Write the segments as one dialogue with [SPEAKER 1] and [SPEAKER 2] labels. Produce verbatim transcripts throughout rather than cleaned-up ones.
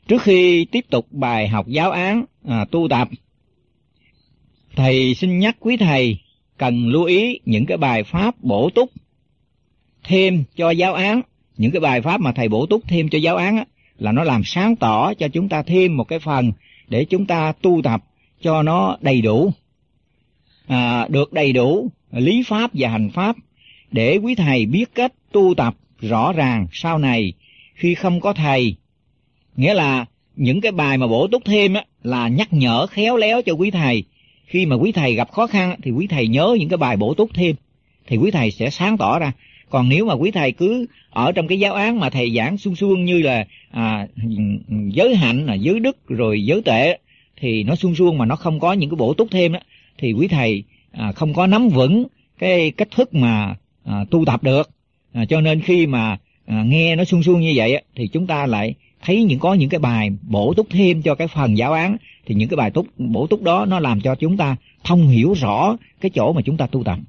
[SPEAKER 1] Trước khi tiếp tục bài học giáo án à, tu tập, thầy xin nhắc quý thầy cần lưu ý những cái bài pháp bổ túc thêm cho giáo án. Những cái bài pháp mà thầy bổ túc thêm cho giáo án á, là nó làm sáng tỏ cho chúng ta thêm một cái phần để chúng ta tu tập cho nó đầy đủ, à, được đầy đủ lý pháp và hành pháp, để quý thầy biết cách tu tập rõ ràng sau này khi không có thầy. Nghĩa là những cái bài mà bổ túc thêm á, là nhắc nhở khéo léo cho quý thầy. Khi mà quý thầy gặp khó khăn thì quý thầy nhớ những cái bài bổ túc thêm, thì quý thầy sẽ sáng tỏ ra. Còn nếu mà quý thầy cứ ở trong cái giáo án mà thầy giảng suông suông như là à, giới hạnh, là giới đức, rồi giới tuệ, thì nó suông suông mà nó không có những cái bổ túc thêm đó, thì quý thầy à, không có nắm vững cái cách thức mà à, tu tập được. À, cho nên khi mà à, nghe nó suông suông như vậy á, thì chúng ta lại thấy những có những cái bài bổ túc thêm cho cái phần giáo án, thì những cái bài túc bổ túc đó nó làm cho chúng ta thông hiểu rõ cái chỗ mà chúng ta tu tập.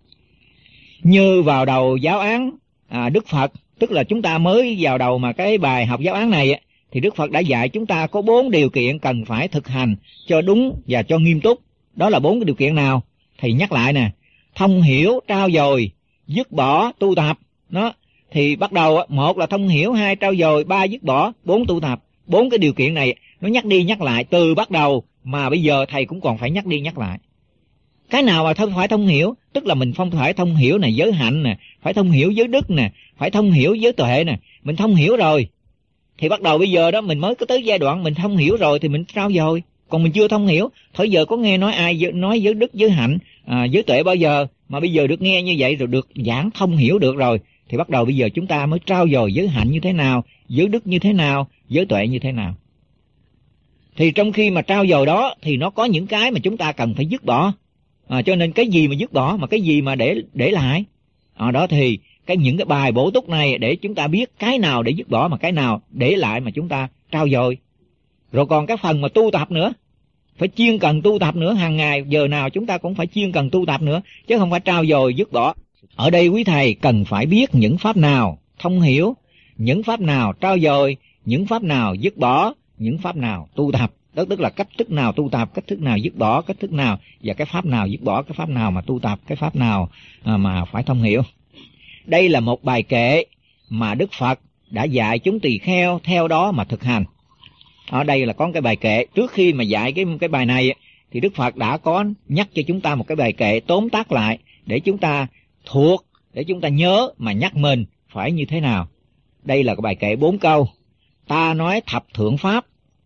[SPEAKER 1] Như vào đầu giáo án à, Đức Phật, tức là chúng ta mới vào đầu mà cái bài học giáo án này, thì Đức Phật đã dạy chúng ta có bốn điều kiện cần phải thực hành cho đúng và cho nghiêm túc. Đó là bốn cái điều kiện nào? Thầy nhắc lại nè: thông hiểu, trau dồi, dứt bỏ, tu tập. Nó thì bắt đầu một là thông hiểu, hai trau dồi, ba dứt bỏ, bốn tu tập. Bốn cái điều kiện này nó nhắc đi nhắc lại từ bắt đầu, mà bây giờ thầy cũng còn phải nhắc đi nhắc lại. Cái nào mà không phải thông hiểu, tức là mình không phải thông hiểu nè, giới hạnh nè, phải thông hiểu giới đức nè, phải thông hiểu giới tuệ nè. Mình thông hiểu rồi thì bắt đầu bây giờ đó mình mới có tới giai đoạn mình thông hiểu rồi thì mình trau dồi. Còn mình chưa thông hiểu, thời giờ có nghe nói ai nói giới đức, giới hạnh, à, giới tuệ bao giờ, mà bây giờ được nghe như vậy rồi, được giảng thông hiểu được rồi, thì bắt đầu bây giờ chúng ta mới trau dồi giới hạnh như thế nào, giới đức như thế nào, giới tuệ như thế nào. Thì trong khi mà trau dồi đó thì nó có những cái mà chúng ta cần phải dứt bỏ. À, cho nên cái gì mà dứt bỏ, mà cái gì mà để để lại. À, đó thì cái những cái bài bổ túc này để chúng ta biết cái nào để dứt bỏ, mà cái nào để lại mà chúng ta trau dồi. Rồi còn cái phần mà tu tập nữa, phải chuyên cần tu tập nữa, hàng ngày giờ nào chúng ta cũng phải chuyên cần tu tập nữa, chứ không phải trau dồi dứt bỏ. Ở đây quý thầy cần phải biết những pháp nào thông hiểu, những pháp nào trau dồi, những pháp nào dứt bỏ, những pháp nào tu tập. Đó tức là cách thức nào tu tập, cách thức nào dứt bỏ, cách thức nào, và cái pháp nào dứt bỏ, cái pháp nào mà tu tập, cái pháp nào mà phải thông hiểu. Đây là một bài kệ mà Đức Phật đã dạy chúng tỳ kheo theo đó mà thực hành. Ở đây là có cái bài kệ. Trước khi mà dạy cái cái bài này thì Đức Phật đã có nhắc cho chúng ta một cái bài kệ tóm tắt lại để chúng ta thuộc, để chúng ta nhớ mà nhắc mình phải như thế nào. Đây là cái bài kệ bốn câu. Ta nói thập thượng pháp,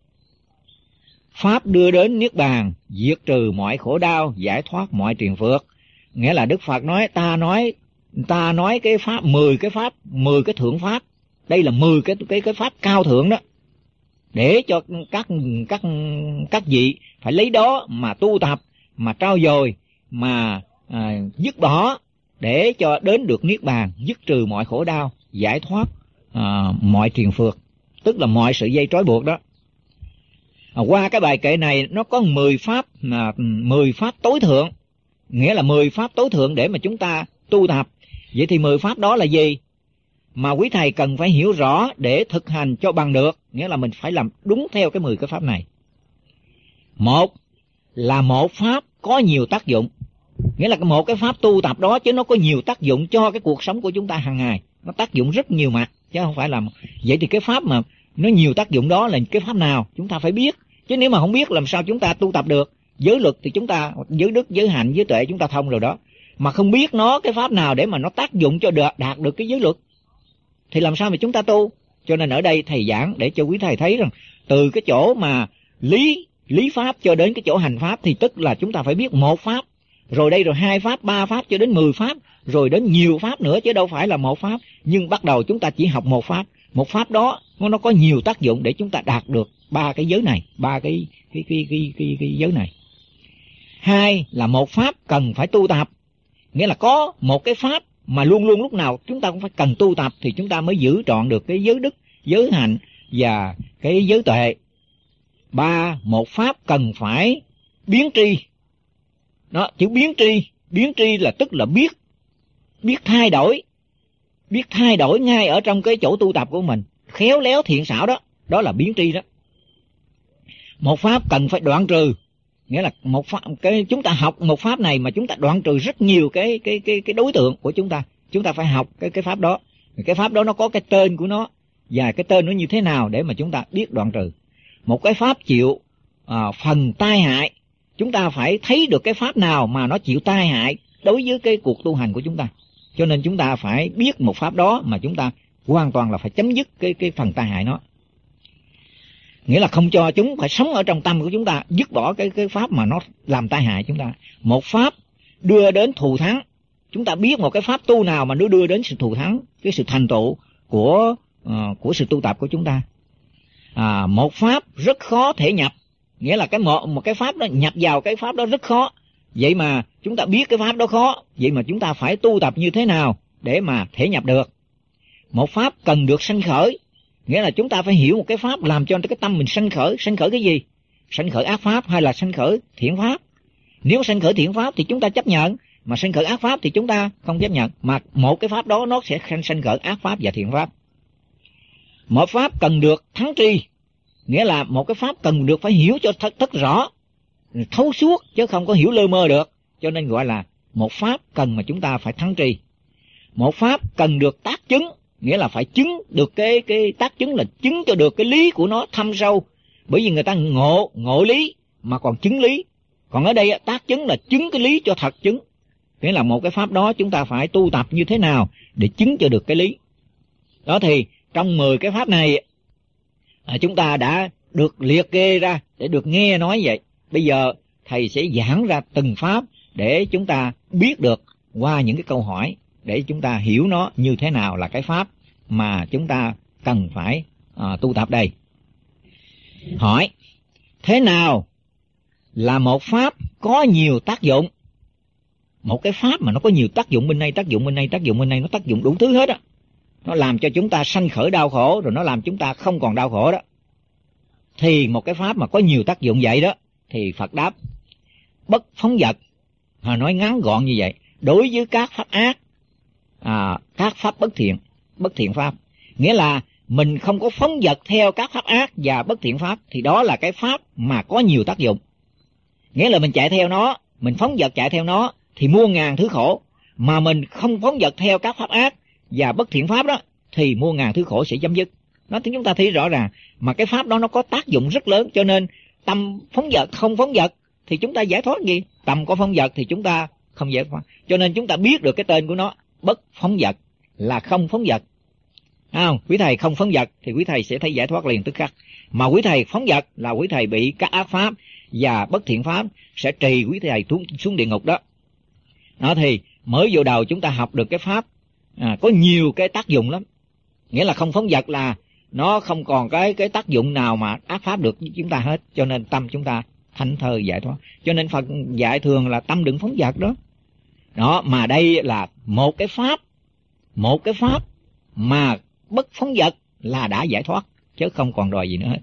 [SPEAKER 1] pháp đưa đến niết bàn, diệt trừ mọi khổ đau, giải thoát mọi triền phược. Nghĩa là Đức Phật nói ta nói ta nói cái pháp mười cái pháp, mười cái thượng pháp. Đây là mười cái cái cái pháp cao thượng đó, để cho các các các vị phải lấy đó mà tu tập, mà trau dồi, mà à, dứt bỏ, để cho đến được niết bàn, dứt trừ mọi khổ đau, giải thoát à, mọi triền phược, tức là mọi sự dây trói buộc đó. À, qua cái bài kệ này nó có mười pháp, à, mười pháp tối thượng, nghĩa là mười pháp tối thượng để mà chúng ta tu tập. Vậy thì mười pháp đó là gì? Mà quý thầy cần phải hiểu rõ để thực hành cho bằng được, nghĩa là mình phải làm đúng theo cái mười cái pháp này. Một là một pháp có nhiều tác dụng, nghĩa là một cái pháp tu tập đó chứ nó có nhiều tác dụng cho cái cuộc sống của chúng ta hàng ngày, nó tác dụng rất nhiều mặt chứ không phải là. Vậy thì cái pháp mà nó nhiều tác dụng đó là cái pháp nào chúng ta phải biết, chứ nếu mà không biết làm sao chúng ta tu tập được. Giới luật thì chúng ta, giới đức, giới hạnh, giới tuệ chúng ta thông rồi đó, mà không biết nó cái pháp nào để mà nó tác dụng cho đạt, đạt được cái giới luật thì làm sao mà chúng ta tu. Cho nên ở đây thầy giảng để cho quý thầy thấy rằng từ cái chỗ mà lý lý pháp cho đến cái chỗ hành pháp thì tức là chúng ta phải biết một pháp, rồi đây rồi hai pháp, ba pháp cho đến mười pháp, rồi đến nhiều pháp nữa chứ đâu phải là một pháp. Nhưng bắt đầu chúng ta chỉ học một pháp, một pháp đó nó có nhiều tác dụng để chúng ta đạt được ba cái giới này, ba cái cái cái cái cái, cái giới này. Hai là một pháp cần phải tu tập, nghĩa là có một cái pháp mà luôn luôn lúc nào chúng ta cũng phải cần tu tập thì chúng ta mới giữ trọn được cái giới đức, giới hạnh và cái giới tuệ. Ba, một pháp cần phải biến tri. Đó, chữ biến tri, biến tri là tức là biết, biết thay đổi, biết thay đổi ngay ở trong cái chỗ tu tập của mình, khéo léo thiện xảo đó, đó là biến tri đó. Một pháp cần phải đoạn trừ, nghĩa là một pháp, cái chúng ta học một pháp này mà chúng ta đoạn trừ rất nhiều cái cái cái cái đối tượng của chúng ta. Chúng ta phải học cái cái pháp đó. Cái pháp đó nó có cái tên của nó, và cái tên nó như thế nào để mà chúng ta biết đoạn trừ. Một cái pháp chịu à, phần tai hại, chúng ta phải thấy được cái pháp nào mà nó chịu tai hại đối với cái cuộc tu hành của chúng ta. Cho nên chúng ta phải biết một pháp đó mà chúng ta hoàn toàn là phải chấm dứt cái cái phần tai hại nó. Nghĩa là không cho chúng phải sống ở trong tâm của chúng ta, dứt bỏ cái cái pháp mà nó làm tai hại chúng ta. Một pháp đưa đến thù thắng, chúng ta biết một cái pháp tu nào mà nó đưa đến sự thù thắng, cái sự thành tựu của uh, của sự tu tập của chúng ta. À, một pháp rất khó thể nhập, nghĩa là cái một, một cái pháp đó nhập vào cái pháp đó rất khó. Vậy mà chúng ta biết cái pháp đó khó, vậy mà chúng ta phải tu tập như thế nào để mà thể nhập được. Một pháp cần được sanh khởi, nghĩa là chúng ta phải hiểu một cái pháp làm cho cái tâm mình sanh khởi. Sanh khởi cái gì? Sanh khởi ác pháp hay là sanh khởi thiện pháp? Nếu sanh khởi thiện pháp thì chúng ta chấp nhận, mà sanh khởi ác pháp thì chúng ta không chấp nhận. Mà một cái pháp đó nó sẽ sanh khởi ác pháp và thiện pháp. Một pháp cần được thắng tri, nghĩa là một cái pháp cần được phải hiểu cho thật, thật rõ, thấu suốt, chứ không có hiểu lơ mơ được. Cho nên gọi là một pháp cần mà chúng ta phải thắng tri. Một pháp cần được tác chứng, nghĩa là phải chứng được cái cái tác chứng là chứng cho được cái lý của nó thâm sâu. Bởi vì người ta ngộ ngộ lý mà còn chứng lý. Còn ở đây tác chứng là chứng cái lý cho thật chứng. Nghĩa là một cái pháp đó chúng ta phải tu tập như thế nào để chứng cho được cái lý. Đó thì trong mười cái pháp này à, chúng ta đã được liệt kê ra để được nghe nói vậy. Bây giờ thầy sẽ giảng ra từng pháp để chúng ta biết được qua những cái câu hỏi, để chúng ta hiểu nó như thế nào là cái pháp mà chúng ta cần phải à, tu tập đây. Hỏi, thế nào là một pháp có nhiều tác dụng? Một cái pháp mà nó có nhiều tác dụng bên đây, tác dụng bên đây, tác dụng bên đây, nó tác dụng đủ thứ hết á. Nó làm cho chúng ta sanh khởi đau khổ, rồi nó làm chúng ta không còn đau khổ đó. Thì một cái pháp mà có nhiều tác dụng vậy đó, thì Phật đáp, bất phóng dật. Họ nói ngắn gọn như vậy. Đối với các pháp ác, à, các pháp bất thiện, bất thiện pháp, nghĩa là mình không có phóng dật theo các pháp ác và bất thiện pháp, thì đó là cái pháp mà có nhiều tác dụng. Nghĩa là mình chạy theo nó, mình phóng dật chạy theo nó thì muôn ngàn thứ khổ. Mà mình không phóng dật theo các pháp ác và bất thiện pháp đó thì muôn ngàn thứ khổ sẽ chấm dứt. Nó thì chúng ta thấy rõ ràng, mà cái pháp đó nó có tác dụng rất lớn. Cho nên tâm phóng dật không phóng dật thì chúng ta giải thoát gì? Tâm có phóng dật thì chúng ta không giải thoát. Cho nên chúng ta biết được cái tên của nó, bất phóng dật là không phóng dật. Không, quý thầy không phóng dật thì quý thầy sẽ thấy giải thoát liền tức khắc. Mà quý thầy phóng dật là quý thầy bị các ác pháp và bất thiện pháp sẽ trì quý thầy xuống địa ngục đó. Đó thì mới vô đầu chúng ta học được cái pháp à, có nhiều cái tác dụng lắm. Nghĩa là không phóng dật là nó không còn cái cái tác dụng nào mà ác pháp được với chúng ta hết. Cho nên tâm chúng ta thảnh thơi giải thoát. Cho nên Phật dạy thường là tâm đừng phóng dật đó. Đó, mà đây là một cái pháp, một cái pháp mà bất phóng dật là đã giải thoát, chứ không còn đòi gì nữa hết.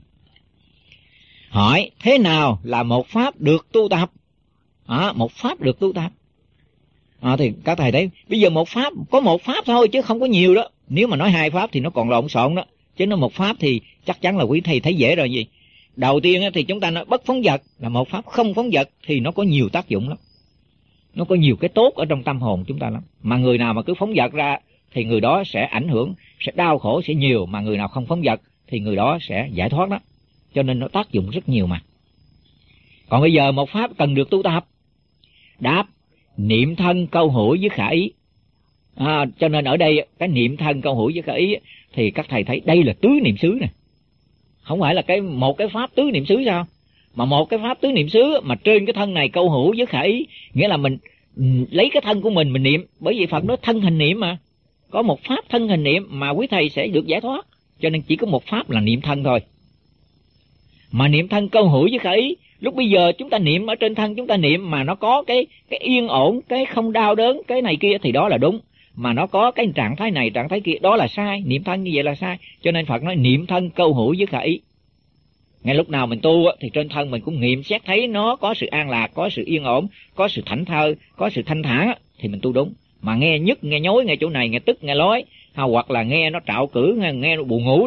[SPEAKER 1] Hỏi, thế nào là một pháp được tu tập? À, một pháp được tu tập. À, thì các thầy thấy, bây giờ một pháp, có một pháp thôi chứ không có nhiều đó. Nếu mà nói hai pháp thì nó còn lộn xộn đó. Chứ nó một pháp thì chắc chắn là quý thầy thấy dễ rồi gì. Đầu tiên thì chúng ta nói bất phóng dật là một pháp không phóng dật thì nó có nhiều tác dụng lắm. Nó có nhiều cái tốt ở trong tâm hồn chúng ta lắm. Mà người nào mà cứ phóng dật ra thì người đó sẽ ảnh hưởng, sẽ đau khổ sẽ nhiều. Mà người nào không phóng dật thì người đó sẽ giải thoát đó. Cho nên nó tác dụng rất nhiều mà. Còn bây giờ một pháp cần được tu tập. Đáp, niệm thân câu hữu với khả ý. À, cho nên ở đây cái niệm thân câu hữu với khả ý thì các thầy thấy đây là tứ niệm xứ nè. Không phải là cái một cái pháp tứ niệm xứ sao? Mà một cái pháp tứ niệm xứ mà trên cái thân này câu hữu với khả ý, nghĩa là mình lấy cái thân của mình mình niệm. Bởi vì Phật nói thân hình niệm mà. Có một pháp thân hình niệm mà quý thầy sẽ được giải thoát. Cho nên chỉ có một pháp là niệm thân thôi. Mà niệm thân câu hữu với khả ý, lúc bây giờ chúng ta niệm ở trên thân chúng ta niệm mà nó có cái cái yên ổn, cái không đau đớn, cái này kia thì đó là đúng. Mà nó có cái trạng thái này, trạng thái kia, đó là sai. Niệm thân như vậy là sai. Cho nên Phật nói niệm thân câu hữu với khả ý. Ngay lúc nào mình tu thì trên thân mình cũng nghiệm xét thấy nó có sự an lạc, có sự yên ổn, có sự thảnh thơi, có sự thanh thản thì mình tu đúng. Mà nghe nhức, nghe nhối, nghe chỗ này, nghe tức, nghe lói, hoặc là nghe nó trạo cử, nghe, nghe nó buồn ngủ rồi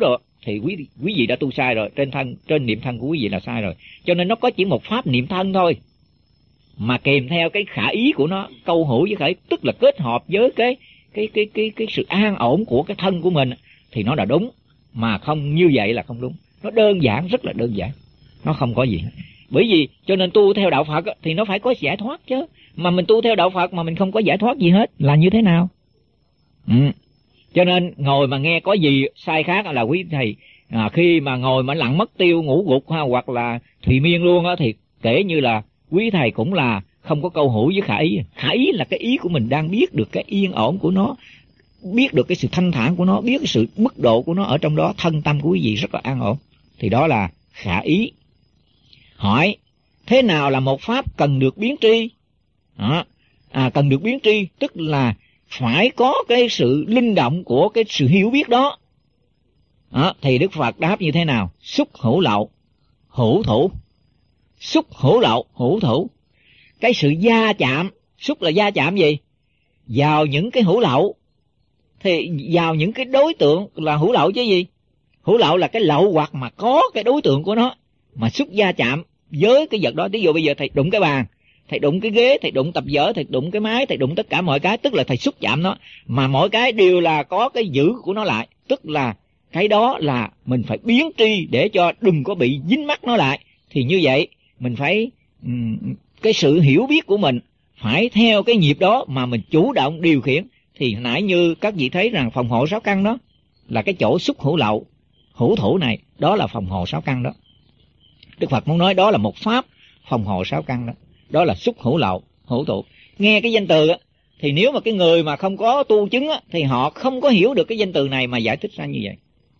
[SPEAKER 1] thì quý quý vị đã tu sai rồi, trên thân trên niệm thân của quý vị là sai rồi. Cho nên nó có chỉ một pháp niệm thân thôi, mà kèm theo cái khả ý của nó, câu hữu với khả ý, tức là kết hợp với cái cái cái cái cái sự an ổn của cái thân của mình, thì nó là đúng. Mà không như vậy là không đúng. Nó đơn giản, rất là đơn giản, nó không có gì. Bởi vì cho nên tu theo đạo Phật thì nó phải có giải thoát chứ. Mà mình tu theo đạo Phật mà mình không có giải thoát gì hết là như thế nào? Ừ. Cho nên ngồi mà nghe có gì sai khác là quý thầy à, khi mà ngồi mà lặng mất tiêu, ngủ gục ha, hoặc là thùy miên luôn á, thì kể như là quý thầy cũng là không có câu hữu với khả ý. Khả ý là cái ý của mình đang biết được cái yên ổn của nó, biết được cái sự thanh thản của nó, biết cái sự mức độ của nó ở trong đó, thân tâm của quý vị rất là an ổn, thì đó là khả ý. Hỏi thế nào là một pháp cần được biến tri? Đó. À, cần được biến tri tức là phải có cái sự linh động của cái sự hiểu biết đó. Đó, thì Đức Phật đáp như thế nào? Xúc hữu lậu, hữu thủ. Xúc hữu lậu, hữu thủ. Cái sự gia chạm, xúc là gia chạm gì? Vào những cái hữu lậu, thì vào những cái đối tượng là hữu lậu chứ gì? Hữu lậu là cái lậu hoặc mà có cái đối tượng của nó, mà xúc gia chạm với cái vật đó. Ví dụ bây giờ thầy đụng cái bàn, thầy đụng cái ghế, thầy đụng tập vở, thầy đụng cái máy, thầy đụng tất cả mọi cái, tức là thầy xúc chạm nó, mà mỗi cái đều là có cái giữ của nó lại, tức là cái đó là mình phải biến tri để cho đừng có bị dính mắc nó lại. Thì như vậy mình phải um, cái sự hiểu biết của mình phải theo cái nhịp đó mà mình chủ động điều khiển. Thì nãy như các vị thấy rằng phòng hộ sáu căn đó là cái chỗ xúc hữu lậu, hữu thủ này, đó là phòng hộ sáu căn đó. Đức Phật muốn nói đó là một pháp phòng hộ sáu căn đó, đó là xúc hữu lậu, hữu thủ. Nghe cái danh từ á, thì nếu mà cái người mà không có tu chứng á, thì họ không có hiểu được cái danh từ này mà giải thích ra như vậy.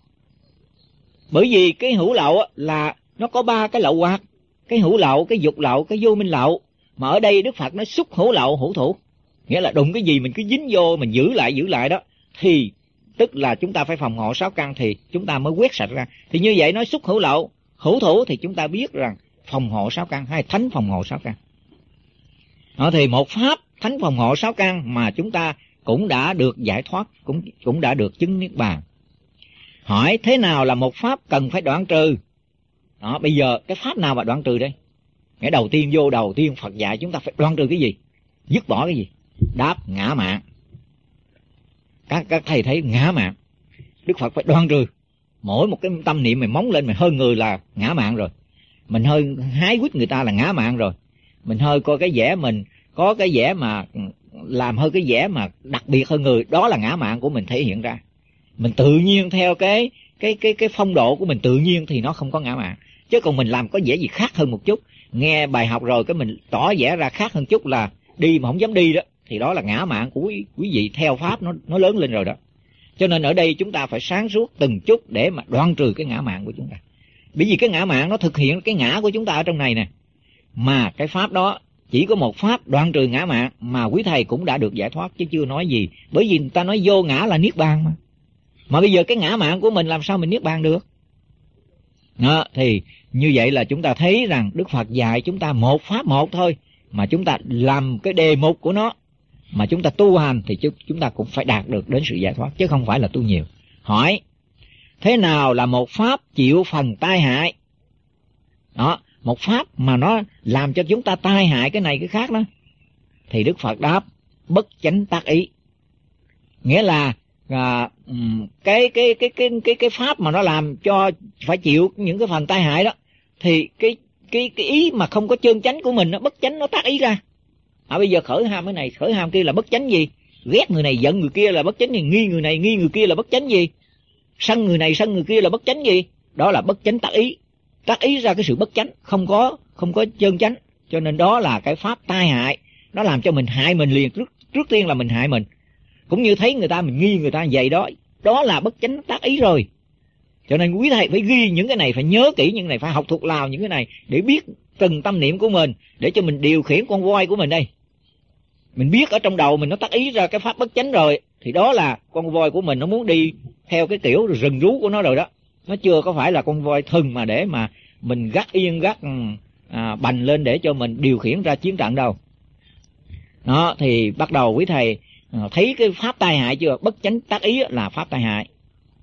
[SPEAKER 1] Bởi vì cái hữu lậu á, là nó có ba cái lậu hoặc, cái hữu lậu, cái dục lậu, cái vô minh lậu. Mà ở đây Đức Phật nói xúc hữu lậu, hữu thủ, nghĩa là đụng cái gì mình cứ dính vô, mình giữ lại giữ lại đó, thì tức là chúng ta phải phòng hộ sáu căn thì chúng ta mới quét sạch ra. Thì như vậy nói xúc hữu lậu, hữu thủ thì chúng ta biết rằng phòng hộ sáu căn hay thánh phòng hộ sáu căn. Đó, thì một pháp thánh phòng hộ sáu căn mà chúng ta cũng đã được giải thoát, cũng cũng đã được chứng niết bàn. Hỏi thế nào là một pháp cần phải đoạn trừ? Đó, bây giờ cái pháp nào mà đoạn trừ đây? Nghĩa đầu tiên vô đầu tiên Phật dạy chúng ta phải đoạn trừ cái gì? Dứt bỏ cái gì? Đáp ngã mạn. Các, các thầy thấy ngã mạn, Đức Phật phải đoạn trừ. Mỗi một cái tâm niệm mày móng lên mày hơn người là ngã mạn rồi. Mình hơi hái quýt người ta là ngã mạn rồi. Mình hơi coi cái vẻ mình có cái vẻ mà làm hơi cái vẻ mà đặc biệt hơn người, đó là ngã mạn của mình thể hiện ra. Mình tự nhiên theo cái cái cái cái phong độ của mình tự nhiên thì nó không có ngã mạn. Chứ còn mình làm có vẻ gì khác hơn một chút, nghe bài học rồi cái mình tỏ vẻ ra khác hơn chút là đi mà không dám đi đó, thì đó là ngã mạn của quý, quý vị theo pháp nó nó lớn lên rồi đó. Cho nên ở đây chúng ta phải sáng suốt từng chút để mà đoạn trừ cái ngã mạn của chúng ta. Bởi vì cái ngã mạn nó thực hiện cái ngã của chúng ta ở trong này nè. Mà cái pháp đó chỉ có một pháp đoạn trừ ngã mạn mà quý thầy cũng đã được giải thoát chứ chưa nói gì. Bởi vì người ta nói vô ngã là niết bàn mà. Mà bây giờ cái ngã mạn của mình làm sao mình niết bàn được? Đó, thì như vậy là chúng ta thấy rằng Đức Phật dạy chúng ta một pháp một thôi, mà chúng ta làm cái đề mục của nó, mà chúng ta tu hành thì chúng ta cũng phải đạt được đến sự giải thoát, chứ không phải là tu nhiều. Hỏi thế nào là một pháp chịu phần tai hại? Đó, một pháp mà nó làm cho chúng ta tai hại cái này cái khác đó, thì Đức Phật đáp bất chánh tác ý. Nghĩa là à, cái, cái cái cái cái cái pháp mà nó làm cho phải chịu những cái phần tai hại đó, thì cái cái cái ý mà không có chân chánh của mình, nó bất chánh nó tác ý ra. À, bây giờ khởi ham cái này khởi ham kia là bất chánh gì? Ghét người này giận người kia là bất chánh gì? Nghi người này nghi người kia là bất chánh gì? Sân người này sân người kia là bất chánh gì? Đó là bất chánh tác ý. Tác ý ra cái sự bất chánh, không có không có chân chánh. Cho nên đó là cái pháp tai hại, nó làm cho mình hại mình liền. Trước trước tiên là mình hại mình. Cũng như thấy người ta mình nghi người ta vậy đó, đó là bất chánh tác ý rồi. Cho nên quý thầy phải ghi những cái này, phải nhớ kỹ những cái này, phải học thuộc lào những cái này để biết từng tâm niệm của mình, để cho mình điều khiển con voi của mình đây. Mình biết ở trong đầu mình nó tác ý ra cái pháp bất chánh rồi, thì đó là con voi của mình nó muốn đi theo cái kiểu rừng rú của nó rồi đó. Nó chưa có phải là con voi thừng mà để mà mình gắt yên gắt à, bành lên để cho mình điều khiển ra chiến trận đâu. Đó, thì bắt đầu quý thầy à, thấy cái pháp tai hại chưa? Bất chánh tác ý là pháp tai hại.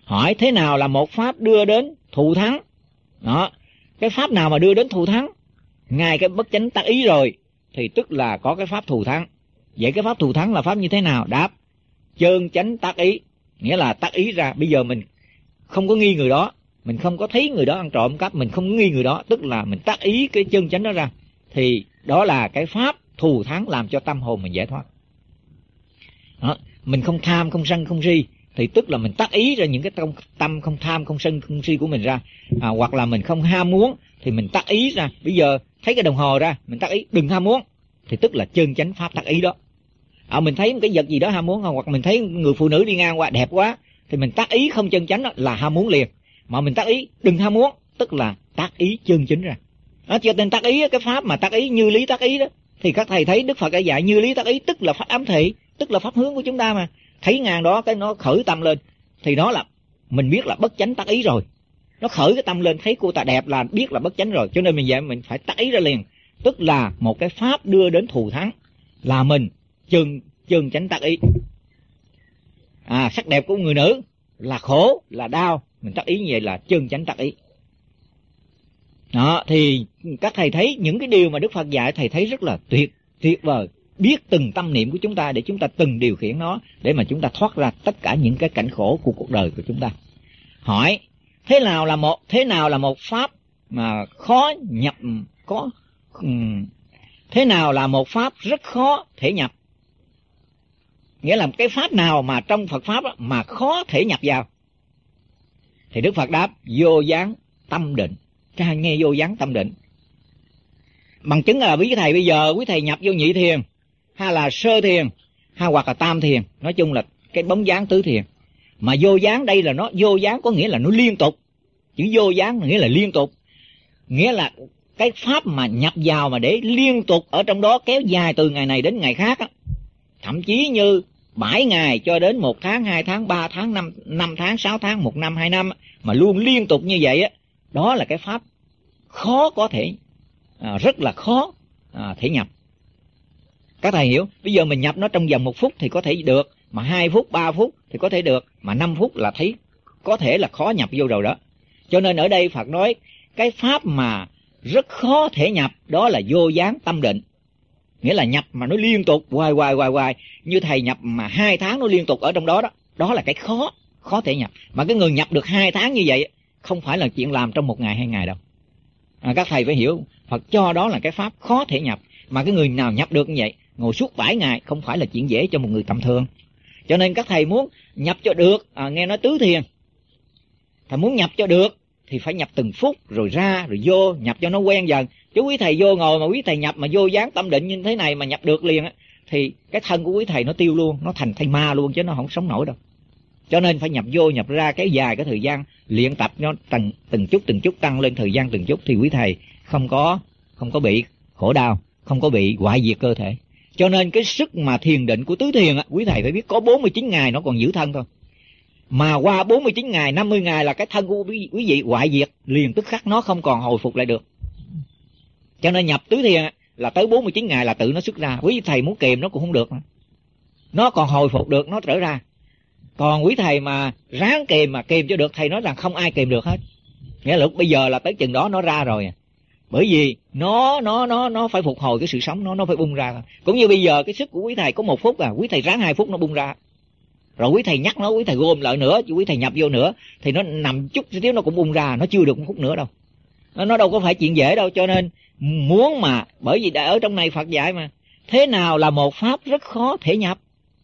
[SPEAKER 1] Hỏi thế nào là một pháp đưa đến thù thắng? Đó, cái pháp nào mà đưa đến thù thắng? Ngay cái bất chánh tác ý rồi thì tức là có cái pháp thù thắng. Vậy cái pháp thù thắng là pháp như thế nào? Đáp: chân chánh tác ý. Nghĩa là tác ý ra, bây giờ mình không có nghi người đó, mình không có thấy người đó ăn trộm cắp, mình không nghi người đó, tức là mình tác ý cái chân chánh đó ra, thì đó là cái pháp thù thắng làm cho tâm hồn mình giải thoát. Đó, mình không tham, không sân, không si, thì tức là mình tác ý ra những cái tâm, tâm không tham, không sân, không si của mình ra. À, hoặc là mình không ham muốn thì mình tác ý ra. Bây giờ thấy cái đồng hồ ra, mình tác ý đừng ham muốn, thì tức là chân chánh pháp tác ý đó. À, mình thấy một cái vật gì đó ham muốn, hoặc mình thấy người phụ nữ đi ngang qua đẹp quá, thì mình tác ý không chân chánh đó, là ham muốn liền. Mà mình tác ý đừng ham muốn, tức là tác ý chân chính ra. Đó, cho nên tác ý, cái pháp mà tác ý như lý tác ý đó, thì các thầy thấy Đức Phật đã dạy như lý tác ý, tức là pháp ám thị, tức là pháp hướng của chúng ta mà. Thấy ngang đó cái nó khởi tâm lên, thì đó là mình biết là bất chánh tác ý rồi. Nó khởi cái tâm lên, thấy cô ta đẹp là biết là bất chánh rồi, cho nên mình dạy mình phải tác ý ra liền, tức là một cái pháp đưa đến thù thắng, là mình chân chân chánh tác ý. À, sắc đẹp của người nữ là khổ, là đau, mình tác ý như vậy là chân chánh tác ý. Đó, thì các thầy thấy những cái điều mà Đức Phật dạy, thầy thấy rất là tuyệt tuyệt vời. Biết từng tâm niệm của chúng ta để chúng ta từng điều khiển nó, để mà chúng ta thoát ra tất cả những cái cảnh khổ của cuộc đời của chúng ta. Hỏi thế nào là một thế nào là một pháp mà khó nhập, có thế nào là một pháp rất khó thể nhập? Nghĩa là cái pháp nào mà trong Phật pháp mà khó thể nhập vào? Thì Đức Phật đáp: vô gián tâm định. Cha nghe vô gián tâm định. Bằng chứng là quý thầy bây giờ quý thầy nhập vô nhị thiền, hay là sơ thiền, hay hoặc là tam thiền, nói chung là cái bóng dáng tứ thiền. Mà vô gián đây là nó vô gián có nghĩa là nó liên tục. Chữ vô gián nghĩa là liên tục, nghĩa là cái pháp mà nhập vào mà để liên tục ở trong đó kéo dài từ ngày này đến ngày khác á, thậm chí như bảy ngày cho đến một tháng, hai tháng, ba tháng, năm, năm tháng, sáu tháng, một năm, hai năm, mà luôn liên tục như vậy á, đó là cái pháp khó có thể, à, rất là khó à, thể nhập. Các thầy hiểu, bây giờ mình nhập nó trong vòng một phút thì có thể được, mà hai phút, ba phút thì có thể được, mà năm phút là thấy có thể là khó nhập vô rồi đó. Cho nên ở đây Phật nói cái pháp mà rất khó thể nhập đó là vô gián tâm định. Nghĩa là nhập mà nó liên tục hoài hoài hoài hoài, như thầy nhập mà hai tháng nó liên tục ở trong đó đó, đó là cái khó, khó thể nhập. Mà cái người nhập được hai tháng như vậy không phải là chuyện làm trong một ngày hai ngày đâu. À, các thầy phải hiểu, Phật cho đó là cái pháp khó thể nhập. Mà cái người nào nhập được như vậy, ngồi suốt bảy ngày không phải là chuyện dễ cho một người tầm thường. Cho nên các thầy muốn nhập cho được, à, nghe nói tứ thiền, thầy muốn nhập cho được thì phải nhập từng phút rồi ra rồi vô, nhập cho nó quen dần. Chứ quý thầy vô ngồi mà quý thầy nhập mà vô dáng tâm định như thế này mà nhập được liền á, thì cái thân của quý thầy nó tiêu luôn, nó thành thây ma luôn chứ nó không sống nổi đâu. Cho nên phải nhập vô nhập ra cái dài cái thời gian luyện tập nó từng từng chút từng chút tăng lên thời gian từng chút, thì quý thầy không có không có bị khổ đau, không có bị hoại diệt cơ thể. Cho nên cái sức mà thiền định của tứ thiền á, quý thầy phải biết có bốn mươi chín ngày nó còn giữ thân thôi. Mà qua bốn mươi chín ngày, năm mươi ngày là cái thân của quý, quý vị hoại diệt liền tức khắc, nó không còn hồi phục lại được. Cho nên nhập tứ thiền là tới bốn mươi chín ngày là tự nó xuất ra. Quý thầy muốn kìm nó cũng không được, nó còn hồi phục được, nó trở ra. Còn quý thầy mà ráng kìm mà kìm cho được, thầy nói rằng không ai kìm được hết. Nghĩa là lúc bây giờ là tới chừng đó nó ra rồi. Bởi vì nó nó nó nó phải phục hồi cái sự sống, nó nó phải bung ra. Cũng như bây giờ cái sức của quý thầy có một phút à, quý thầy ráng hai phút nó bung ra. Rồi quý thầy nhắc nó, quý thầy gom lại nữa, chứ quý thầy nhập vô nữa thì nó nằm chút xíu nó cũng bung ra, nó chưa được một phút nữa đâu. Nó, nó đâu có phải chuyện dễ đâu. Cho nên muốn mà, bởi vì đã ở trong này Phật dạy mà, thế nào là một pháp rất khó thể nhập?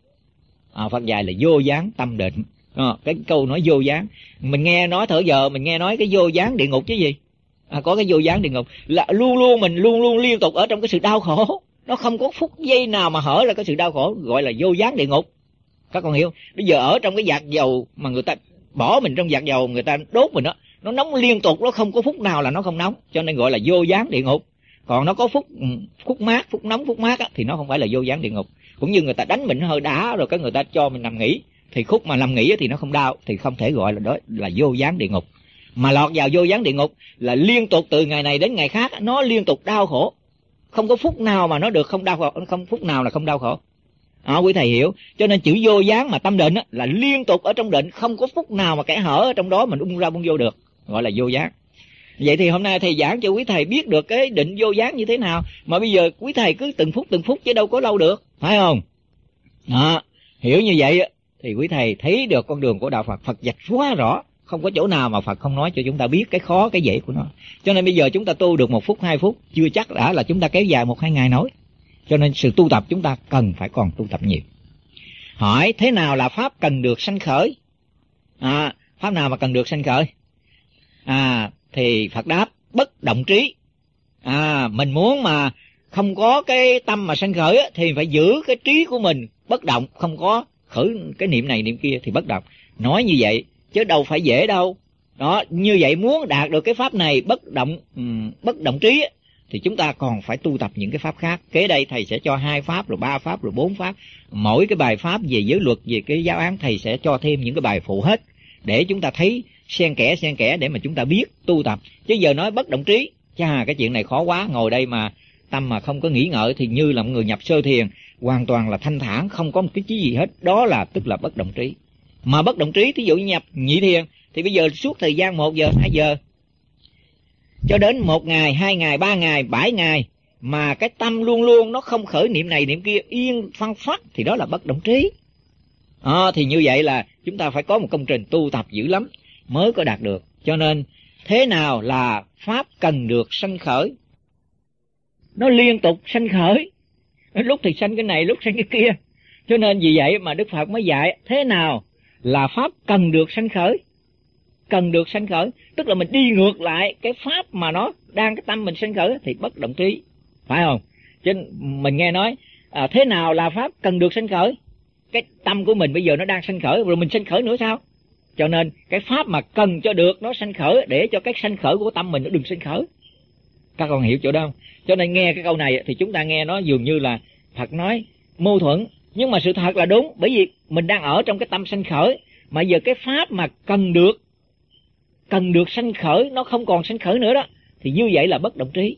[SPEAKER 1] À, Phật dạy là vô gián tâm định. À, cái câu nói vô gián, mình nghe nói thở giờ mình nghe nói cái vô gián địa ngục chứ gì. À, có cái vô gián địa ngục là luôn luôn mình luôn luôn liên tục ở trong cái sự đau khổ, nó không có phút giây nào mà hở ra cái sự đau khổ, gọi là vô gián địa ngục. Các con hiểu? Bây giờ ở trong cái vạc dầu mà người ta bỏ mình trong vạc dầu, người ta đốt mình đó, nó nóng liên tục, nó không có phút nào là nó không nóng, cho nên gọi là vô gián địa ngục. Còn nó có phút phút mát, phút nóng, phút mát á, thì nó không phải là vô gián địa ngục. Cũng như người ta đánh mình hơi đá rồi cái người ta cho mình nằm nghỉ, thì khúc mà nằm nghỉ thì nó không đau, thì không thể gọi là đó là vô gián địa ngục. Mà lọt vào vô gián địa ngục là liên tục từ ngày này đến ngày khác, nó liên tục đau khổ, không có phút nào mà nó được không đau khổ, không phút nào là không đau khổ. À, quý thầy hiểu. Cho nên chữ vô gián mà tâm định á, là liên tục ở trong định, không có phút nào mà kẻ hở ở trong đó mình ung ra bung vô được, gọi là vô gián. Vậy thì hôm nay thầy giảng cho quý thầy biết được cái định vô gián như thế nào, mà bây giờ quý thầy cứ từng phút từng phút chứ đâu có lâu được, phải không? Đó, hiểu như vậy thì quý thầy thấy được con đường của đạo Phật. Phật vạch quá rõ, không có chỗ nào mà Phật không nói cho chúng ta biết cái khó cái dễ của nó. Cho nên bây giờ chúng ta tu được một phút hai phút chưa chắc đã là chúng ta kéo dài một hai ngày nói. Cho nên sự tu tập chúng ta cần phải còn tu tập nhiều. Hỏi thế nào là pháp cần được sanh khởi? À, pháp nào mà cần được sanh khởi? À, thì Phật đáp bất động trí. À, mình muốn mà không có cái tâm mà sanh khởi thì phải giữ cái trí của mình bất động, không có khởi cái niệm này niệm kia thì bất động. Nói như vậy chứ đâu phải dễ đâu. Đó, như vậy muốn đạt được cái pháp này bất động um, bất động trí thì chúng ta còn phải tu tập những cái pháp khác. Kế đây thầy sẽ cho hai pháp, rồi ba pháp, rồi bốn pháp. Mỗi cái bài pháp về giới luật, về cái giáo án thầy sẽ cho thêm những cái bài phụ hết, để chúng ta thấy xen kẽ xen kẽ để mà chúng ta biết tu tập. Chứ giờ nói bất động trí, chà cái chuyện này khó quá. Ngồi đây mà tâm mà không có nghĩ ngợi thì như là một người nhập sơ thiền, hoàn toàn là thanh thản, không có một cái chí gì hết. Đó là tức là bất động trí. Mà bất động trí, thí dụ như nhập nhị thiền, thì bây giờ suốt thời gian một giờ, hai giờ, cho đến một ngày, hai ngày, ba ngày, bảy ngày, mà cái tâm luôn luôn nó không khởi niệm này niệm kia, yên phăng phát, thì đó là bất động trí. À, thì như vậy là chúng ta phải có một công trình tu tập dữ lắm mới có đạt được. Cho nên thế nào là pháp cần được sanh khởi? Nó liên tục sanh khởi, lúc thì sanh cái này, lúc sanh cái kia. Cho nên vì vậy mà Đức Phật mới dạy thế nào là pháp cần được sanh khởi. Cần được sanh khởi tức là mình đi ngược lại cái pháp mà nó đang cái tâm mình sanh khởi thì bất động trí, phải không? Cho nên mình nghe nói à, thế nào là pháp cần được sanh khởi? Cái tâm của mình bây giờ nó đang sanh khởi, rồi mình sanh khởi nữa sao? Cho nên cái pháp mà cần cho được nó sanh khởi, để cho cái sanh khởi của tâm mình nó đừng sanh khởi. Các con hiểu chỗ đó không? Cho nên nghe cái câu này thì chúng ta nghe nó dường như là Phật nói mâu thuẫn, nhưng mà sự thật là đúng. Bởi vì mình đang ở trong cái tâm sanh khởi, mà giờ cái pháp mà cần được cần được sanh khởi nó không còn sanh khởi nữa đó, thì như vậy là bất động trí.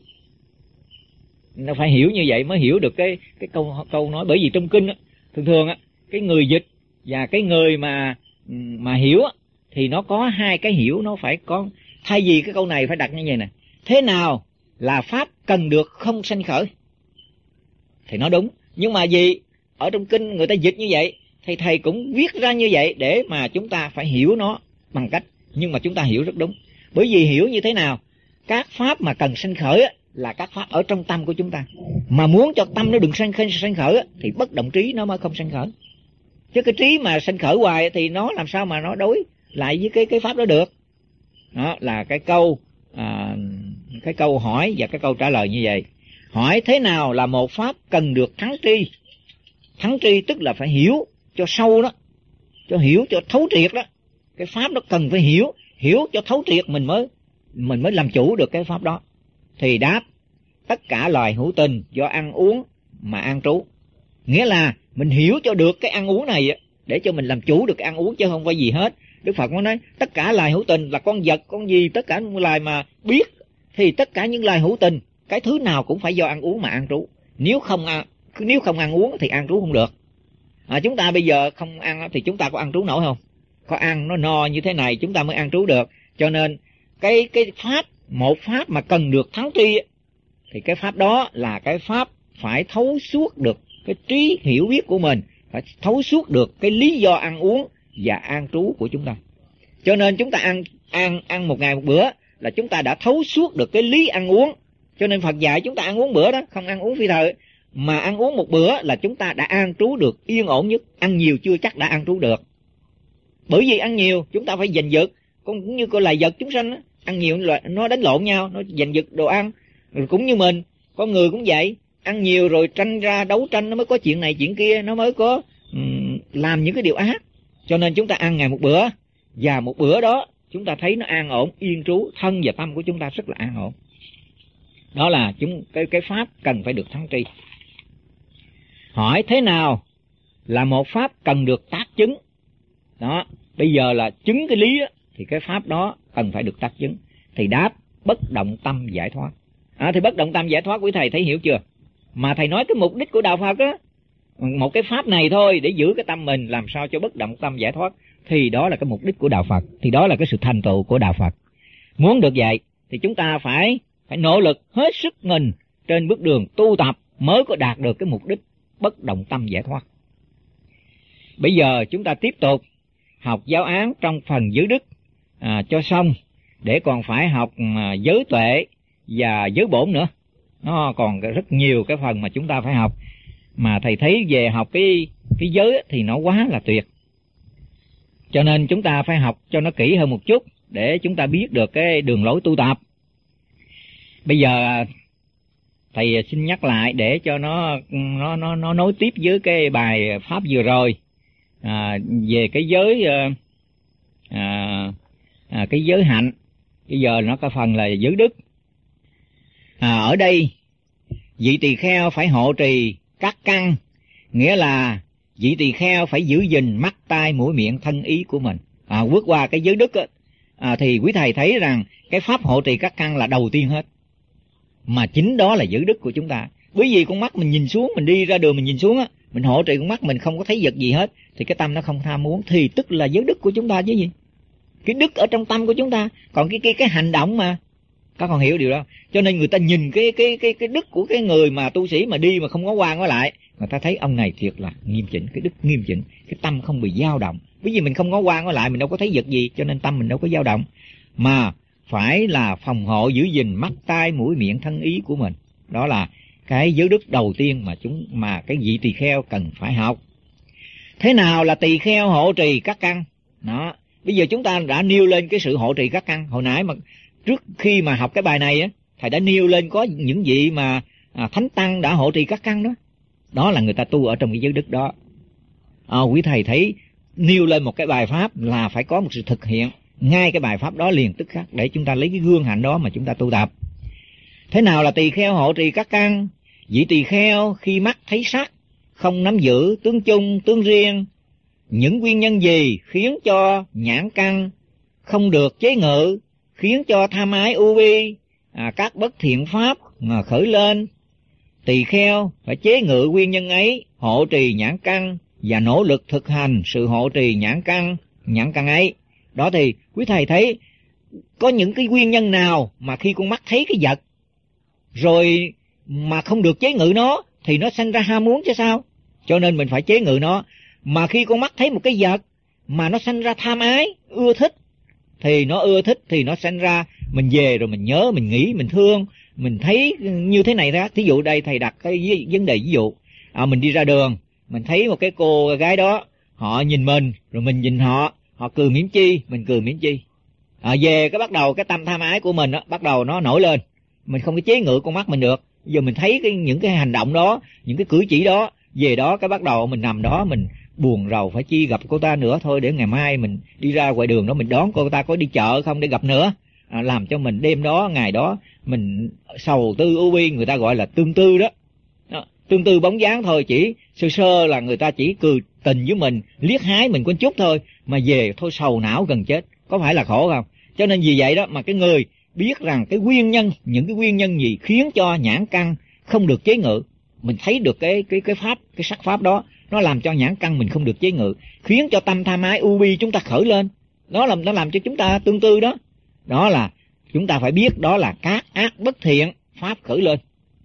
[SPEAKER 1] Nó phải hiểu như vậy mới hiểu được cái cái câu câu nói. Bởi vì trong kinh á, thường thường á, cái người dịch và cái người mà mà hiểu á, thì nó có hai cái hiểu, nó phải có. Thay vì cái câu này phải đặt như vậy nè: thế nào là pháp cần được không sanh khởi, thì nó đúng. Nhưng mà vì ở trong kinh người ta dịch như vậy thì thầy cũng viết ra như vậy để mà chúng ta phải hiểu nó bằng cách, nhưng mà chúng ta hiểu rất đúng. Bởi vì hiểu như thế nào? Các pháp mà cần sanh khởi á, là các pháp ở trong tâm của chúng ta. Mà muốn cho tâm nó đừng sanh khởi, sanh khởi á, thì bất động trí nó mới không sanh khởi. Chứ cái trí mà sanh khởi hoài thì nó làm sao mà nó đối lại với cái cái pháp đó được. Đó là cái câu à, cái câu hỏi và cái câu trả lời như vậy. Hỏi thế nào là một pháp cần được thắng tri? Thắng tri tức là phải hiểu cho sâu đó, cho hiểu cho thấu triệt đó. Cái pháp đó cần phải hiểu, hiểu cho thấu triệt mình mới mình mới làm chủ được cái pháp đó. Thì đáp tất cả loài hữu tình do ăn uống mà an trú. Nghĩa là mình hiểu cho được cái ăn uống này để cho mình làm chủ được cái ăn uống, chứ không phải gì hết. Đức Phật mới nói tất cả loài hữu tình là con vật, con gì, tất cả những loài mà biết, thì tất cả những loài hữu tình cái thứ nào cũng phải do ăn uống mà an trú. Nếu không ăn, nếu không ăn uống thì an trú không được. À, chúng ta bây giờ không ăn thì chúng ta có ăn trú nổi không? Có ăn nó no như thế này chúng ta mới ăn trú được. Cho nên cái cái pháp, một pháp mà cần được thắng tri thì cái pháp đó là cái pháp phải thấu suốt được cái trí hiểu biết của mình, phải thấu suốt được cái lý do ăn uống và an trú của chúng ta. Cho nên chúng ta ăn ăn ăn một ngày một bữa là chúng ta đã thấu suốt được cái lý ăn uống. Cho nên Phật dạy chúng ta ăn uống bữa đó, không ăn uống phi thời. Mà ăn uống một bữa là chúng ta đã an trú được yên ổn nhất. Ăn nhiều chưa chắc đã an trú được. Bởi vì ăn nhiều chúng ta phải giành giật, cũng như con loài vật chúng sanh đó. Ăn nhiều nó đánh lộn nhau, nó giành giật đồ ăn. Rồi cũng như mình, con người cũng vậy, ăn nhiều rồi tranh ra đấu tranh, nó mới có chuyện này chuyện kia, nó mới có um, làm những cái điều ác. Cho nên chúng ta ăn ngày một bữa, và một bữa đó chúng ta thấy nó an ổn, yên trú, thân và tâm của chúng ta rất là an ổn. Đó là chúng cái cái pháp cần phải được thắng tri. Hỏi thế nào là một pháp cần được tác chứng? Đó, bây giờ là chứng cái lý đó, thì cái pháp đó cần phải được tác chứng. Thì đáp bất động tâm giải thoát. À, thì bất động tâm giải thoát quý thầy thấy hiểu chưa? Mà thầy nói cái mục đích của đạo Phật đó một cái pháp này thôi để giữ cái tâm mình làm sao cho bất động tâm giải thoát, thì đó là cái mục đích của đạo Phật, thì đó là cái sự thành tựu của đạo Phật. Muốn được vậy thì chúng ta phải phải nỗ lực hết sức mình trên bước đường tu tập mới có đạt được cái mục đích bất động tâm giải thoát. Bây giờ chúng ta tiếp tục học giáo án trong phần giới đức à, cho xong, để còn phải học à, giới tuệ và giới bổn nữa. Nó còn rất nhiều cái phần mà chúng ta phải học, mà thầy thấy về học cái cái giới thì nó quá là tuyệt, cho nên chúng ta phải học cho nó kỹ hơn một chút để chúng ta biết được cái đường lối tu tập. Bây giờ thầy xin nhắc lại để cho nó nó nó nó nối tiếp với cái bài pháp vừa rồi à, về cái giới à, à, cái giới hạnh. Bây giờ nó có phần là giới đức. À, ở đây vị tỳ kheo phải hộ trì các căn, nghĩa là vị tỳ kheo phải giữ gìn mắt tai mũi miệng thân ý của mình. À, bước qua cái giới đức á, à, thì quý thầy thấy rằng cái pháp hộ trì các căn là đầu tiên hết, mà chính đó là giới đức của chúng ta. Bởi vì con mắt mình nhìn xuống, mình đi ra đường mình nhìn xuống á, mình hộ trì con mắt mình không có thấy vật gì hết, thì cái tâm nó không tham muốn, thì tức là giới đức của chúng ta chứ gì. Cái đức ở trong tâm của chúng ta, còn cái cái cái hành động mà các con hiểu điều đó. Cho nên người ta nhìn cái cái cái cái đức của cái người mà tu sĩ mà đi mà không có qua ngó lại, người ta thấy ông này thiệt là nghiêm chỉnh, cái đức nghiêm chỉnh, cái tâm không bị dao động. Bởi vì mình không có qua ngó lại, mình đâu có thấy vật gì, cho nên tâm mình đâu có dao động. Mà phải là phòng hộ giữ gìn mắt tai mũi miệng thân ý của mình. Đó là cái giới đức đầu tiên mà chúng mà cái vị tỳ kheo cần phải học. Thế nào là tỳ kheo hộ trì các căn? Đó, bây giờ chúng ta đã nêu lên cái sự hộ trì các căn. Hồi nãy mà trước khi mà học cái bài này á, thầy đã nêu lên có những vị mà à, thánh tăng đã hộ trì các căn đó. Đó là người ta tu ở trong cái giới đức đó. À, quý thầy thấy nêu lên một cái bài pháp là phải có một sự thực hiện ngay cái bài pháp đó liền tức khắc, để chúng ta lấy cái gương hạnh đó mà chúng ta tu tập. Thế nào là tỳ kheo hộ trì các căn? Vị tỳ kheo khi mắt thấy sắc, không nắm giữ tướng chung tướng riêng. Những nguyên nhân gì khiến cho nhãn căn không được chế ngự, khiến cho tham ái ưu bi, à, các bất thiện pháp mà khởi lên? Tỳ kheo phải chế ngự nguyên nhân ấy, hộ trì nhãn căn và nỗ lực thực hành sự hộ trì nhãn căn nhãn căn ấy. Đó thì quý thầy thấy có những cái nguyên nhân nào mà khi con mắt thấy cái vật rồi mà không được chế ngự nó thì nó sanh ra ham muốn chứ sao? Cho nên mình phải chế ngự nó. Mà khi con mắt thấy một cái vật mà nó sanh ra tham ái, ưa thích, thì nó ưa thích thì nó sanh ra mình về rồi mình nhớ, mình nghĩ, mình thương, mình thấy như thế này đó. Thí dụ đây thầy đặt cái vấn đề ví dụ, à, mình đi ra đường, mình thấy một cái cô gái đó, họ nhìn mình rồi mình nhìn họ, họ cười mỉm chi, mình cười mỉm chi. À, về cái bắt đầu cái tâm tham ái của mình đó, bắt đầu nó nổi lên, mình không có chế ngự con mắt mình được. Giờ mình thấy cái, những cái hành động đó, những cái cử chỉ đó, về đó cái bắt đầu mình nằm đó mình buồn rầu, phải chi gặp cô ta nữa thôi, để ngày mai mình đi ra ngoài đường đó mình đón cô ta có đi chợ không để gặp nữa. À, làm cho mình đêm đó ngày đó mình sầu tư ưu bi, người ta gọi là tương tư đó. Đó, tương tư bóng dáng thôi, chỉ sơ sơ là người ta chỉ cười tình với mình, liếc hái mình có chút thôi, mà về thôi sầu não gần chết, có phải là khổ không? Cho nên vì vậy đó mà cái người biết rằng cái nguyên nhân, những cái nguyên nhân gì khiến cho nhãn căn không được chế ngự, mình thấy được cái cái cái pháp, cái sắc pháp đó, nó làm cho nhãn căn mình không được chế ngự, khiến cho tâm tham ái ưu bi chúng ta khởi lên, nó làm nó làm cho chúng ta tương tư đó. Đó là chúng ta phải biết đó là các ác bất thiện pháp khởi lên.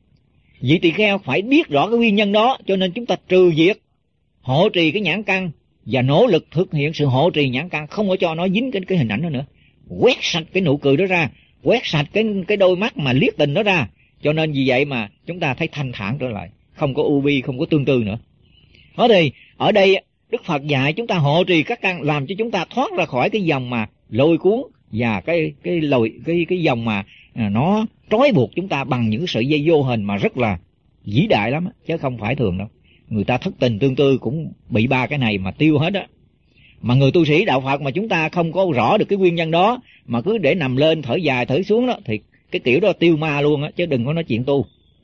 [SPEAKER 1] Vị tỳ kheo phải biết rõ cái nguyên nhân đó, cho nên chúng ta trừ diệt, hộ trì cái nhãn căn và nỗ lực thực hiện sự hộ trì nhãn căn, không có cho nó dính cái cái hình ảnh đó nữa, quét sạch cái nụ cười đó ra, quét sạch cái cái đôi mắt mà liếc tình đó ra. Cho nên vì vậy mà chúng ta thấy thanh thản trở lại, không có ưu bi, không có tương tư nữa. Đó thì ở đây Đức Phật dạy chúng ta hộ trì các căn, làm cho chúng ta thoát ra khỏi cái dòng mà lôi cuốn và cái cái lồi cái cái dòng mà à, nó trói buộc chúng ta bằng những sợi dây vô hình mà rất là vĩ đại lắm, chứ không phải thường đâu. Người ta thất tình tương tư cũng bị ba cái này mà tiêu hết á. Mà người tu sĩ đạo Phật mà chúng ta không có rõ được cái nguyên nhân đó, mà cứ để nằm lên thở dài thở xuống đó, thì cái kiểu đó tiêu ma luôn á, chứ đừng có nói chuyện tu.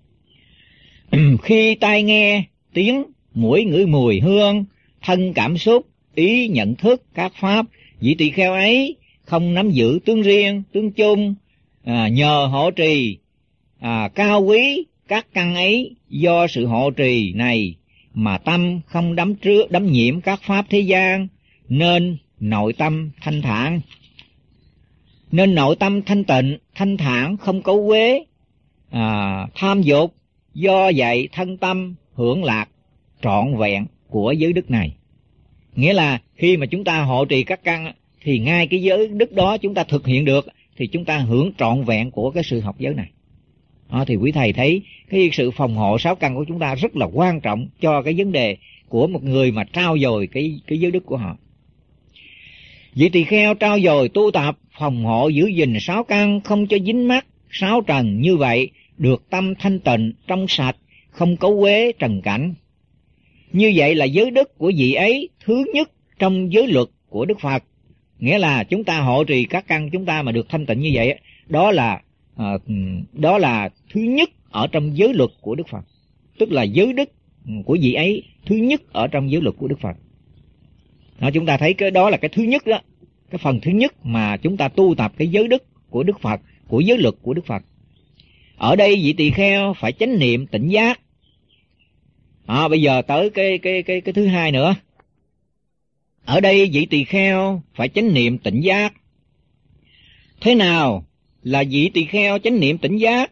[SPEAKER 1] Khi tai nghe tiếng, mũi ngửi mùi hương, thân cảm xúc, ý nhận thức các pháp, vị tỳ kheo ấy không nắm giữ tướng riêng, tướng chung, à, nhờ hộ trì à, cao quý các căn ấy, do sự hộ trì này mà tâm không đắm trước đắm nhiễm các pháp thế gian, nên nội tâm thanh thản. Nên nội tâm thanh tịnh, thanh thản, không cấu quế, à, tham dục, do vậy thân tâm hưởng lạc trọn vẹn của giới đức này. Nghĩa là khi mà chúng ta hộ trì các căn thì ngay cái giới đức đó chúng ta thực hiện được thì chúng ta hưởng trọn vẹn của cái sự học giới này. Đó, thì quý thầy thấy cái sự phòng hộ sáu căn của chúng ta rất là quan trọng cho cái vấn đề của một người mà trau dồi cái cái giới đức của họ. Vị tỳ kheo trau dồi tu tập phòng hộ giữ gìn sáu căn không cho dính mắc sáu trần, như vậy được tâm thanh tịnh trong sạch, không cấu uế trần cảnh. Như vậy là giới đức của vị ấy thứ nhất trong giới luật của Đức Phật. Nghĩa là chúng ta hộ trì các căn chúng ta mà được thanh tịnh như vậy, đó là à, đó là thứ nhất ở trong giới luật của Đức Phật. Tức là giới đức của vị ấy thứ nhất ở trong giới luật của Đức Phật. Đó, chúng ta thấy cái đó là cái thứ nhất đó, cái phần thứ nhất mà chúng ta tu tập cái giới đức của Đức Phật, của giới luật của Đức Phật. Ở đây vị tỳ kheo phải chánh niệm tỉnh giác. À, bây giờ tới cái cái cái cái thứ hai nữa. Ở đây vị tỳ kheo phải chánh niệm tỉnh giác. Thế nào là vị tỳ kheo chánh niệm tỉnh giác?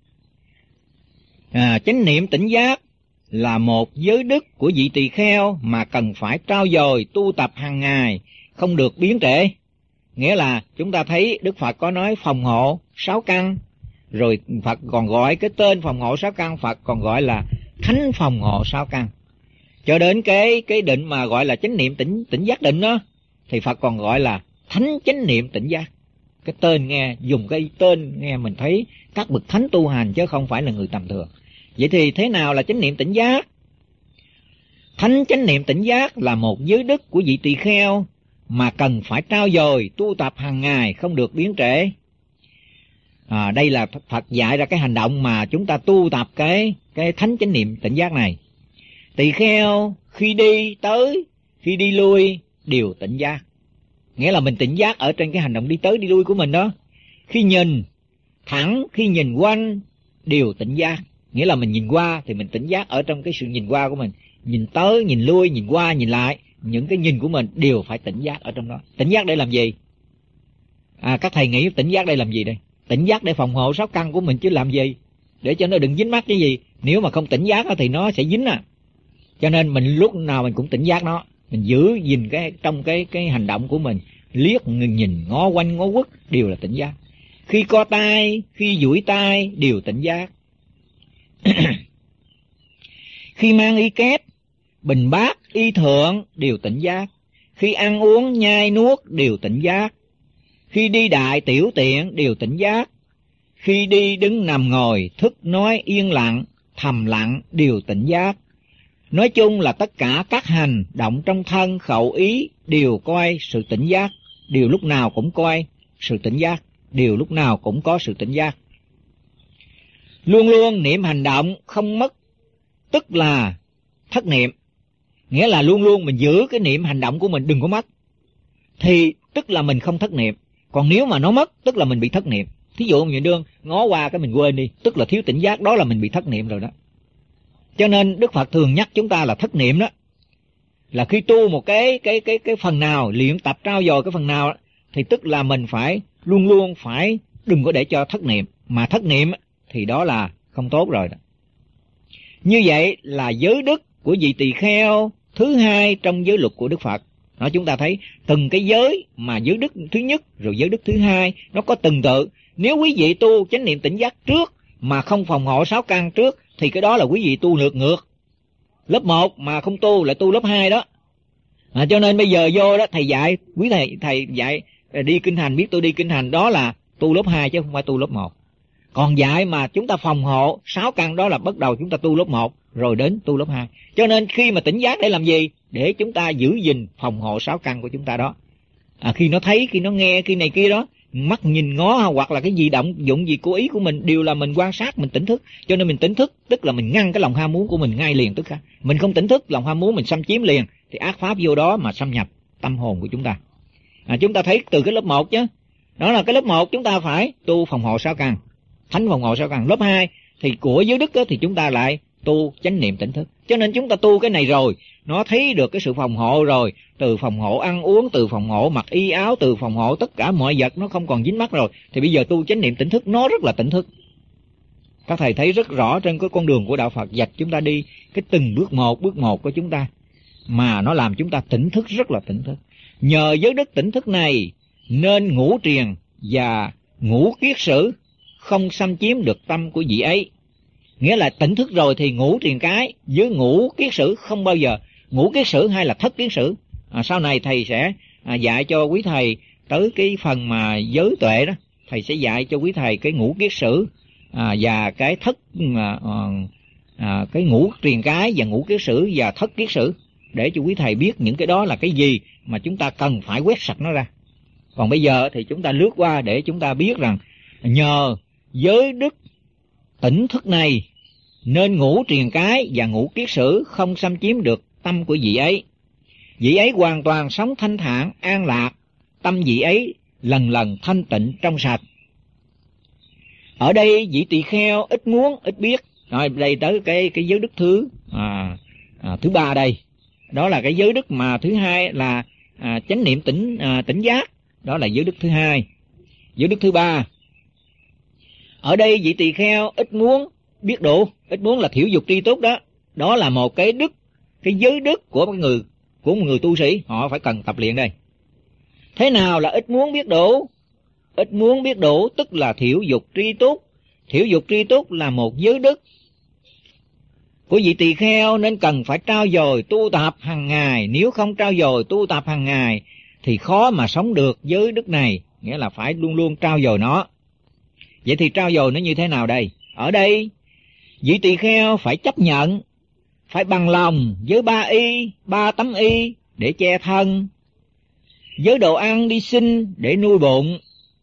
[SPEAKER 1] À, chánh niệm tỉnh giác là một giới đức của vị tỳ kheo mà cần phải trau dồi tu tập hàng ngày, không được biến trễ. Nghĩa là chúng ta thấy Đức Phật có nói phòng hộ sáu căn, rồi Phật còn gọi cái tên phòng hộ sáu căn, Phật còn gọi là thánh phòng hộ sáu căn. Cho đến cái cái định mà gọi là chánh niệm tỉnh tỉnh giác định đó, thì Phật còn gọi là thánh chánh niệm tỉnh giác. Cái tên nghe, dùng cái tên nghe mình thấy các bậc thánh tu hành chứ không phải là người tầm thường. Vậy thì thế nào là chánh niệm tỉnh giác? Thánh chánh niệm tỉnh giác là một giới đức của vị tỳ kheo mà cần phải trau dồi tu tập hàng ngày, không được biến trễ. À, đây là Phật dạy ra cái hành động mà chúng ta tu tập cái cái thánh chánh niệm tỉnh giác này. Tỳ kheo khi đi tới, khi đi lui đều tỉnh giác. Nghĩa là mình tỉnh giác ở trên cái hành động đi tới đi lui của mình đó. Khi nhìn thẳng, khi nhìn quanh đều tỉnh giác. Nghĩa là mình nhìn qua thì mình tỉnh giác ở trong cái sự nhìn qua của mình. Nhìn tới, nhìn lui, nhìn qua, nhìn lại, những cái nhìn của mình đều phải tỉnh giác ở trong đó. Tỉnh giác để làm gì? À, các thầy nghĩ tỉnh giác đây làm gì đây? Tỉnh giác để phòng hộ sáu căn của mình chứ làm gì? Để cho nó đừng dính mắc cái gì. Nếu mà không tỉnh giác thì nó sẽ dính à. Cho nên mình lúc nào mình cũng tỉnh giác nó. Mình giữ gìn cái trong cái cái hành động của mình, liếc nhìn ngó quanh ngó quất đều là tỉnh giác. Khi co tay, khi duỗi tay đều tỉnh giác. Khi mang y kép, bình bát, y thượng đều tỉnh giác. Khi ăn uống, nhai nuốt đều tỉnh giác. Khi đi đại tiểu tiện đều tỉnh giác. Khi đi đứng nằm ngồi, thức nói yên lặng, thầm lặng đều tỉnh giác. Nói chung là tất cả các hành động trong thân khẩu ý đều coi sự tỉnh giác, đều lúc nào cũng coi sự tỉnh giác, đều lúc nào cũng có sự tỉnh giác. Luôn luôn niệm hành động không mất, tức là thất niệm. Nghĩa là luôn luôn mình giữ cái niệm hành động của mình đừng có mất, thì tức là mình không thất niệm. Còn nếu mà nó mất, tức là mình bị thất niệm. Thí dụ như đương ngó qua cái mình quên đi, tức là thiếu tỉnh giác, đó là mình bị thất niệm rồi đó. Cho nên Đức Phật thường nhắc chúng ta là thất niệm đó. Là khi tu một cái cái cái cái phần nào, luyện tập trau dồi cái phần nào đó, thì tức là mình phải luôn luôn phải đừng có để cho thất niệm. Mà thất niệm thì đó là không tốt rồi đó. Như vậy là giới đức của vị tỳ kheo thứ hai trong giới luật của Đức Phật. Đó, chúng ta thấy từng cái giới mà giới đức thứ nhất rồi giới đức thứ hai nó có từng tự. Nếu quý vị tu chánh niệm tỉnh giác trước mà không phòng hộ sáu căn trước thì cái đó là quý vị tu ngược ngược. Lớp một mà không tu lại tu lớp hai đó. À, cho nên bây giờ vô đó thầy dạy, quý thầy thầy dạy đi kinh hành, biết tôi đi kinh hành đó là tu lớp hai chứ không phải tu lớp một. Còn dạy mà chúng ta phòng hộ sáu căn đó là bắt đầu chúng ta tu lớp một rồi đến tu lớp hai. Cho nên khi mà tỉnh giác để làm gì? Để chúng ta giữ gìn phòng hộ sáu căn của chúng ta đó. À, khi nó thấy, khi nó nghe, khi này kia đó, mắt nhìn ngó hoặc là cái gì động dụng gì cố ý của mình đều là mình quan sát, mình tỉnh thức. Cho nên mình tỉnh thức tức là mình ngăn cái lòng ham muốn của mình ngay liền tức khắc. Mình không tỉnh thức, lòng ham muốn mình xâm chiếm liền thì ác pháp vô đó mà xâm nhập tâm hồn của chúng ta. À, chúng ta thấy từ cái lớp một chứ. Đó là cái lớp một chúng ta phải tu phòng hộ sáu căn, thánh phòng hộ sáu căn. Lớp hai thì của giới đức đó, thì chúng ta lại tu chánh niệm tỉnh thức. Cho nên chúng ta tu cái này rồi, nó thấy được cái sự phòng hộ rồi, từ phòng hộ ăn uống, từ phòng hộ mặc y áo, từ phòng hộ tất cả mọi vật nó không còn dính mắc rồi, thì bây giờ tu chánh niệm tỉnh thức nó rất là tỉnh thức. Các thầy thấy rất rõ trên cái con đường của đạo Phật dạch chúng ta đi, cái từng bước một, bước một của chúng ta, mà nó làm chúng ta tỉnh thức, rất là tỉnh thức. Nhờ giới đức tỉnh thức này nên ngũ triền và ngũ kiết sử không xâm chiếm được tâm của vị ấy. Nghĩa là tỉnh thức rồi thì ngũ triền cái với ngũ kiết sử không bao giờ, ngũ kiết sử hay là thất kiết sử. À, sau này thầy sẽ à, dạy cho quý thầy tới cái phần mà giới tuệ đó, thầy sẽ dạy cho quý thầy cái ngũ kiết sử à, và cái thất à, à, cái ngũ triền cái và ngũ kiết sử và thất kiết sử, để cho quý thầy biết những cái đó là cái gì mà chúng ta cần phải quét sạch nó ra. Còn bây giờ thì chúng ta lướt qua để chúng ta biết rằng nhờ giới đức tỉnh thức này nên ngũ triền cái và ngũ kiết sử không xâm chiếm được tâm của vị ấy. Vị ấy hoàn toàn sống thanh thản, an lạc, tâm vị ấy lần lần thanh tịnh trong sạch. Ở đây vị tỳ kheo ít muốn, ít biết. Rồi đây tới cái cái giới đức thứ à, à, thứ ba đây. Đó là cái giới đức mà thứ hai là à, chánh niệm tỉnh à, tỉnh giác. Đó là giới đức thứ hai. Giới đức thứ ba. Ở đây vị tỳ kheo ít muốn biết đủ, ít muốn là thiểu dục tri túc đó. Đó là một cái đức, cái giới đức của một người của một người tu sĩ, họ phải cần tập luyện đây. Thế nào là ít muốn biết đủ? Ít muốn biết đủ tức là thiểu dục tri túc. Thiểu dục tri túc là một giới đức của vị tỳ kheo nên cần phải trau dồi tu tập hàng ngày. Nếu không trau dồi tu tập hàng ngày thì khó mà sống được giới đức này, nghĩa là phải luôn luôn trau dồi nó. Vậy thì trau dồi nó như thế nào đây? Ở đây vị tỳ kheo phải chấp nhận, phải bằng lòng với ba y, ba tấm y để che thân, với đồ ăn đi xin để nuôi bụng.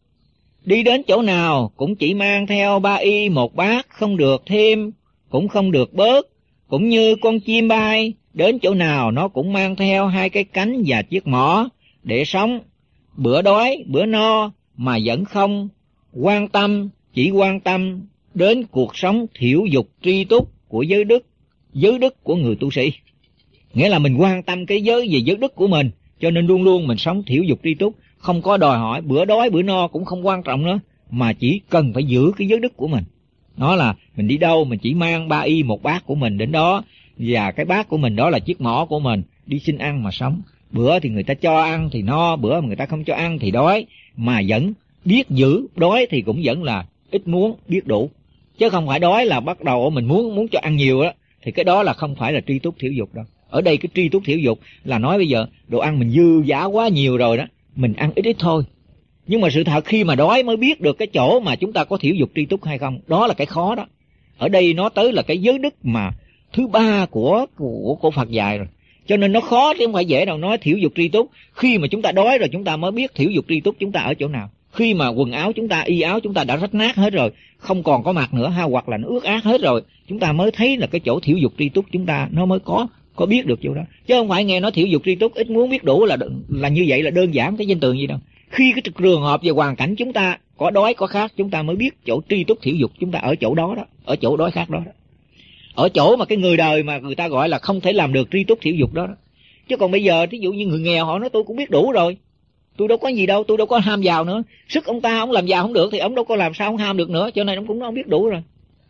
[SPEAKER 1] Đi đến chỗ nào cũng chỉ mang theo ba y một bát, không được thêm, cũng không được bớt. Cũng như con chim bay, đến chỗ nào nó cũng mang theo hai cái cánh và chiếc mỏ để sống. Bữa đói, bữa no mà vẫn không quan tâm, chỉ quan tâm đến cuộc sống thiểu dục tri túc của giới đức, giới đức của người tu sĩ. Nghĩa là mình quan tâm cái giới về giới đức của mình, cho nên luôn luôn mình sống thiểu dục tri túc, không có đòi hỏi bữa đói bữa no cũng không quan trọng nữa, mà chỉ cần phải giữ cái giới đức của mình. Nó là mình đi đâu mình chỉ mang ba y một bát của mình đến đó, và cái bát của mình đó là chiếc mỏ của mình, đi xin ăn mà sống. Bữa thì người ta cho ăn thì no, bữa mà người ta không cho ăn thì đói, mà vẫn biết giữ. Đói thì cũng vẫn là ít muốn biết đủ, chứ không phải đói là bắt đầu mình muốn muốn cho ăn nhiều đó, thì cái đó là không phải là tri túc thiểu dục đâu. Ở đây cái tri túc thiểu dục là nói bây giờ đồ ăn mình dư dả quá nhiều rồi đó, mình ăn ít ít thôi. Nhưng mà sự thật khi mà đói mới biết được cái chỗ mà chúng ta có thiểu dục tri túc hay không, đó là cái khó đó. Ở đây nó tới là cái giới đức mà thứ ba của của, của Phật dạy rồi, cho nên nó khó chứ không phải dễ đâu. Nói thiểu dục tri túc, khi mà chúng ta đói rồi chúng ta mới biết thiểu dục tri túc chúng ta ở chỗ nào. Khi mà quần áo chúng ta, y áo chúng ta đã rách nát hết rồi, không còn có mặt nữa ha, hoặc là nó ướt át hết rồi, chúng ta mới thấy là cái chỗ thiểu dục tri túc chúng ta nó mới có có biết được chỗ đó. Chứ không phải nghe nói thiểu dục tri túc ít muốn biết đủ là là như vậy là đơn giản cái danh từ gì đâu. Khi cái trường hợp và hoàn cảnh chúng ta có đói có khát, chúng ta mới biết chỗ tri túc thiểu dục chúng ta ở chỗ đó đó, ở chỗ đói khát đó đó. Ở chỗ mà cái người đời mà người ta gọi là không thể làm được tri túc thiểu dục đó, đó. Chứ còn bây giờ thí dụ như người nghèo họ nói tôi cũng biết đủ rồi, tôi đâu có gì đâu, tôi đâu có ham giàu nữa. Sức ông ta ông làm giàu không được thì ông đâu có làm sao ông ham được nữa, cho nên ông cũng không biết đủ rồi.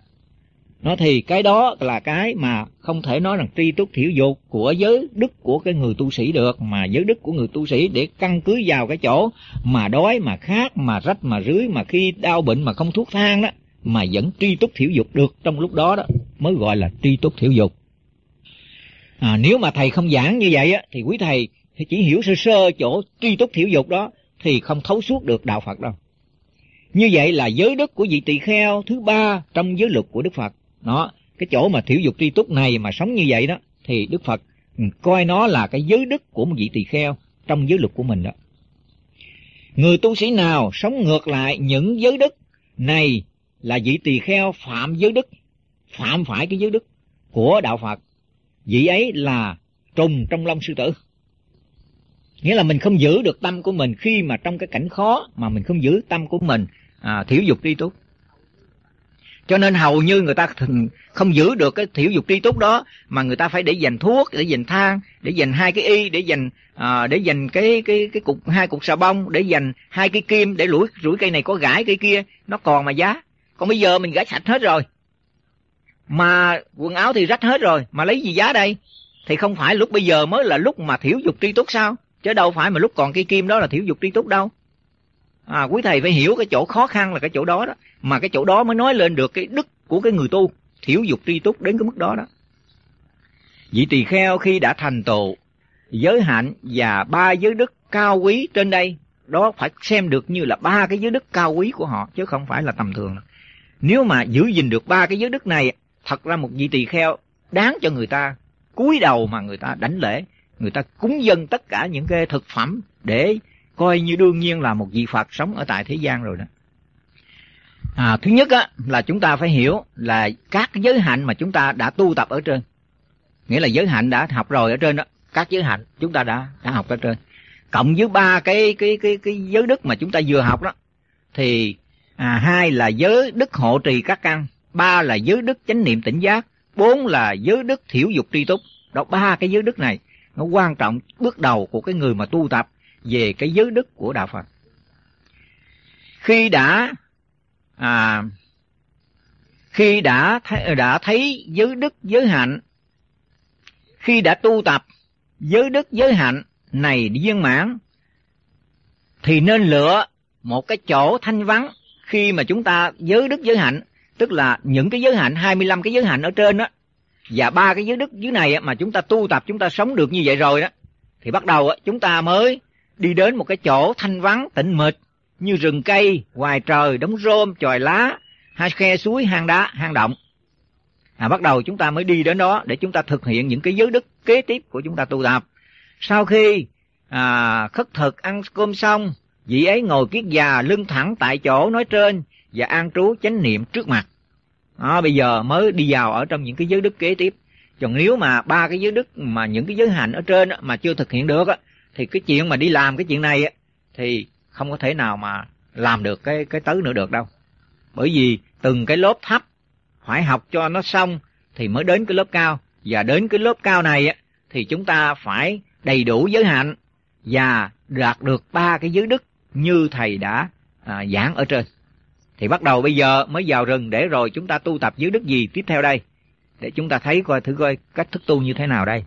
[SPEAKER 1] Nó thì cái đó là cái mà không thể nói rằng tri túc thiểu dục của giới đức của cái người tu sĩ được, mà giới đức của người tu sĩ để căn cứ vào cái chỗ mà đói mà khát mà rách mà rưới, mà khi đau bệnh mà không thuốc thang đó, mà vẫn tri túc thiểu dục được trong lúc đó đó mới gọi là tri túc thiểu dục. À, nếu mà thầy không giảng như vậy á, thì quý thầy thì chỉ hiểu sơ sơ chỗ tri túc thiểu dục đó thì không thấu suốt được đạo Phật đâu. Như vậy là giới đức của vị tỳ kheo thứ ba trong giới luật của Đức Phật. Đó, cái chỗ mà thiểu dục tri túc này mà sống như vậy đó thì Đức Phật coi nó là cái giới đức của một vị tỳ kheo trong giới luật của mình đó. Người tu sĩ nào sống ngược lại những giới đức này là vị tỳ kheo phạm giới đức, phạm phải cái giới đức của đạo Phật. Vị ấy là trùng trong lông sư tử. Nghĩa là mình không giữ được tâm của mình khi mà trong cái cảnh khó, mà mình không giữ tâm của mình à, thiểu dục tri túc. Cho nên hầu như người ta không giữ được cái thiểu dục tri túc đó, mà người ta phải để dành thuốc, để dành than, để dành hai cái y, để dành à, để dành cái cái cái cục hai cục xà bông, để dành hai cái kim để lủi rủi cây này có gãi cây kia nó còn mà giá. Còn bây giờ mình gãi sạch hết rồi, mà quần áo thì rách hết rồi, mà lấy gì giá đây? Thì không phải lúc bây giờ mới là lúc mà thiểu dục tri túc sao? Chứ đâu phải mà lúc còn cây kim đó là thiểu dục tri túc đâu. À, quý thầy phải hiểu cái chỗ khó khăn là cái chỗ đó đó, mà cái chỗ đó mới nói lên được cái đức của cái người tu thiểu dục tri túc đến cái mức đó đó. Vị tỳ kheo khi đã thành tựu giới hạnh và ba giới đức cao quý trên đây, đó phải xem được như là ba cái giới đức cao quý của họ, chứ không phải là tầm thường. Nếu mà giữ gìn được ba cái giới đức này, thật ra một vị tỳ kheo đáng cho người ta cúi đầu mà người ta đảnh lễ, người ta cúng dâng tất cả những cái thực phẩm để coi như đương nhiên là một vị Phật sống ở tại thế gian rồi đó. À, thứ nhất á, là chúng ta phải hiểu là các cái giới hạnh mà chúng ta đã tu tập ở trên, nghĩa là giới hạnh đã học rồi ở trên đó, các giới hạnh chúng ta đã đã học ở trên, cộng với ba cái cái cái cái giới đức mà chúng ta vừa học đó, thì à, hai là giới đức hộ trì các căn, ba là giới đức chánh niệm tỉnh giác, bốn là giới đức thiểu dục tri túc. Đó, ba cái giới đức này nó quan trọng bước đầu của cái người mà tu tập về cái giới đức của đạo Phật. Khi đã à, khi đã th- đã thấy giới đức giới hạnh, khi đã tu tập giới đức giới hạnh này viên mãn, thì nên lựa một cái chỗ thanh vắng. Khi mà chúng ta giới đức giới hạnh, tức là những cái giới hạnh, hai mươi lăm cái giới hạnh ở trên đó, và ba cái giới đức dưới này mà chúng ta tu tập, chúng ta sống được như vậy rồi đó, thì bắt đầu chúng ta mới đi đến một cái chỗ thanh vắng tĩnh mịch, như rừng cây, ngoài trời, đống rơm, chòi lá, hai khe suối, hang đá, hang động. À, bắt đầu chúng ta mới đi đến đó để chúng ta thực hiện những cái giới đức kế tiếp của chúng ta tu tập. Sau khi à, khất thực ăn cơm xong, vị ấy ngồi kiết già, lưng thẳng tại chỗ nói trên và an trú chánh niệm trước mặt. Đó, bây giờ mới đi vào ở trong những cái giới đức kế tiếp. Còn nếu mà ba cái giới đức mà những cái giới hạnh ở trên mà chưa thực hiện được, thì cái chuyện mà đi làm cái chuyện này thì không có thể nào mà làm được cái cái tứ nữa được đâu. Bởi vì từng cái lớp thấp phải học cho nó xong thì mới đến cái lớp cao, và đến cái lớp cao này thì chúng ta phải đầy đủ giới hạnh và đạt được ba cái giới đức như thầy đã à, giảng ở trên. Thì bắt đầu bây giờ mới vào rừng để rồi chúng ta tu tập giới đức gì tiếp theo đây, để chúng ta thấy coi thử coi cách thức tu như thế nào đây.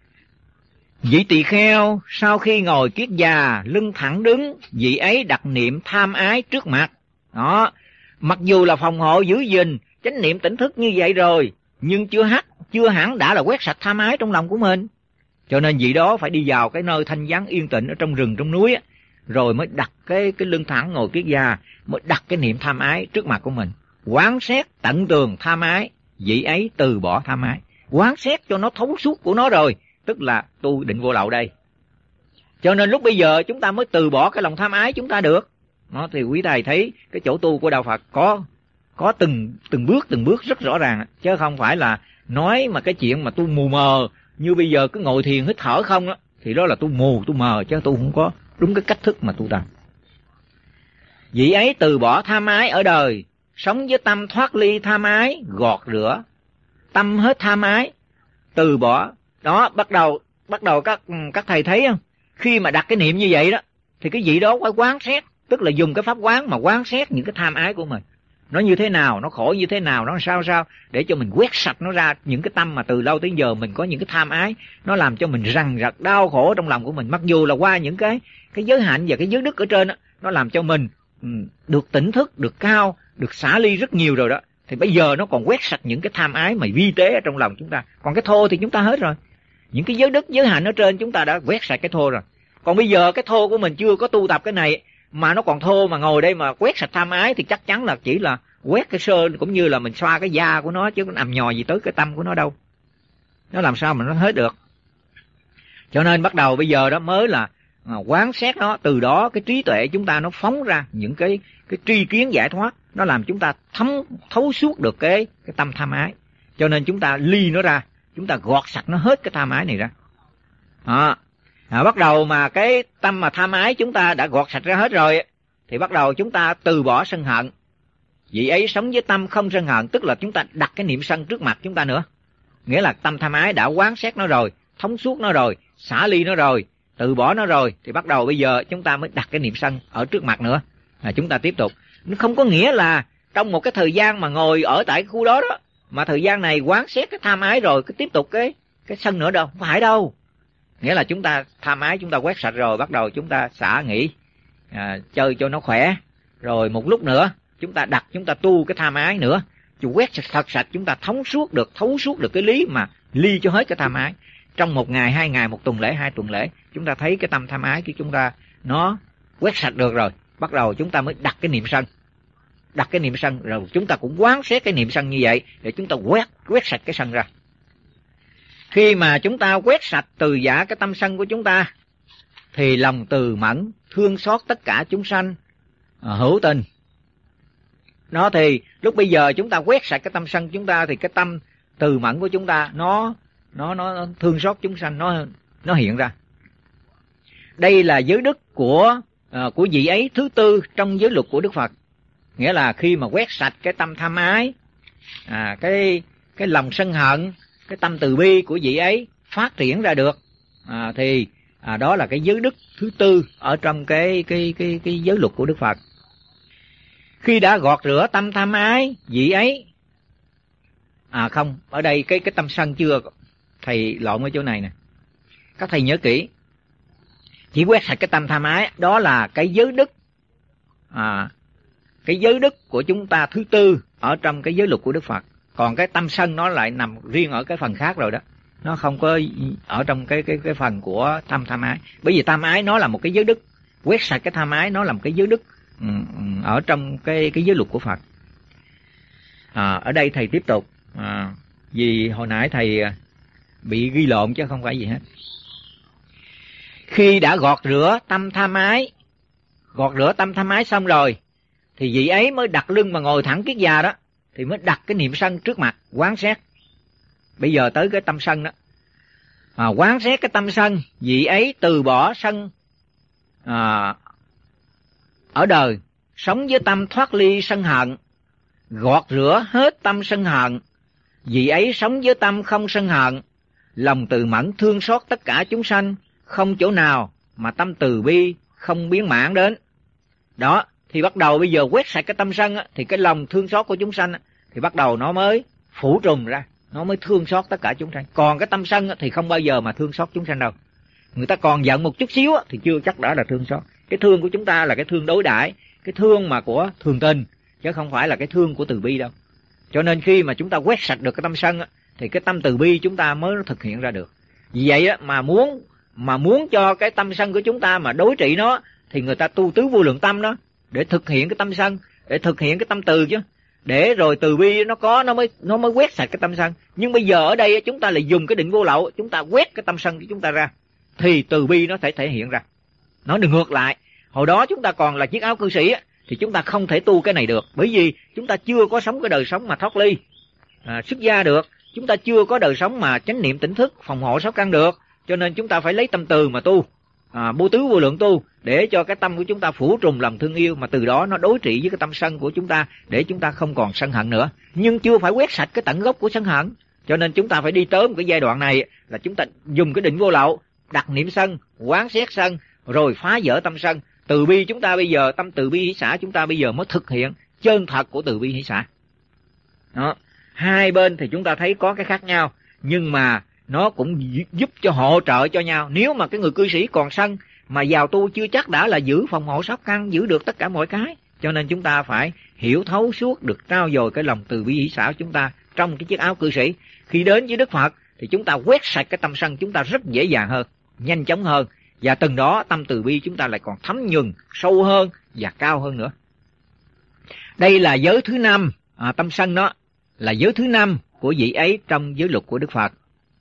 [SPEAKER 1] Vị tỳ kheo sau khi ngồi kiết già, lưng thẳng đứng, vị ấy đặt niệm tham ái trước mặt. Đó, mặc dù là phòng hộ giữ gìn chánh niệm tỉnh thức như vậy rồi, nhưng chưa hắt chưa hẳn đã là quét sạch tham ái trong lòng của mình. Cho nên vị đó phải đi vào cái nơi thanh vắng yên tĩnh ở trong rừng trong núi á, rồi mới đặt cái cái lưng thẳng ngồi kiết già, mới đặt cái niệm tham ái trước mặt của mình, quán xét tận tường tham ái, vị ấy từ bỏ tham ái, quán xét cho nó thấu suốt của nó rồi, tức là tu định vô lậu đây. Cho nên lúc bây giờ chúng ta mới từ bỏ cái lòng tham ái chúng ta được. Nó thì quý thầy thấy cái chỗ tu của đạo Phật có có từng từng bước từng bước rất rõ ràng, chứ không phải là nói mà cái chuyện mà tu mù mờ như bây giờ cứ ngồi thiền hít thở không đó, thì đó là tu mù tu mờ, chứ tu không có đúng cái cách thức mà tu tập. Vị ấy từ bỏ tham ái ở đời, sống với tâm thoát ly tham ái, gọt rửa tâm hết tham ái, từ bỏ. Đó, bắt đầu bắt đầu các các thầy thấy không? Khi mà đặt cái niệm như vậy đó, thì cái vị đó phải quán xét, tức là dùng cái pháp quán mà quán xét những cái tham ái của mình. Nó như thế nào, nó khổ như thế nào, nó sao sao, để cho mình quét sạch nó ra. Những cái tâm mà từ lâu tới giờ mình có những cái tham ái, nó làm cho mình rằn rật đau khổ trong lòng của mình. Mặc dù là qua những cái cái giới hạnh và cái giới đức ở trên đó, nó làm cho mình um, được tỉnh thức, được cao, được xả ly rất nhiều rồi đó. Thì bây giờ nó còn quét sạch những cái tham ái mà vi tế ở trong lòng chúng ta. Còn cái thô thì chúng ta hết rồi. Những cái giới đức, giới hạnh ở trên chúng ta đã quét sạch cái thô rồi. Còn bây giờ cái thô của mình chưa có tu tập cái này, mà nó còn thô, mà ngồi đây mà quét sạch tham ái thì chắc chắn là chỉ là quét cái sơn, cũng như là mình xoa cái da của nó, chứ nó nằm nhò gì tới cái tâm của nó đâu. Nó làm sao mà nó hết được. Cho nên bắt đầu bây giờ đó mới là quán xét nó, từ đó cái trí tuệ chúng ta nó phóng ra những cái cái tri kiến giải thoát, nó làm chúng ta thấm thấu suốt được cái cái tâm tham ái. Cho nên chúng ta ly nó ra, chúng ta gọt sạch nó hết cái tham ái này ra. À, à, bắt đầu mà cái tâm mà tham ái chúng ta đã gọt sạch ra hết rồi, thì bắt đầu chúng ta từ bỏ sân hận. vị ấy sống với tâm không sân hận, tức là chúng ta đặt cái niệm sân trước mặt chúng ta nữa. Nghĩa là tâm tham ái đã quán xét nó rồi, thống suốt nó rồi, xả ly nó rồi, từ bỏ nó rồi, thì bắt đầu bây giờ chúng ta mới đặt cái niệm sân ở trước mặt nữa. À, chúng ta tiếp tục. Nó không có nghĩa là trong một cái thời gian mà ngồi ở tại cái khu đó đó, mà thời gian này quán xét cái tham ái rồi cứ tiếp tục cái cái sân nữa đâu, không phải đâu. Nghĩa là chúng ta tham ái chúng ta quét sạch rồi, bắt đầu chúng ta xả nghỉ, à, chơi cho nó khỏe, rồi một lúc nữa chúng ta đặt chúng ta tu cái tham ái nữa, chứ quét thật sạch chúng ta thống suốt được, thấu suốt được cái lý mà ly cho hết cái tham ái. Trong một ngày, hai ngày, một tuần lễ, hai tuần lễ, chúng ta thấy cái tâm tham ái của chúng ta nó quét sạch được rồi, bắt đầu chúng ta mới đặt cái niệm sân. Đặt cái niệm sân rồi chúng ta cũng quán xét cái niệm sân như vậy để chúng ta quét quét sạch cái sân ra. Khi mà chúng ta quét sạch từ giả cái tâm sân của chúng ta thì lòng từ mẫn thương xót tất cả chúng sanh, à, hữu tình. Nó thì lúc bây giờ chúng ta quét sạch cái tâm sân chúng ta thì cái tâm từ mẫn của chúng ta nó nó nó thương xót chúng sanh nó nó hiện ra. Đây là giới đức của à, của vị ấy thứ tư trong giới luật của Đức Phật. Nghĩa là khi mà quét sạch cái tâm tham ái, à, cái cái lòng sân hận, cái tâm từ bi của vị ấy phát triển ra được, à, thì à, đó là cái giới đức thứ tư ở trong cái cái cái cái giới luật của Đức Phật. Khi đã gọt rửa tâm tham ái, vị ấy à không, ở đây cái cái tâm sân chưa, thầy lộn ở chỗ này nè. Các thầy nhớ kỹ, chỉ quét sạch cái tâm tham ái, đó là cái giới đức, à, cái giới đức của chúng ta thứ tư ở trong cái giới luật của Đức Phật. Còn cái tâm sân nó lại nằm riêng ở cái phần khác rồi đó, nó không có ở trong cái cái cái phần của tâm tham ái. Bởi vì tham ái nó là một cái giới đức, quét sạch cái tham ái nó là một cái giới đức ở trong cái cái giới luật của Phật. À, ở đây thầy tiếp tục, à, vì hồi nãy thầy bị ghi lộn chứ không phải gì hết. Khi đã gọt rửa tâm tham ái, gọt rửa tâm tham ái xong rồi thì vị ấy mới đặt lưng mà ngồi thẳng kiết già đó, thì mới đặt cái niệm sân trước mặt quán xét. Bây giờ tới cái tâm sân đó, à, quán xét cái tâm sân, vị ấy từ bỏ sân à, ở đời, sống với tâm thoát ly sân hận, gọt rửa hết tâm sân hận, vị ấy sống với tâm không sân hận, lòng từ mẫn thương xót tất cả chúng sanh, không chỗ nào mà tâm từ bi không biến mãn đến. Đó, thì bắt đầu bây giờ quét sạch cái tâm sân á, thì cái lòng thương xót của chúng sanh á, thì bắt đầu nó mới phủ trùm ra, nó mới thương xót tất cả chúng sanh. Còn cái tâm sân á, thì không bao giờ mà thương xót chúng sanh đâu. Người ta còn giận một chút xíu á, thì chưa chắc đã là thương xót. Cái thương của chúng ta là cái thương đối đãi, cái thương mà của thường tình, chứ không phải là cái thương của từ bi đâu. Cho nên khi mà chúng ta quét sạch được cái tâm sân á, thì cái tâm từ bi chúng ta mới thực hiện ra được. Vì vậy á, mà muốn mà muốn cho cái tâm sân của chúng ta mà đối trị nó, thì người ta tu tứ vô lượng tâm đó, để thực hiện cái tâm sân, để thực hiện cái tâm từ chứ, để rồi từ bi nó có, nó mới nó mới quét sạch cái tâm sân. Nhưng bây giờ ở đây chúng ta lại dùng cái định vô lậu, chúng ta quét cái tâm sân của chúng ta ra, thì từ bi nó thể thể hiện ra. Nó đừng ngược lại. Hồi đó chúng ta còn là chiếc áo cư sĩ thì chúng ta không thể tu cái này được, bởi vì chúng ta chưa có sống cái đời sống mà thoát ly, à, xuất gia được, chúng ta chưa có đời sống mà chánh niệm tỉnh thức, phòng hộ sáu căn được, cho nên chúng ta phải lấy tâm từ mà tu, à, vô tứ vô lượng tu, để cho cái tâm của chúng ta phủ trùm lòng thương yêu, mà từ đó nó đối trị với cái tâm sân của chúng ta, để chúng ta không còn sân hận nữa. Nhưng chưa phải quét sạch cái tận gốc của sân hận, cho nên chúng ta phải đi tới một cái giai đoạn này là chúng ta dùng cái định vô lậu, đặt niệm sân, quán xét sân, rồi phá vỡ tâm sân. Từ bi chúng ta bây giờ, tâm từ bi hỷ xả chúng ta bây giờ mới thực hiện chân thật của từ bi hỷ xả. Đó, hai bên thì chúng ta thấy có cái khác nhau, nhưng mà nó cũng giúp cho hỗ trợ cho nhau. Nếu mà cái người cư sĩ còn sân mà vào tu chưa chắc đã là giữ phòng hộ sáu căn, giữ được tất cả mọi cái. Cho nên chúng ta phải hiểu thấu suốt, được trao dồi cái lòng từ bi hỷ xả của chúng ta trong cái chiếc áo cư sĩ. Khi đến với Đức Phật thì chúng ta quét sạch cái tâm sân chúng ta rất dễ dàng hơn, nhanh chóng hơn, và từng đó tâm từ bi chúng ta lại còn thấm nhuần, sâu hơn và cao hơn nữa. Đây là giới thứ năm, à, tâm sân đó là giới thứ năm của vị ấy trong giới luật của Đức Phật.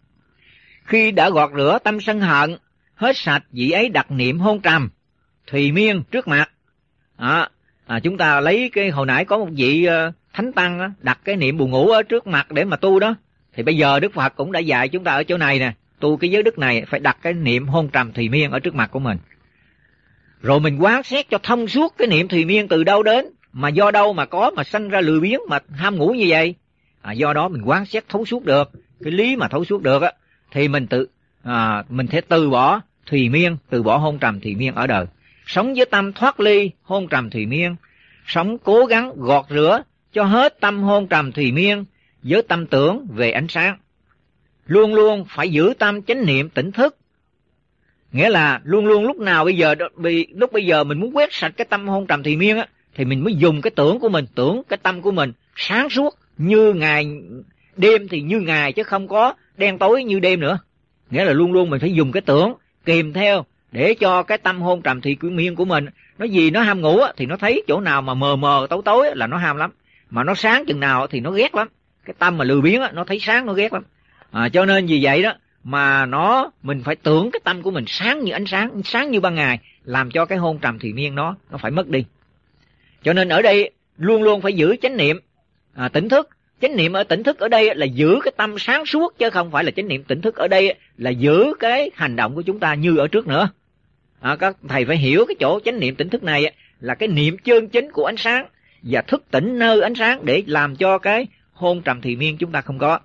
[SPEAKER 1] Khi đã gọt rửa tâm sân hận hết sạch, vị ấy đặt niệm hôn trầm thùy miên trước mặt. À, à, chúng ta lấy cái hồi nãy có một vị uh, thánh tăng đó, đặt cái niệm buồn ngủ ở trước mặt để mà tu đó, thì bây giờ Đức Phật cũng đã dạy chúng ta ở chỗ này nè, tu cái giới đức này phải đặt cái niệm hôn trầm thùy miên ở trước mặt của mình, rồi mình quán xét cho thông suốt cái niệm thùy miên từ đâu đến,
[SPEAKER 2] mà do đâu mà có mà sanh ra lười biếng mà ham ngủ như vậy? À, do đó mình quán xét thấu suốt được cái lý mà thấu suốt được á, thì mình tự à, mình sẽ từ bỏ thùy miên, từ bỏ hôn trầm thùy miên ở đời, sống với tâm thoát ly hôn trầm thùy miên, sống cố gắng gọt rửa cho hết tâm hôn trầm thùy miên với tâm tưởng về ánh sáng. Luôn luôn phải giữ tâm chánh niệm tỉnh thức, nghĩa là luôn luôn lúc nào bây giờ lúc bây giờ mình muốn quét sạch cái tâm hôn trầm thùy miên á, thì mình mới dùng cái tưởng của mình, tưởng cái tâm của mình sáng suốt như ngày, đêm thì như ngày chứ không có đen tối như đêm nữa. Nghĩa là luôn luôn mình phải dùng cái tưởng kèm theo để cho cái tâm hôn trầm thùy miên của mình, nó gì nó ham ngủ á, thì nó thấy chỗ nào mà mờ mờ tối tối á, là nó ham lắm, mà nó sáng chừng nào thì nó ghét lắm. Cái tâm mà lười biếng á, nó thấy sáng nó ghét lắm. À, cho nên vì vậy đó mà nó mình phải tưởng cái tâm của mình sáng như ánh sáng, sáng như ban ngày, làm cho cái hôn trầm thùy miên nó nó phải mất đi. Cho nên ở đây luôn luôn phải giữ chánh niệm à, tỉnh thức. Chánh niệm ở tỉnh thức ở đây là giữ cái tâm sáng suốt, chứ không phải là chánh niệm tỉnh thức ở đây là giữ cái hành động của chúng ta như ở trước nữa. À, các thầy phải hiểu cái chỗ chánh niệm tỉnh thức này là cái niệm chân chính của ánh sáng và thức tỉnh nơi ánh sáng, để làm cho cái hôn trầm thùy miên chúng ta không có.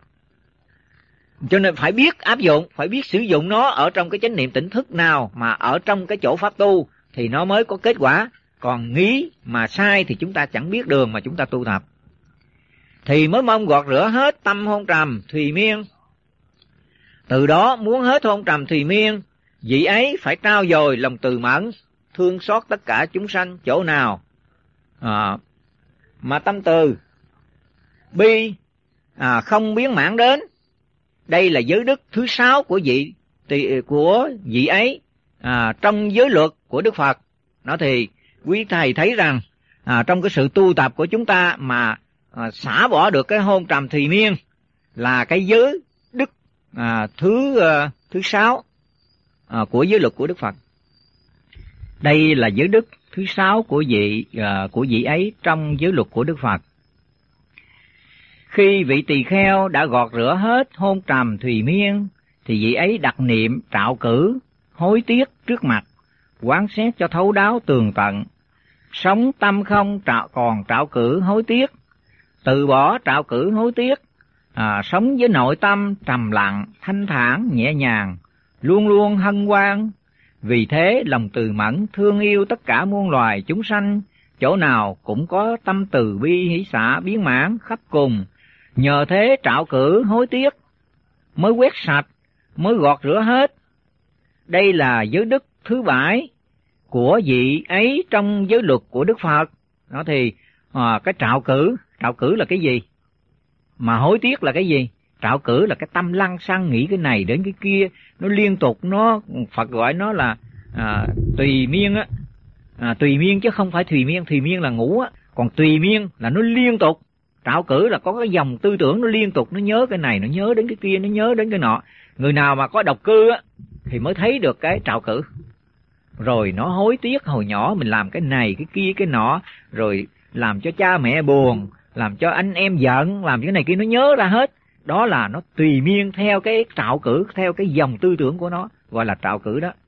[SPEAKER 2] Cho nên phải biết áp dụng, phải biết sử dụng nó ở trong cái chánh niệm tỉnh thức nào mà ở trong cái chỗ pháp tu thì nó mới có kết quả. Còn nghĩ mà sai thì chúng ta chẳng biết đường mà chúng ta tu tập. Thì mới mong gọt rửa hết tâm hôn trầm thùy miên. Từ đó muốn hết hôn trầm thùy miên, vị ấy phải trao dồi lòng từ mẫn, thương xót tất cả chúng sanh chỗ nào à, mà tâm từ bi à, không biến mãn đến. Đây là giới đức thứ sáu của vị của vị ấy à, trong giới luật của Đức Phật. Nó thì quý thầy thấy rằng à, trong cái sự tu tập của chúng ta mà à, xả bỏ được cái hôn trầm thùy miên là cái giới đức à, thứ à, thứ sáu à, của giới luật của Đức Phật. Đây là giới đức thứ sáu của vị à, của vị ấy trong giới luật của Đức Phật. Khi vị tỳ kheo đã gọt rửa hết hôn trầm thùy miên, thì vị ấy đặt niệm trạo cử hối tiếc trước mặt, quán xét cho thấu đáo tường tận, sống tâm không trạo còn trạo cử hối tiếc, từ bỏ trạo cử hối tiếc, à, sống với nội tâm trầm lặng, thanh thản, nhẹ nhàng, luôn luôn hân hoan. Vì thế lòng từ mẫn thương yêu tất cả muôn loài chúng sanh, chỗ nào cũng có tâm từ bi hỷ xả biến mãn khắp cùng. Nhờ thế trạo cử hối tiếc mới quét sạch, mới gọt rửa hết. Đây là giới đức thứ bảy của vị ấy trong giới luật của Đức Phật. Đó thì à, cái trạo cử, trạo cử là cái gì? Mà hối tiếc là cái gì? Trạo cử là cái tâm lăng xăng nghĩ cái này đến cái kia, nó liên tục, nó Phật gọi nó là à, tùy miên á, à, tùy miên chứ không phải thùy miên. Thùy miên là ngủ á, còn tùy miên là nó liên tục. Trạo cử là có cái dòng tư tưởng nó liên tục, nó nhớ cái này, nó nhớ đến cái kia, nó nhớ đến cái nọ. Người nào mà có độc cư á thì mới thấy được cái trạo cử. Rồi nó hối tiếc hồi nhỏ mình làm cái này, cái kia, cái nọ, rồi làm cho cha mẹ buồn, làm cho anh em giận, làm cái này kia, nó nhớ ra hết. Đó là nó tùy miên theo cái trạo cử, theo cái dòng tư tưởng của nó, gọi là trạo cử đó.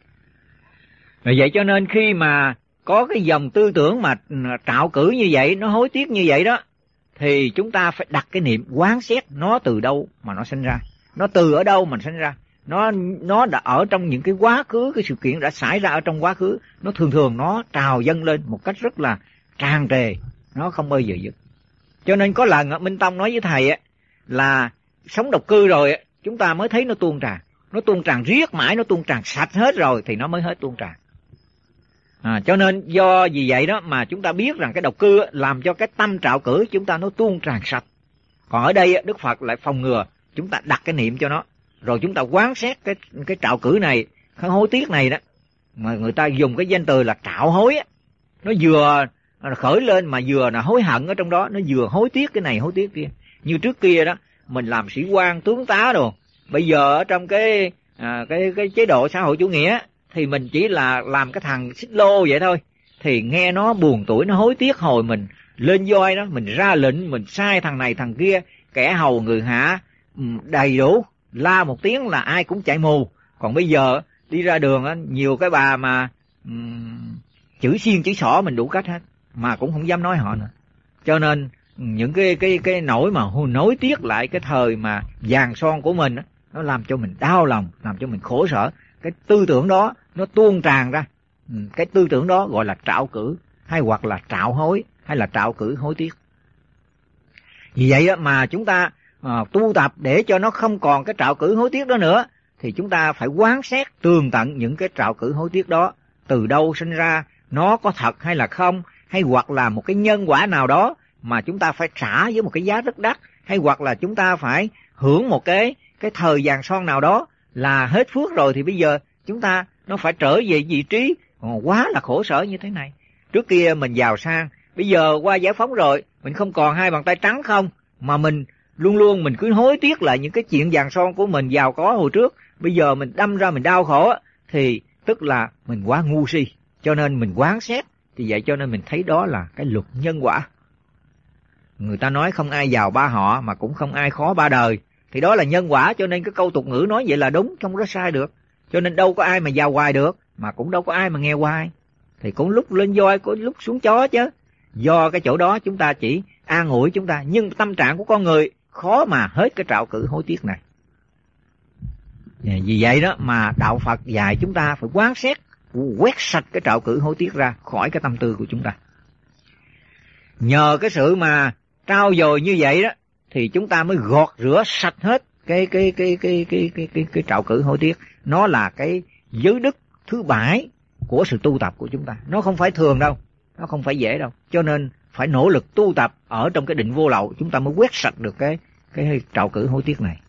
[SPEAKER 2] Vì vậy cho nên khi mà có cái dòng tư tưởng mà trạo cử như vậy, nó hối tiếc như vậy đó, thì chúng ta phải đặt cái niệm quán xét nó từ đâu mà nó sinh ra, nó từ ở đâu mà sinh ra. Nó nó đã ở trong những cái quá khứ, cái sự kiện đã xảy ra ở trong quá khứ, nó thường thường nó trào dâng lên một cách rất là tràn trề, nó không bao giờ dứt. Cho nên có lần Minh Tông nói với thầy á, là sống độc cư rồi chúng ta mới thấy nó tuôn tràn, nó tuôn tràn riết mãi, nó tuôn tràn sạch hết rồi thì nó mới hết tuôn tràn. À, cho nên do vì vậy đó mà chúng ta biết rằng cái độc cư làm cho cái tâm trạo cử chúng ta nó tuôn tràn sạch. Còn ở đây Đức Phật lại phòng ngừa, chúng ta đặt cái niệm cho nó, rồi chúng ta quán xét cái cái trạo cử này, cái hối tiếc này đó, mà người ta dùng cái danh từ là trạo hối á, nó vừa khởi lên mà vừa là hối hận ở trong đó, nó vừa hối tiếc cái này hối tiếc kia. Như trước kia đó mình làm sĩ quan tướng tá đồ, bây giờ ở trong cái à, cái cái chế độ xã hội chủ nghĩa thì mình chỉ là làm cái thằng xích lô vậy thôi, thì nghe nó buồn tuổi, nó hối tiếc hồi mình lên voi đó, mình ra lệnh, mình sai thằng này thằng kia, kẻ hầu người hạ đầy đủ, la một tiếng là ai cũng chạy mù. Còn bây giờ đi ra đường á, nhiều cái bà mà um, chữ xiên chữ xỏ mình đủ cách hết, mà cũng không dám nói họ nữa. Cho nên những cái cái cái nỗi mà nối tiếc lại cái thời mà vàng son của mình á, nó làm cho mình đau lòng, làm cho mình khổ sở. Cái tư tưởng đó nó tuôn tràn ra. Cái tư tưởng đó gọi là trạo cử, hay hoặc là trạo hối, hay là trạo cử hối tiếc. Vì vậy đó mà chúng ta à, tu tập để cho nó không còn cái trạo cử hối tiếc đó nữa, thì chúng ta phải quán xét tường tận những cái trạo cử hối tiếc đó, từ đâu sinh ra, nó có thật hay là không, hay hoặc là một cái nhân quả nào đó mà chúng ta phải trả với một cái giá rất đắt, hay hoặc là chúng ta phải hưởng một cái cái thời vàng son nào đó là hết phước rồi, thì bây giờ chúng ta nó phải trở về vị trí quá là khổ sở như thế này. Trước kia mình giàu sang, bây giờ qua giải phóng rồi, mình không còn hai bàn tay trắng không, mà mình luôn luôn mình cứ hối tiếc lại những cái chuyện vàng son của mình giàu có hồi trước. Bây giờ mình đâm ra mình đau khổ, thì tức là mình quá ngu si. Cho nên mình quán xét, thì vậy cho nên mình thấy đó là cái luật nhân quả. Người ta nói không ai giàu ba họ, mà cũng không ai khó ba đời, thì đó là nhân quả. Cho nên cái câu tục ngữ nói vậy là đúng, không có sai được. Cho nên đâu có ai mà giàu hoài được, mà cũng đâu có ai mà nghèo hoài. Thì cũng lúc lên voi, có lúc xuống chó chứ. Do cái chỗ đó chúng ta chỉ an ủi chúng ta, nhưng tâm trạng của con người khó mà hết cái trạo cử hối tiếc này. Vì vậy đó mà đạo Phật dạy chúng ta phải quán xét, quét sạch cái trạo cử hối tiếc ra khỏi cái tâm tư của chúng ta. Nhờ cái sự mà trao dồi như vậy đó, thì chúng ta mới gọt rửa sạch hết cái cái cái cái cái cái cái, cái trạo cử hối tiếc. Nó là cái giới đức thứ bảy của sự tu tập của chúng ta. Nó không phải thường đâu, nó không phải dễ đâu. Cho nên phải nỗ lực tu tập ở trong cái định vô lậu, chúng ta mới quét sạch được cái cái trạo cử hối tiếc này.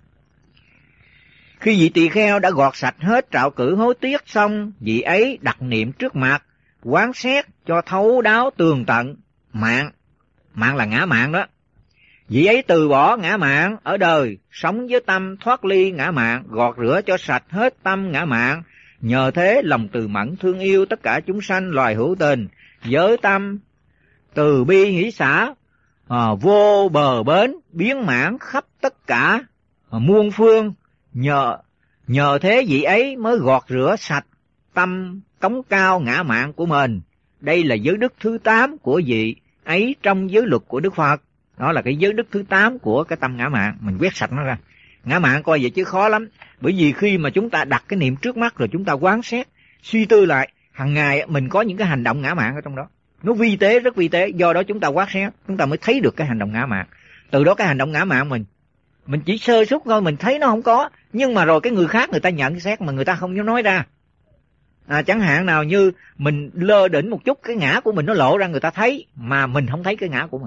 [SPEAKER 2] Khi vị tỳ kheo đã gọt sạch hết trạo cử hối tiếc xong, vị ấy đặt niệm trước mặt, quán xét cho thấu đáo tường tận mạng. Mạng là ngã mạn đó. Vị ấy từ bỏ ngã mạn ở đời, sống với tâm thoát ly ngã mạn, gọt rửa cho sạch hết tâm ngã mạn. Nhờ thế lòng từ mẫn thương yêu tất cả chúng sanh loài hữu tình, với tâm từ bi hỷ xả, à, vô bờ bến, biến mãn khắp tất cả à, muôn phương. Nhờ nhờ thế vị ấy mới gọt rửa sạch tâm cống cao ngã mạn của mình. Đây là giới đức thứ tám của vị ấy trong giới luật của Đức Phật. Đó là cái giới đức thứ tám của cái tâm ngã mạn. Mình quét sạch nó ra. Ngã mạn coi vậy chứ khó lắm. Bởi vì khi mà chúng ta đặt cái niệm trước mắt rồi chúng ta quán xét, suy tư lại, hàng ngày mình có những cái hành động ngã mạn ở trong đó. Nó vi tế, rất vi tế. Do đó chúng ta quán xét, chúng ta mới thấy được cái hành động ngã mạn. Từ đó cái hành động ngã mạn mình, mình chỉ sơ suất thôi, mình thấy nó không có. Nhưng mà rồi cái người khác người ta nhận xét mà người ta không dám nói ra. À, chẳng hạn nào như mình lơ đỉnh một chút, cái ngã của mình nó lộ ra người ta thấy, mà mình không thấy cái ngã của mình.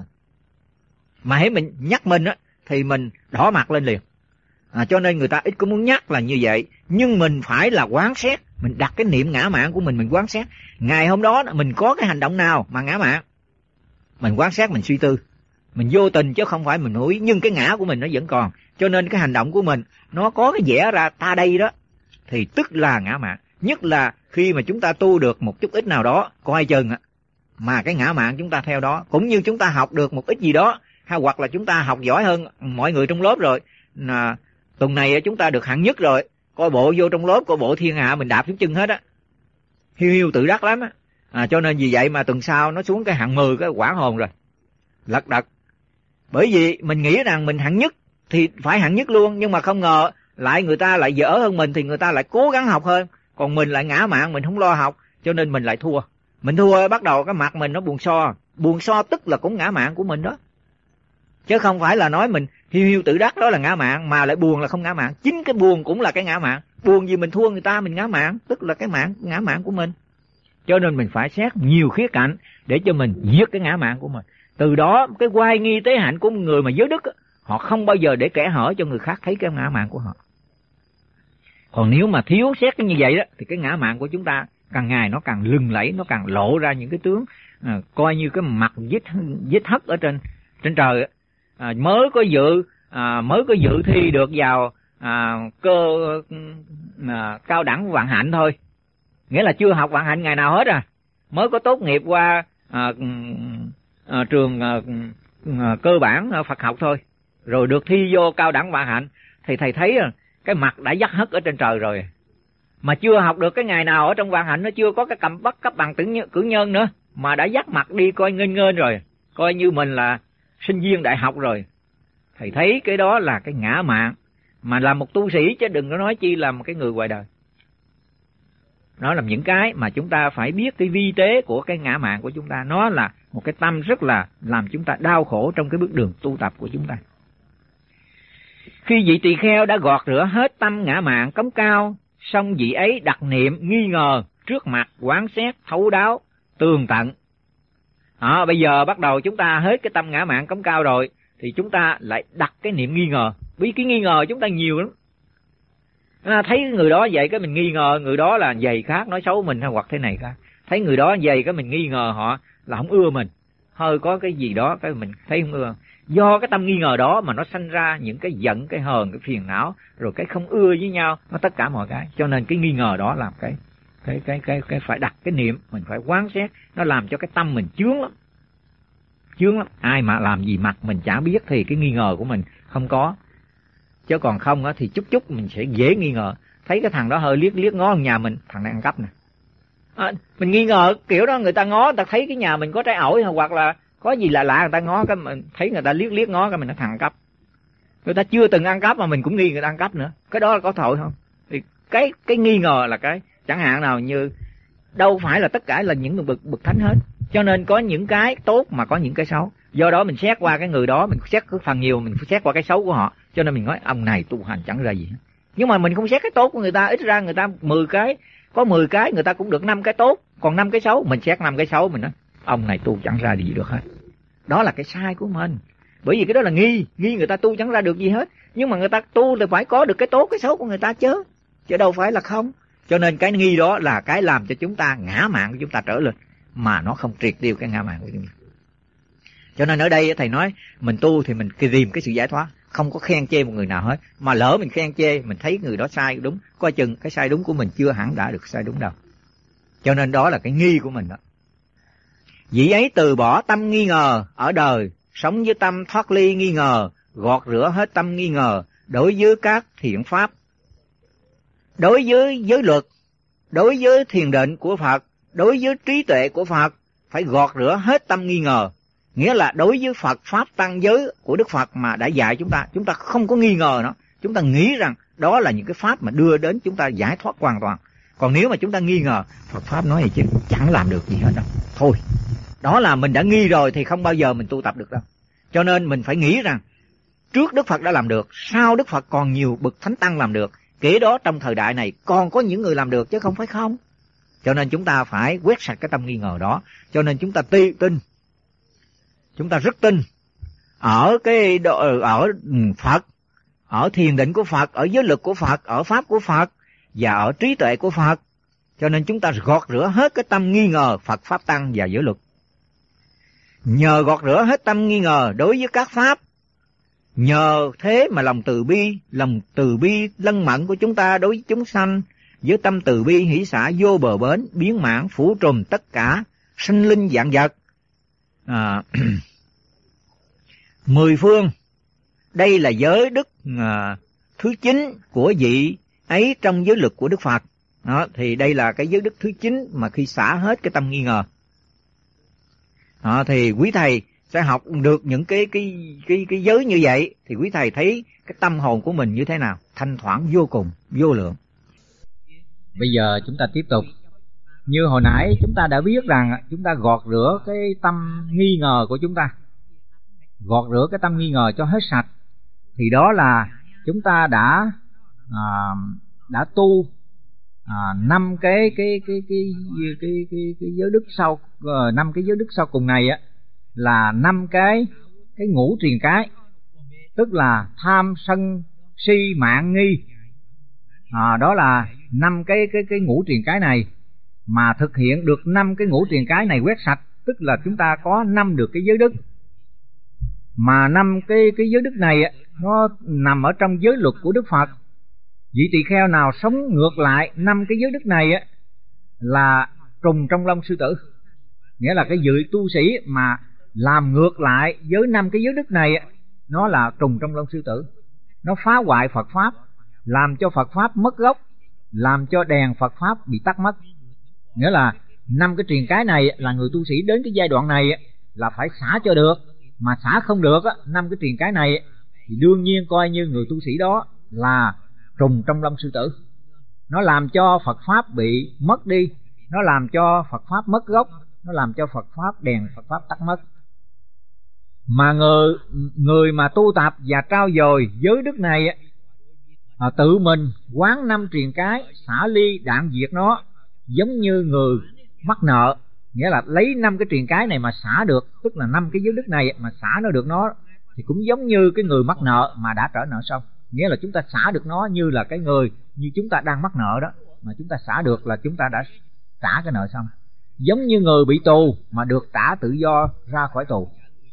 [SPEAKER 2] Mà hễ mình nhắc mình á, thì mình đỏ mặt lên liền. À, cho nên người ta ít có muốn nhắc là như vậy. Nhưng mình phải là quán xét, mình đặt cái niệm ngã mạn của mình, mình quán xét. Ngày hôm đó mình có cái hành động nào mà ngã mạn, mình quán xét, mình suy tư. Mình vô tình chứ không phải mình hữu ý, nhưng cái ngã của mình nó vẫn còn. Cho nên cái hành động của mình nó có cái vẽ ra ta đây đó, thì tức là ngã mạn. Nhất là khi mà chúng ta tu được một chút ít nào đó, coi chừng á, mà cái ngã mạn chúng ta theo đó. Cũng như chúng ta học được một ít gì đó, hay hoặc là chúng ta học giỏi hơn mọi người trong lớp rồi, à, tuần này chúng ta được hạng nhất rồi, coi bộ vô trong lớp, coi bộ thiên hạ mình đạp xuống chân hết á, hiu hiu tự đắc lắm á. À, cho nên vì vậy mà tuần sau nó xuống cái hạng mười, cái quả hồn rồi, lật đật. Bởi vì mình nghĩ rằng mình hạng nhất thì phải hạng nhất luôn, nhưng mà không ngờ lại người ta lại dở hơn mình, thì người ta lại cố gắng học hơn, còn mình lại ngã mạn, mình không lo học, cho nên mình lại thua. Mình thua bắt đầu cái mặt mình nó buồn so, buồn so tức là cũng ngã mạn của mình đó, chứ không phải là nói mình hiu hiu tự đắc đó là ngã mạn, mà lại buồn là không ngã mạn. Chính cái buồn cũng là cái ngã mạn. Buồn vì mình thua người ta, mình ngã mạn, tức là cái mạn ngã mạn của mình. Cho nên mình phải xét nhiều khía cạnh để cho mình giết cái ngã mạn của mình. Từ đó cái oai nghi tế hạnh của người mà giới đức, họ không bao giờ để kẻ hở cho người khác thấy cái ngã mạn của họ. Còn nếu mà thiếu xét cái như vậy đó, thì cái ngã mạn của chúng ta càng ngày nó càng lừng lẫy, nó càng lộ ra những cái tướng à, coi như cái mặt vết vết hất ở trên trên trời. À, mới có dự à, mới có dự thi được vào à, cơ à, cao đẳng vạn hạnh thôi, nghĩa là chưa học vạn hạnh ngày nào hết à, mới có tốt nghiệp qua à, à, trường à, à, cơ bản Phật học thôi, rồi được thi vô cao đẳng vạn hạnh, thì thầy thấy cái mặt đã dắt hất ở trên trời rồi, mà chưa học được cái ngày nào ở trong vạn hạnh, nó chưa có cái cầm bắt cấp bằng tử nhân, cử nhân nữa, mà đã dắt mặt đi coi nghênh nghênh rồi, coi như mình là sinh viên đại học rồi. Thầy thấy cái đó là cái ngã mạn, mà là một tu sĩ chứ đừng có nói chi là một cái người ngoài đời. Nó là những cái mà chúng ta phải biết cái vi tế của cái ngã mạn của chúng ta. Nó là một cái tâm rất là làm chúng ta đau khổ trong cái bước đường tu tập của chúng ta. Khi vị tỳ kheo đã gọt rửa hết tâm ngã mạn cống cao, xong vị ấy đặt niệm nghi ngờ trước mặt, quán xét thấu đáo tường tận. À, bây giờ bắt đầu chúng ta hết cái tâm ngã mạn cống cao rồi, thì chúng ta lại đặt cái niệm nghi ngờ. Vì cái nghi ngờ chúng ta nhiều lắm. À, thấy người đó vậy cái mình nghi ngờ người đó là vậy khác, nói xấu mình hay hoặc thế này khác. Thấy người đó vậy cái mình nghi ngờ họ là không ưa mình, hơi có cái gì đó cái mình thấy không ưa. Do cái tâm nghi ngờ đó mà nó sanh ra những cái giận, cái hờn, cái phiền não, rồi cái không ưa với nhau, nó tất cả mọi cái. Cho nên cái nghi ngờ đó làm cái cái cái cái cái phải đặt cái niệm, mình phải quán xét, nó làm cho cái tâm mình chướng lắm. Chướng lắm. Ai mà làm gì mặt mình chả biết thì cái nghi ngờ của mình không có. Chứ còn không á thì chút chút mình sẽ dễ nghi ngờ. Thấy cái thằng đó hơi liếc liếc ngó nhà mình, thằng này ăn cắp nè. À, mình nghi ngờ kiểu đó, người ta ngó, người ta thấy cái nhà mình có trái ổi hoặc là có gì lạ lạ, người ta ngó cái mình thấy người ta liếc liếc ngó cái mình nó thằng ăn cắp. Người ta chưa từng ăn cắp mà mình cũng nghi người ta ăn cắp nữa. Cái đó là có tội không? Thì cái cái nghi ngờ là cái chẳng hạn nào như đâu phải là tất cả là những người bậc bậc thánh hết. Cho nên có những cái tốt mà có những cái xấu. Do đó mình xét qua cái người đó, mình xét cái phần nhiều, mình xét qua cái xấu của họ. Cho nên mình nói ông này tu hành chẳng ra gì hết. Nhưng mà mình không xét cái tốt của người ta, ít ra người ta mười cái, có mười cái người ta cũng được năm cái tốt, còn năm cái xấu, mình xét năm cái xấu, mình nói ông này tu chẳng ra gì được hết. Đó là cái sai của mình. Bởi vì cái đó là nghi, nghi người ta tu chẳng ra được gì hết. Nhưng mà người ta tu thì phải có được cái tốt, cái xấu của người ta chứ, chứ đâu phải là không. Cho nên cái nghi đó là cái làm cho chúng ta ngã mạn của chúng ta trở lên, mà nó không triệt tiêu cái ngã mạn của chúng ta. Cho nên ở đây thầy nói mình tu thì mình tìm cái sự giải thoát, không có khen chê một người nào hết. Mà lỡ mình khen chê, mình thấy người đó sai đúng, coi chừng cái sai đúng của mình chưa hẳn đã được sai đúng đâu. Cho nên đó là cái nghi của mình đó. Vị ấy từ bỏ tâm nghi ngờ ở đời, sống với tâm thoát ly nghi ngờ, gọt rửa hết tâm nghi ngờ đối với các thiện pháp, đối với giới luật, đối với thiền định của Phật, đối với trí tuệ của Phật, phải gọt rửa hết tâm nghi ngờ. Nghĩa là đối với Phật Pháp Tăng giới của Đức Phật mà đã dạy chúng ta, chúng ta không có nghi ngờ nó. Chúng ta nghĩ rằng đó là những cái Pháp mà đưa đến chúng ta giải thoát hoàn toàn. Còn nếu mà chúng ta nghi ngờ, Phật Pháp nói gì chứ chẳng làm được gì hết đâu. Thôi, đó là mình đã nghi rồi thì không bao giờ mình tu tập được đâu. Cho nên mình phải nghĩ rằng trước Đức Phật đã làm được, sau Đức Phật còn nhiều bậc Thánh Tăng làm được. Kể đó trong thời đại này còn có những người làm được chứ không phải không. Cho nên chúng ta phải quét sạch cái tâm nghi ngờ đó. Cho nên chúng ta tin, chúng ta rất tin ở cái ở Phật, ở thiền định của Phật, ở giới lực của Phật, ở pháp của Phật và ở trí tuệ của Phật. Cho nên chúng ta gọt rửa hết cái tâm nghi ngờ Phật Pháp Tăng và giới luật. Nhờ gọt rửa hết tâm nghi ngờ đối với các pháp, nhờ thế mà lòng từ bi, lòng từ bi lân mẫn của chúng ta đối với chúng sanh, với tâm từ bi hỷ xả vô bờ bến, biến mãn phủ trùm tất cả sinh linh vạn vật. À, mười phương, đây là giới đức à, thứ chín của vị ấy trong giới luật của Đức Phật. Đó, thì đây là cái giới đức thứ chín mà khi xả hết cái tâm nghi ngờ. Đó, thì quý thầy sẽ học được những cái cái cái cái giới như vậy, thì quý thầy thấy cái tâm hồn của mình như thế nào, thanh thoảng vô cùng, vô lượng.
[SPEAKER 1] Bây giờ chúng ta tiếp tục. Như hồi nãy chúng ta đã biết rằng chúng ta gọt rửa cái tâm nghi ngờ của chúng ta, gọt rửa cái tâm nghi ngờ cho hết sạch, thì đó là chúng ta đã à, đã tu năm à, cái cái cái cái cái cái cái, cái giới đức sau năm uh, cái giới đức sau cùng này á, là năm cái cái ngũ triền cái, tức là tham sân si mạn nghi. À, đó là năm cái cái cái ngũ triền cái này, mà thực hiện được năm cái ngũ triền cái này quét sạch, tức là chúng ta có năm được cái giới đức. Mà năm cái cái giới đức này nó nằm ở trong giới luật của Đức Phật. Vị tỳ kheo nào sống ngược lại năm cái giới đức này á là trùng trong lông sư tử. Nghĩa là cái vị tu sĩ mà làm ngược lại với năm cái giới đức này á, nó là trùng trong lông sư tử. Nó phá hoại Phật Pháp, làm cho Phật Pháp mất gốc, làm cho đèn Phật Pháp bị tắt mất. Nghĩa là
[SPEAKER 2] năm cái truyền cái này là người tu sĩ đến cái giai đoạn này là phải xả cho được, mà xả không được năm cái truyền cái này thì đương nhiên coi như người tu sĩ đó là trùng trong lông sư tử. Nó làm cho Phật Pháp bị mất đi, nó làm cho Phật Pháp mất gốc, nó làm cho Phật Pháp đèn Phật Pháp tắt mất. Mà người, người mà tu tập và trao dồi giới đức này à, tự mình quán năm truyền cái, xả ly đạn diệt nó, giống như người mắc nợ. Nghĩa là lấy năm cái truyền cái này mà xả được, tức là năm cái giới đức này mà xả nó được nó, thì cũng giống như cái người mắc nợ mà đã trở nợ xong. Nghĩa là chúng ta xả được nó như là cái người như chúng ta đang mắc nợ đó, mà chúng ta xả được là chúng ta đã trả cái nợ xong. Giống như người bị tù mà được trả tự do ra khỏi tù,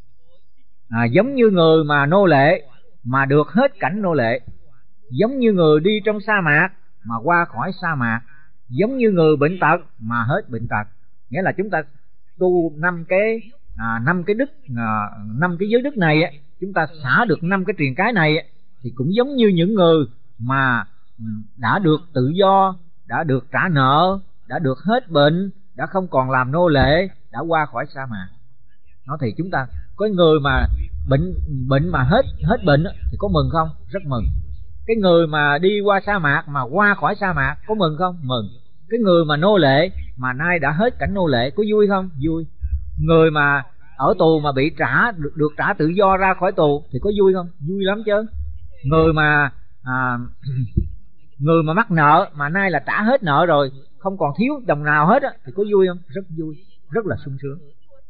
[SPEAKER 2] à, giống như người mà nô lệ mà được hết cảnh nô lệ, giống như người đi trong sa mạc mà qua khỏi sa mạc, giống như người bệnh tật mà hết bệnh tật. Nghĩa là chúng ta tu năm cái à, năm cái đức à, năm cái giới đức này, chúng ta xả được năm cái truyền cái này thì cũng giống như những người mà đã được tự do, đã được trả nợ, đã được hết bệnh, đã không còn làm nô lệ, đã qua khỏi sa mạc. Nó thì chúng ta có người mà bệnh bệnh mà hết hết bệnh thì có mừng không? Rất mừng. Cái người mà đi qua sa mạc mà qua khỏi sa mạc có mừng không? Mừng. Cái người mà nô lệ mà nay đã hết cảnh nô lệ có vui không? Vui. Người mà ở tù mà bị trả được, được trả tự do ra khỏi tù thì có vui không? Vui lắm chứ. Người mà à, người mà mắc nợ mà nay là trả hết nợ rồi, không còn thiếu đồng nào hết á, thì có vui không? Rất vui, rất là sung sướng.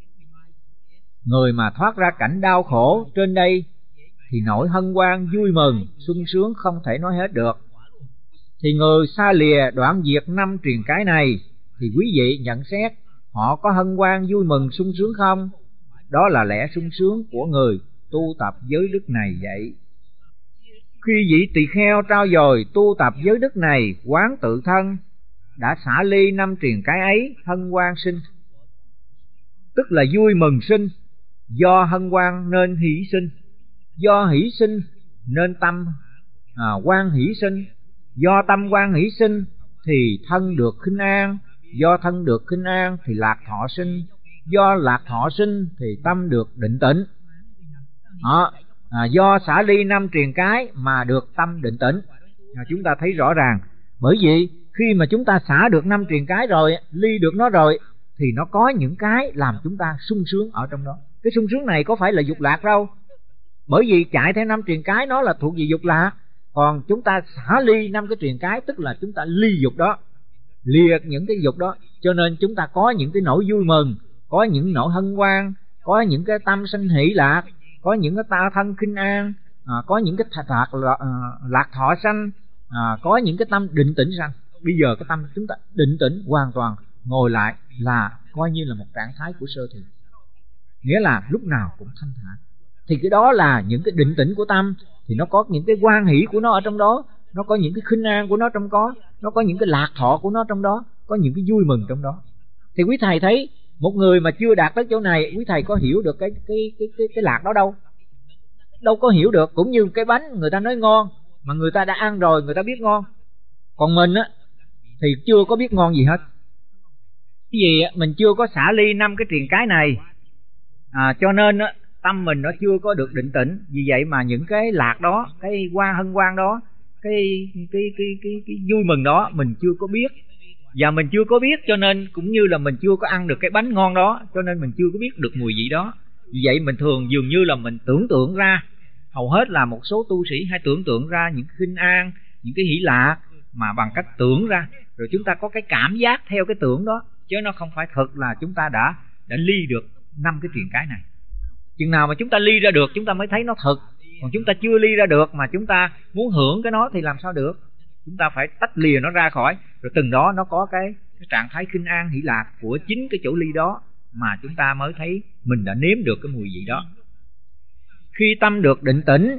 [SPEAKER 2] Người mà thoát ra cảnh đau khổ trên đây thì nỗi hân hoan vui mừng sung sướng không thể nói hết được. Thì người xa lìa đoạn diệt năm truyền cái này thì quý vị nhận xét họ có hân hoan vui mừng sung sướng không? Đó là lẽ sung sướng của người tu tập giới đức này vậy. Khi vị tỳ kheo trao dồi tu tập giới đức này, quán tự thân đã xả ly năm truyền cái ấy, hân hoan sinh, tức là vui mừng sinh. Do hân hoan nên hỷ sinh, do hỷ sinh nên tâm à, hoan hỷ sinh, do tâm hoan hỷ sinh thì thân được khinh an, do thân được khinh an thì lạc thọ sinh, do lạc thọ sinh thì tâm được định tĩnh. Đó, à, do xả ly năm truyền cái mà được tâm định tĩnh. À, chúng ta thấy rõ ràng, bởi vì khi mà chúng ta xả được năm truyền cái rồi, ly được nó rồi, thì nó có những cái làm chúng ta sung sướng ở trong đó. Cái sung sướng này có phải là dục lạc đâu, bởi vì chạy theo năm truyền cái nó là thuộc về dục lạc. Còn chúng ta xả ly năm cái truyền cái tức là chúng ta ly dục đó, liệt những cái dục đó, cho nên chúng ta có những cái nỗi vui mừng, có những nỗi hân hoan, có những cái tâm sanh hỷ lạc, có những cái ta thân khinh an, à, có những cái lạc, lạc, lạc thọ sanh, à, có những cái tâm định tĩnh sanh. Bây giờ cái tâm chúng ta định tĩnh hoàn toàn, ngồi lại là coi như là một trạng thái của sơ thiền, nghĩa là lúc nào cũng thanh thản. Thì cái đó là những cái định tĩnh của tâm, thì nó có những cái hoan hỷ của nó ở trong đó, nó có những cái khinh an của nó trong đó, nó có những cái lạc thọ của nó trong đó, có những cái vui mừng trong đó. Thì quý thầy thấy một người mà chưa đạt tới chỗ này, quý thầy có hiểu được cái cái cái cái, cái lạc đó đâu? Đâu có hiểu được. Cũng như cái bánh người ta nói ngon mà người ta đã ăn rồi, người ta biết ngon. Còn mình á thì chưa có biết ngon gì hết. Cái gì á, mình chưa có xả ly năm cái truyền cái này, à, cho nên á tâm mình nó chưa có được định tĩnh. Vì vậy mà những cái lạc đó, cái hoa hân hoan đó, cái cái cái cái cái vui mừng đó mình chưa có biết. Và mình chưa có biết cho nên cũng như là mình chưa có ăn được cái bánh ngon đó, cho nên mình chưa có biết được mùi vị đó. Vì vậy mình thường dường như là mình tưởng tượng ra, hầu hết là một số tu sĩ hay tưởng tượng ra những khinh an, những cái hỷ lạc mà bằng cách tưởng ra, rồi chúng ta có cái cảm giác theo cái tưởng đó, chứ nó không phải thật là chúng ta đã đã ly được năm cái truyền cái này. Chừng nào mà chúng ta ly ra được chúng ta mới thấy nó thật. Còn chúng ta chưa ly ra được mà chúng ta muốn hưởng cái nó thì làm sao được. Chúng ta phải tách lìa nó ra khỏi, rồi từng đó nó có cái, cái trạng thái khinh an hỷ lạc của chính cái chỗ ly đó mà chúng ta mới thấy mình đã nếm được cái mùi vị đó. Khi tâm được định tĩnh,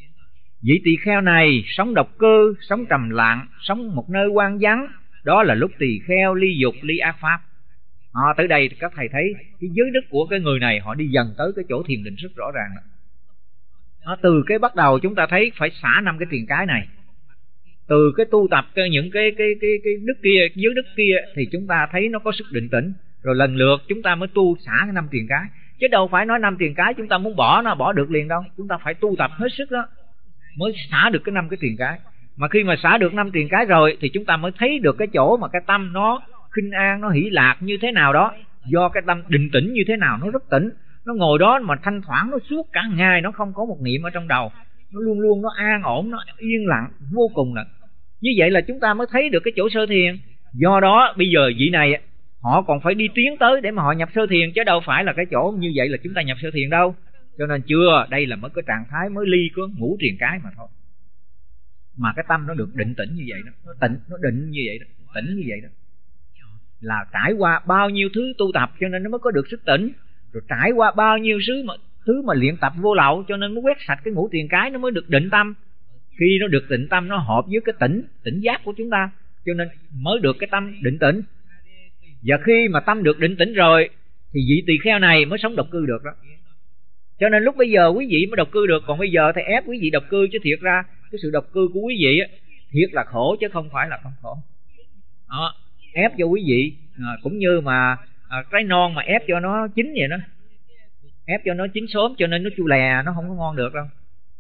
[SPEAKER 2] vị tỳ kheo này sống độc cư, sống trầm lặng, sống một nơi hoang vắng, đó là lúc tỳ kheo ly dục, ly ác pháp. À, tới đây các thầy thấy cái giới đức của cái người này họ đi dần tới cái chỗ thiền định rất rõ ràng đó. À, từ cái bắt đầu chúng ta thấy phải xả năm cái truyền cái này, từ cái tu tập cái những cái cái cái cái đức kia, giới đức kia, thì chúng ta thấy nó có sức định tĩnh, rồi lần lượt chúng ta mới tu xả cái năm tiền cái. Chứ đâu phải nói năm tiền cái chúng ta muốn bỏ nó bỏ được liền đâu, chúng ta phải tu tập hết sức đó mới xả được cái năm cái tiền cái. Mà khi mà xả được năm tiền cái rồi thì chúng ta mới thấy được cái chỗ mà cái tâm nó khinh an, nó hỷ lạc như thế nào đó, do cái tâm định tĩnh như thế nào. Nó rất tĩnh, nó ngồi đó mà thanh thoảng, nó suốt cả ngày nó không có một niệm ở trong đầu, nó luôn luôn nó an ổn, nó yên lặng vô cùng lận. Như vậy là chúng ta mới thấy được cái chỗ sơ thiền. Do đó bây giờ vị này họ còn phải đi tiến tới để mà họ nhập sơ thiền, chứ đâu phải là cái chỗ như vậy là chúng ta nhập sơ thiền đâu. Cho nên chưa, đây là mới cái trạng thái mới ly có ngũ triền cái mà thôi. Mà cái tâm nó được định tĩnh như vậy đó, nó tĩnh, nó định như vậy đó, tĩnh như vậy đó, là trải qua bao nhiêu thứ tu tập cho nên nó mới có được sức tĩnh, rồi trải qua bao nhiêu thứ mà thứ mà luyện tập vô lậu cho nên mới quét sạch cái ngũ triền cái, nó mới được định tâm. Khi nó được định tâm, nó hợp với cái tỉnh tỉnh giác của chúng ta, cho nên mới được cái tâm định tĩnh. Và khi mà tâm được định tĩnh rồi thì vị tỳ kheo này mới sống độc cư được đó. Cho nên lúc bây giờ quý vị mới độc cư được, còn bây giờ thì ép quý vị độc cư, chứ thiệt ra cái sự độc cư của quý vị thiệt là khổ chứ không phải là không khổ. Đó, ép cho quý vị à, cũng như mà à, trái non mà ép cho nó chín vậy đó, ép cho nó chín sớm cho nên nó chua lè, nó không có ngon được đâu.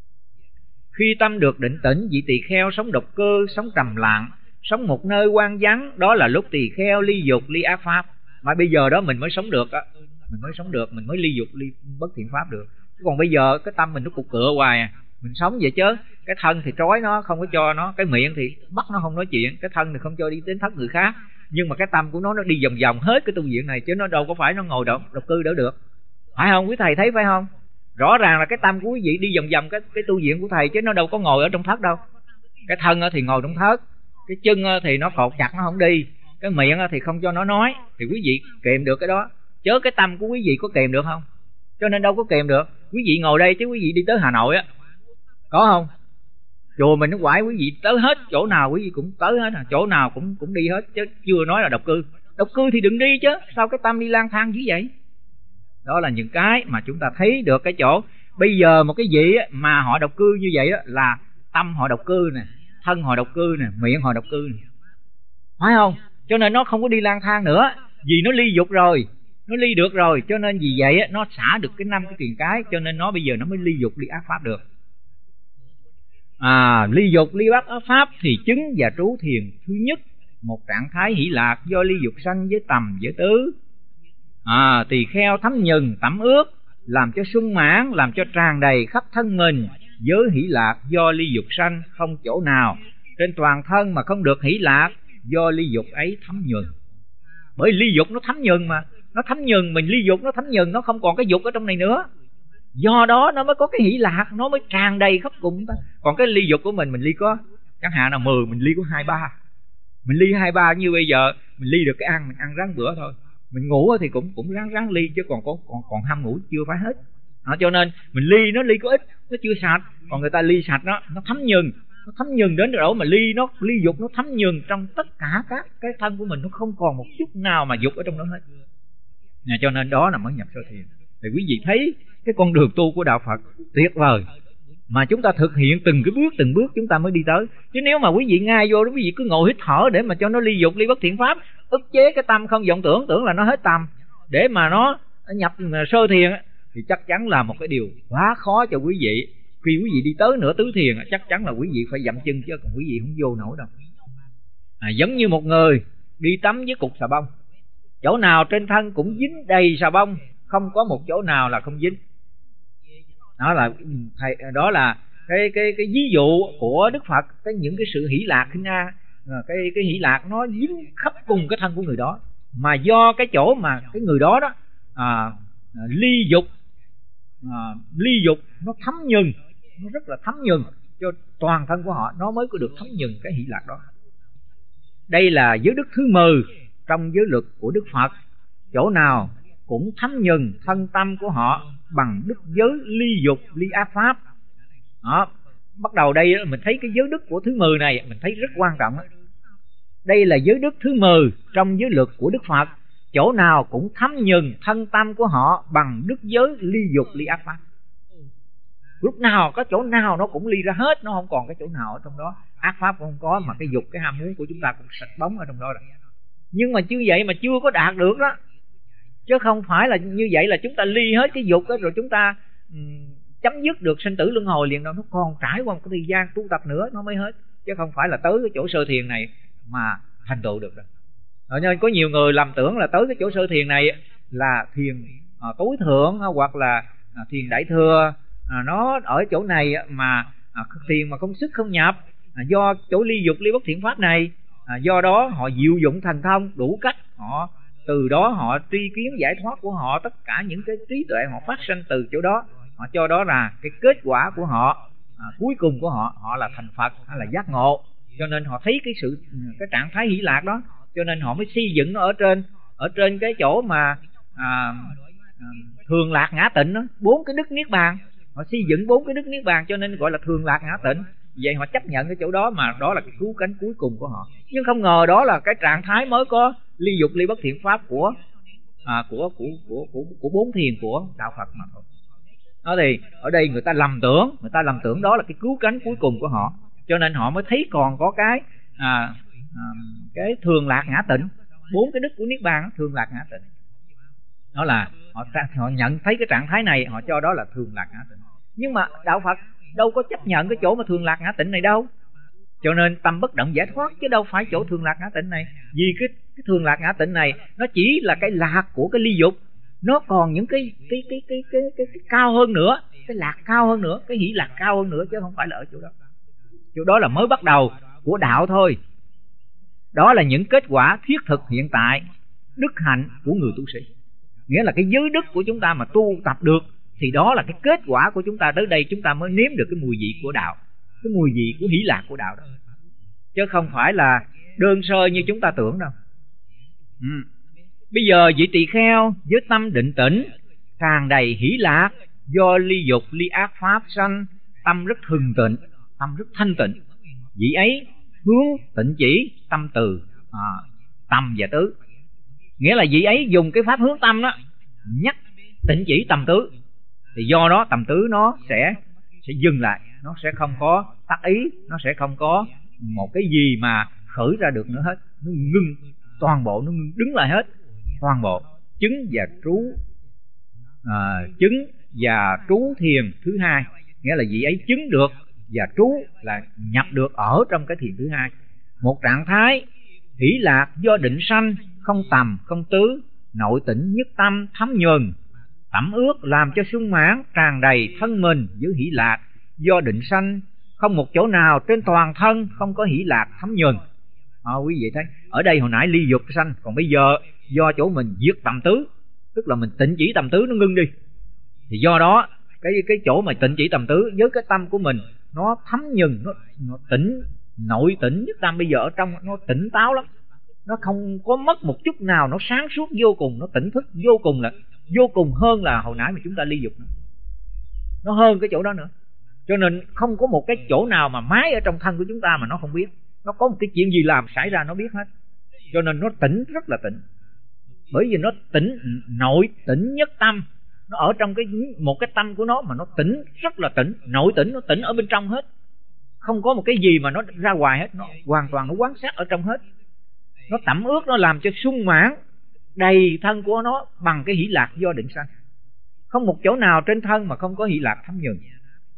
[SPEAKER 2] Khi tâm được định tĩnh, vị tỳ kheo sống độc cư, sống trầm lặng, sống một nơi hoang vắng, đó là lúc tỳ kheo ly dục ly ác pháp. Mà bây giờ đó mình mới sống được á, mình mới sống được, mình mới ly dục ly bất thiện pháp được. Chứ còn bây giờ cái tâm mình nó cục cựa hoài à. Mình sống vậy chứ cái thân thì trói nó, không có cho nó, cái miệng thì bắt nó không nói chuyện, cái thân thì không cho đi đến thất người khác, nhưng mà cái tâm của nó nó đi vòng vòng hết cái tu viện này, chứ nó đâu có phải nó ngồi độc, độc cư đỡ được. Phải không quý thầy thấy phải không? Rõ ràng là cái tâm của quý vị đi vòng vòng cái cái tu viện của thầy, chứ nó đâu có ngồi ở trong thất đâu. Cái thân thì ngồi trong thất, cái chân thì nó cột chặt nó không đi, cái miệng thì không cho nó nói, thì quý vị kèm được cái đó. Chớ cái tâm của quý vị có kèm được không? Cho nên đâu có kèm được. Quý vị ngồi đây chứ quý vị đi tới Hà Nội á, có không? Chùa mình nó quải quý vị tới hết, chỗ nào quý vị cũng tới hết, chỗ nào cũng cũng đi hết, chứ chưa nói là độc cư. Độc cư thì đừng đi chứ, sao cái tâm đi lang thang dữ vậy? Đó là những cái mà chúng ta thấy được cái chỗ. Bây giờ một cái gì mà họ độc cư như vậy đó là tâm họ độc cư nè, thân họ độc cư nè, miệng họ độc cư nè, phải không? Cho nên nó không có đi lang thang nữa, vì nó ly dục rồi, nó ly được rồi, cho nên vì vậy nó xả được cái năm cái tiền cái, cho nên nó bây giờ nó mới ly dục ly ác pháp được. À, ly dục ly ác pháp thì chứng và trú thiền thứ nhất, một trạng thái hỷ lạc do ly dục sanh với tầm với tứ. À, tỳ kheo thấm nhừng tẩm ướt, làm cho sung mãn, làm cho tràn đầy khắp thân mình với hỷ lạc do ly dục sanh, không chỗ nào trên toàn thân mà không được hỷ lạc do ly dục ấy thấm nhừng. Bởi ly dục nó thấm nhừng mà, nó thấm nhừng, mình ly dục nó thấm nhừng, nó không còn cái dục ở trong này nữa, do đó nó mới có cái hỷ lạc, nó mới tràn đầy khắp cùng ta. Còn cái ly dục của mình, mình ly có chẳng hạn là mười, mình ly có hai ba, mình ly hai ba như bây giờ mình ly được cái ăn, mình ăn ráng bữa thôi, mình ngủ thì cũng cũng ráng ráng ly, chứ còn còn còn, còn ham ngủ chưa phải hết. Đó, cho nên mình ly nó ly có ít, nó chưa sạch, còn người ta ly sạch nó nó thấm nhừng, nó thấm nhừng đến độ mà ly nó ly dục nó thấm nhừng trong tất cả các cái thân của mình, nó không còn một chút nào mà dục ở trong đó hết. Nè, cho nên đó là mới nhập sơ thiền. Thì quý vị thấy cái con đường tu của đạo Phật tuyệt vời, mà chúng ta thực hiện từng cái bước từng bước chúng ta mới đi tới. Chứ nếu mà quý vị ngay vô đó quý vị cứ ngồi hít thở để mà cho nó ly dục ly bất thiện pháp, ức chế cái tâm không vọng tưởng, tưởng là nó hết tâm để mà nó nhập sơ thiền, thì chắc chắn là một cái điều quá khó cho quý vị. Khi quý vị đi tới nửa tứ thiền chắc chắn là quý vị phải dậm chân, chứ còn quý vị không vô nổi đâu. À, giống như một người đi tắm với cục xà bông, chỗ nào trên thân cũng dính đầy xà bông, không có một chỗ nào là không dính. Đó là thầy, đó là cái cái cái ví dụ của Đức Phật, cái những cái sự hỷ lạc khinh a, cái cái hỷ lạc nó dính khắp cùng cái thân của người đó, mà do cái chỗ mà cái người đó đó à, ly dục à, ly dục nó thấm nhừng, nó rất là thấm nhừng cho toàn thân của họ, nó mới có được thấm nhừng cái hỷ lạc đó. Đây là giới đức thứ mười trong giới luật của Đức Phật, chỗ nào cũng thấm nhừng thân tâm của họ bằng đức giới ly dục ly ác pháp. Đó, bắt đầu đây mình thấy cái giới đức của thứ mười này mình thấy rất quan trọng. Đây là giới đức thứ mười trong giới luật của Đức Phật, chỗ nào cũng thấm nhừng thân tâm của họ bằng đức giới ly dục ly ác pháp. lúc nào có chỗ nào nó cũng ly ra hết, nó không còn cái chỗ nào ở trong đó ác pháp cũng không có, mà cái dục cái ham muốn của chúng ta cũng sạch bóng ở trong đó rồi. Nhưng mà như vậy mà chưa có đạt được đó, chứ không phải là như vậy là chúng ta ly hết cái dục đó rồi chúng ta um, chấm dứt được sinh tử luân hồi liền đâu. Nó còn trải qua một cái thời gian tu tập nữa nó mới hết, chứ không phải là tới cái chỗ sơ thiền này mà thành tựu được đâu. Ở nên có nhiều người lầm tưởng là tới cái chỗ sơ thiền này là thiền à, tối thượng hoặc là à, thiền đại thừa, à, nó ở chỗ này mà à, thiền mà không sức không nhập, à, do chỗ ly dục ly bất thiện pháp này, à, do đó họ diệu dụng thành thông đủ cách, họ từ đó họ tri kiến giải thoát của họ, tất cả những cái trí tuệ họ phát sinh từ chỗ đó, họ cho đó là cái kết quả của họ, à, cuối cùng của họ họ là thành Phật hay là giác ngộ. Cho nên họ thấy cái sự cái trạng thái hỷ lạc đó, cho nên họ mới xây dựng nó ở trên ở trên cái chỗ mà à, à, thường lạc ngã tịnh đó, bốn cái đức niết bàn. Họ xây dựng bốn cái đức niết bàn cho nên gọi là thường lạc ngã tịnh. Vậy họ chấp nhận cái chỗ đó mà đó là cái cứu cánh cuối cùng của họ. Nhưng không ngờ đó là cái trạng thái mới có ly dục ly bất thiện pháp của à, của, của của của của bốn thiền của đạo Phật mà thôi. Đó thì ở đây người ta lầm tưởng, người ta lầm tưởng đó là cái cứu cánh cuối cùng của họ, cho nên họ mới thấy còn có cái à, à, cái thường lạc ngã tịnh, bốn cái đức của niết bàn thường lạc ngã tịnh. Đó là họ họ nhận thấy cái trạng thái này, họ cho đó là thường lạc ngã tịnh. Nhưng mà đạo Phật đâu có chấp nhận cái chỗ mà thường lạc ngã tịnh này đâu. Cho nên tâm bất động giải thoát chứ đâu phải chỗ thường lạc ngã tịnh này. Vì cái, cái thường lạc ngã tịnh này nó chỉ là cái lạc của cái ly dục, nó còn những cái cái cái cái cái cái, cái cao hơn nữa, cái lạc cao hơn nữa, cái hỷ lạc cao hơn nữa, chứ không phải là ở chỗ đó. Chỗ đó là mới bắt đầu của đạo thôi. Đó là những kết quả thiết thực hiện tại đức hạnh của người tu sĩ. Nghĩa là cái giới đức của chúng ta mà tu tập được thì đó là cái kết quả của chúng ta. Tới đây chúng ta mới nếm được cái mùi vị của đạo, cái mùi vị của hỷ lạc của đạo đó, chứ không phải là đơn sơ như chúng ta tưởng đâu. ừ. Bây giờ vị tỳ kheo với tâm định tĩnh tràn đầy hỷ lạc, do ly dục ly ác pháp sanh, tâm rất thường tịnh, tâm rất thanh tịnh. Vị ấy hướng tịnh chỉ tâm từ à, tâm và tứ. Nghĩa là vị ấy dùng cái pháp hướng tâm đó nhắc tịnh chỉ tâm tứ, thì do đó tâm tứ nó sẽ sẽ dừng lại, nó sẽ không có tác ý, nó sẽ không có một cái gì mà khởi ra được nữa hết. Nó ngưng toàn bộ, nó ngưng đứng lại hết toàn bộ. Chứng và trú à, chứng và trú thiền thứ hai, nghĩa là vị ấy chứng được và trú là nhập được ở trong cái thiền thứ hai. Một trạng thái hỷ lạc do định sanh, không tầm không tứ, nội tĩnh nhất tâm thấm nhuần, tẩm ướt làm cho sung mãn tràn đầy thân mình với hỷ lạc do định sanh, không một chỗ nào trên toàn thân không có hỷ lạc thấm nhuần. À, quý vị thấy ở đây hồi nãy ly dục sanh, còn bây giờ do chỗ mình diệt tầm tứ, tức là mình tịnh chỉ tầm tứ nó ngưng đi, thì do đó cái cái chỗ mà tịnh chỉ tầm tứ với cái tâm của mình nó thấm nhuần, nó, nó tỉnh nội tĩnh nhất tâm. Bây giờ ở trong nó tỉnh táo lắm, nó không có mất một chút nào, nó sáng suốt vô cùng, nó tỉnh thức vô cùng, là vô cùng hơn là hồi nãy mà chúng ta ly dục nữa. Nó hơn cái chỗ đó nữa. Cho nên không có một cái chỗ nào mà mái ở trong thân của chúng ta mà nó không biết. Nó có một cái chuyện gì làm xảy ra nó biết hết. Cho nên nó tỉnh rất là tỉnh. Bởi vì nó tỉnh nội tỉnh nhất tâm, nó ở trong cái một cái tâm của nó mà nó tỉnh rất là tỉnh, nội tỉnh nó tỉnh ở bên trong hết, không có một cái gì mà nó ra ngoài hết, nó hoàn toàn nó quán sát ở trong hết. Nó tẩm ướt, nó làm cho sung mãn đầy thân của nó bằng cái hỷ lạc do định sanh, không một chỗ nào trên thân mà không có hỷ lạc thấm nhuần.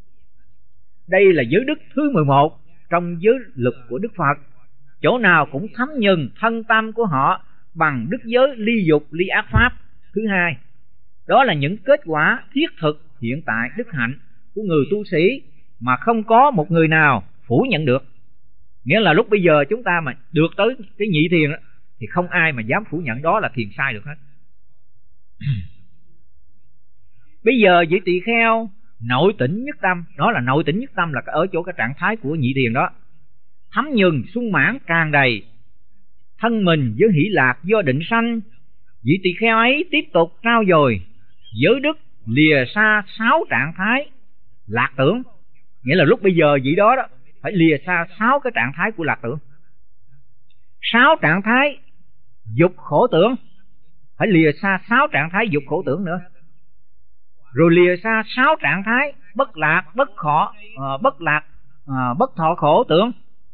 [SPEAKER 2] Đây là giới đức thứ mười một trong giới luật của Đức Phật, chỗ nào cũng thấm nhuần thân tâm của họ bằng đức giới ly dục ly ác pháp thứ hai. Đó là những kết quả thiết thực hiện tại đức hạnh của người tu sĩ mà không có một người nào phủ nhận được. Nghĩa là lúc bây giờ chúng ta mà được tới cái nhị thiền đó, thì không ai mà dám phủ nhận đó là thiền sai được hết. Bây giờ vị tỳ kheo nội tĩnh nhất tâm, đó là nội tĩnh nhất tâm là ở chỗ cái trạng thái của nhị thiền đó, thấm nhuần sung mãn tràn đầy thân mình với hỷ lạc do định sanh. Vị tỳ kheo ấy tiếp tục trao dồi giới đức lìa xa sáu trạng thái lạc tưởng. Nghĩa là lúc bây giờ vị đó đó phải lìa xa sáu cái trạng thái của lạc tưởng, sáu trạng thái dục khổ tưởng, phải lìa xa sáu trạng thái dục khổ tưởng nữa. rồi lìa xa sáu trạng thái bất lạc, bất khổ, uh, bất lạc, uh, bất thọ khổ tưởng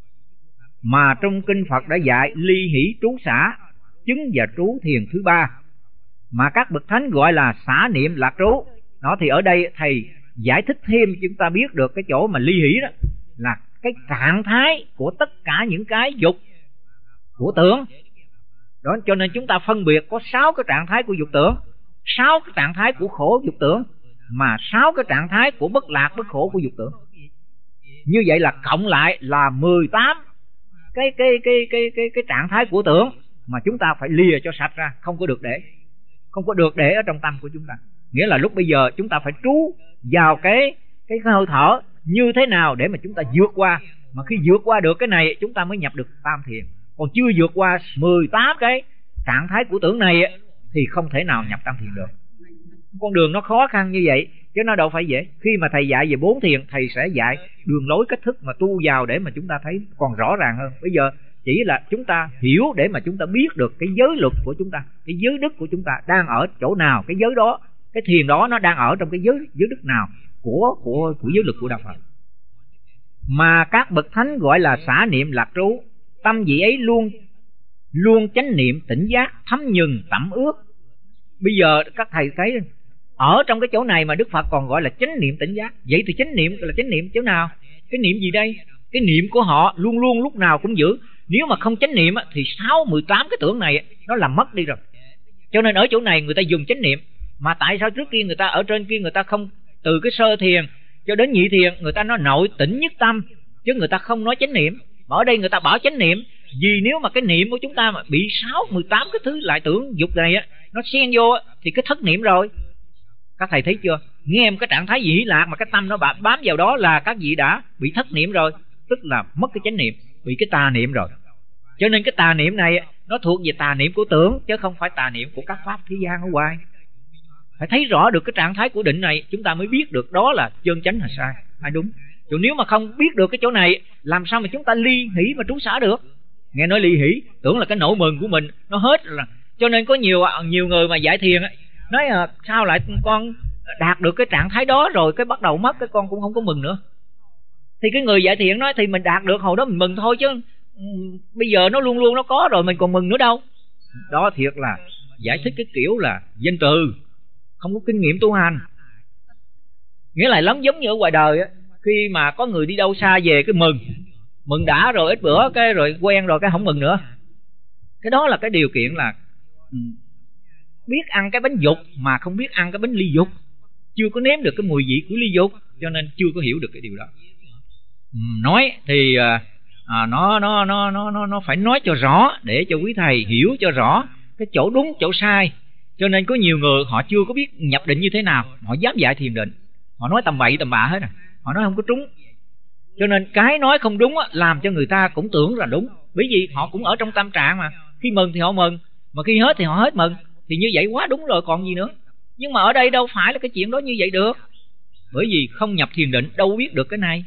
[SPEAKER 2] mà trong kinh Phật đã dạy ly hỷ trú xả, chứng và trú thiền thứ ba, mà các bậc thánh gọi là xả niệm lạc trú. Đó thì ở đây thầy giải thích thêm cho chúng ta biết được cái chỗ mà ly hỷ đó là cái trạng thái của tất cả những cái dục của tưởng. Đó, cho nên chúng ta phân biệt có sáu cái trạng thái của dục tưởng, sáu cái trạng thái của khổ dục tưởng, mà sáu cái trạng thái của bất lạc bất khổ của dục tưởng. Như vậy là cộng lại là mười tám cái cái cái cái cái cái trạng thái của tưởng mà chúng ta phải lìa cho sạch ra, không có được để không có được để ở trong tâm của chúng ta. Nghĩa là lúc bây giờ chúng ta phải trú vào cái cái hơi thở như thế nào để mà chúng ta vượt qua, mà khi vượt qua được cái này chúng ta mới nhập được tam thiền. Còn chưa vượt qua mười tám cái trạng thái của tưởng này thì không thể nào nhập tam thiền được. Con đường nó khó khăn như vậy chứ nó đâu phải dễ. Khi mà thầy dạy về bốn thiền, thầy sẽ dạy đường lối cách thức mà tu vào để mà chúng ta thấy còn rõ ràng hơn. Bây giờ chỉ là chúng ta hiểu để mà chúng ta biết được cái giới luật của chúng ta, cái giới đức của chúng ta đang ở chỗ nào, cái giới đó, cái thiền đó nó đang ở trong cái giới giới đức nào của của của giới luật của đạo Phật. Mà các bậc thánh gọi là xả niệm lạc trú, tâm vị ấy luôn luôn chánh niệm tỉnh giác, thấm nhừng tẩm ước. Bây giờ các thầy thấy ở trong cái chỗ này mà Đức Phật còn gọi là chánh niệm tỉnh giác. Vậy thì chánh niệm là chánh niệm chỗ nào? Cái niệm gì đây? Cái niệm của họ luôn luôn lúc nào cũng giữ. Nếu mà không chánh niệm thì sáu, mười tám cái tưởng này nó làm mất đi rồi. Cho nên ở chỗ này người ta dùng chánh niệm. Mà tại sao trước kia người ta ở trên kia người ta không, từ cái sơ thiền cho đến nhị thiền người ta nói nội tỉnh nhất tâm, chứ người ta không nói chánh niệm. Mà ở đây người ta bảo chánh niệm, vì nếu mà cái niệm của chúng ta mà bị sáu, mười tám cái thứ lại tưởng dục này á, nó xen vô á, thì cái thất niệm rồi. Các thầy thấy chưa? Nghe em cái trạng thái gì hỷ lạc mà cái tâm nó bám vào đó là các vị đã bị thất niệm rồi, tức là mất cái chánh niệm, bị cái tà niệm rồi. Cho nên cái tà niệm này nó thuộc về tà niệm của tưởng, chứ không phải tà niệm của các pháp thế gian ở ngoài. Phải thấy rõ được cái trạng thái của định này, chúng ta mới biết được đó là chân chánh hay sai, hay đúng. Chứ nếu mà không biết được cái chỗ này, làm sao mà chúng ta ly hỷ mà trú xả được? Nghe nói ly hỷ tưởng là cái nỗi mừng của mình nó hết rồi. Cho nên có nhiều nhiều người mà giải thiền nói à, sao lại con đạt được cái trạng thái đó rồi cái bắt đầu mất, cái con cũng không có mừng nữa. Thì cái người giải thiện nói thì mình đạt được hồi đó mình mừng thôi, chứ bây giờ nó luôn luôn nó có rồi, mình còn mừng nữa đâu. Đó thiệt là giải thích cái kiểu là danh từ, không có kinh nghiệm tu hành. Nghĩa là lắm giống như ở ngoài đời á, khi mà có người đi đâu xa về cái mừng, mừng đã rồi ít bữa cái rồi quen rồi cái không mừng nữa. Cái đó là cái điều kiện là biết ăn cái bánh dục mà không biết ăn cái bánh ly dục, chưa có nếm được cái mùi vị của ly dục, cho nên chưa có hiểu được cái điều đó. Nói thì à, nó nó nó nó nó nó phải nói cho rõ để cho quý thầy hiểu cho rõ cái chỗ đúng chỗ sai. Cho nên có nhiều người họ chưa có biết nhập định như thế nào, họ dám dạy thiền định, họ nói tầm bậy tầm bạ hết, à. Họ nói không có trúng. Cho nên cái nói không đúng á, làm cho người ta cũng tưởng là đúng, bởi vì họ cũng ở trong tâm trạng mà. Khi mừng thì họ mừng, mà khi hết thì họ hết mừng, thì như vậy quá đúng rồi còn gì nữa. Nhưng mà ở đây đâu phải là cái chuyện đó như vậy được, bởi vì không nhập thiền định đâu biết được cái này.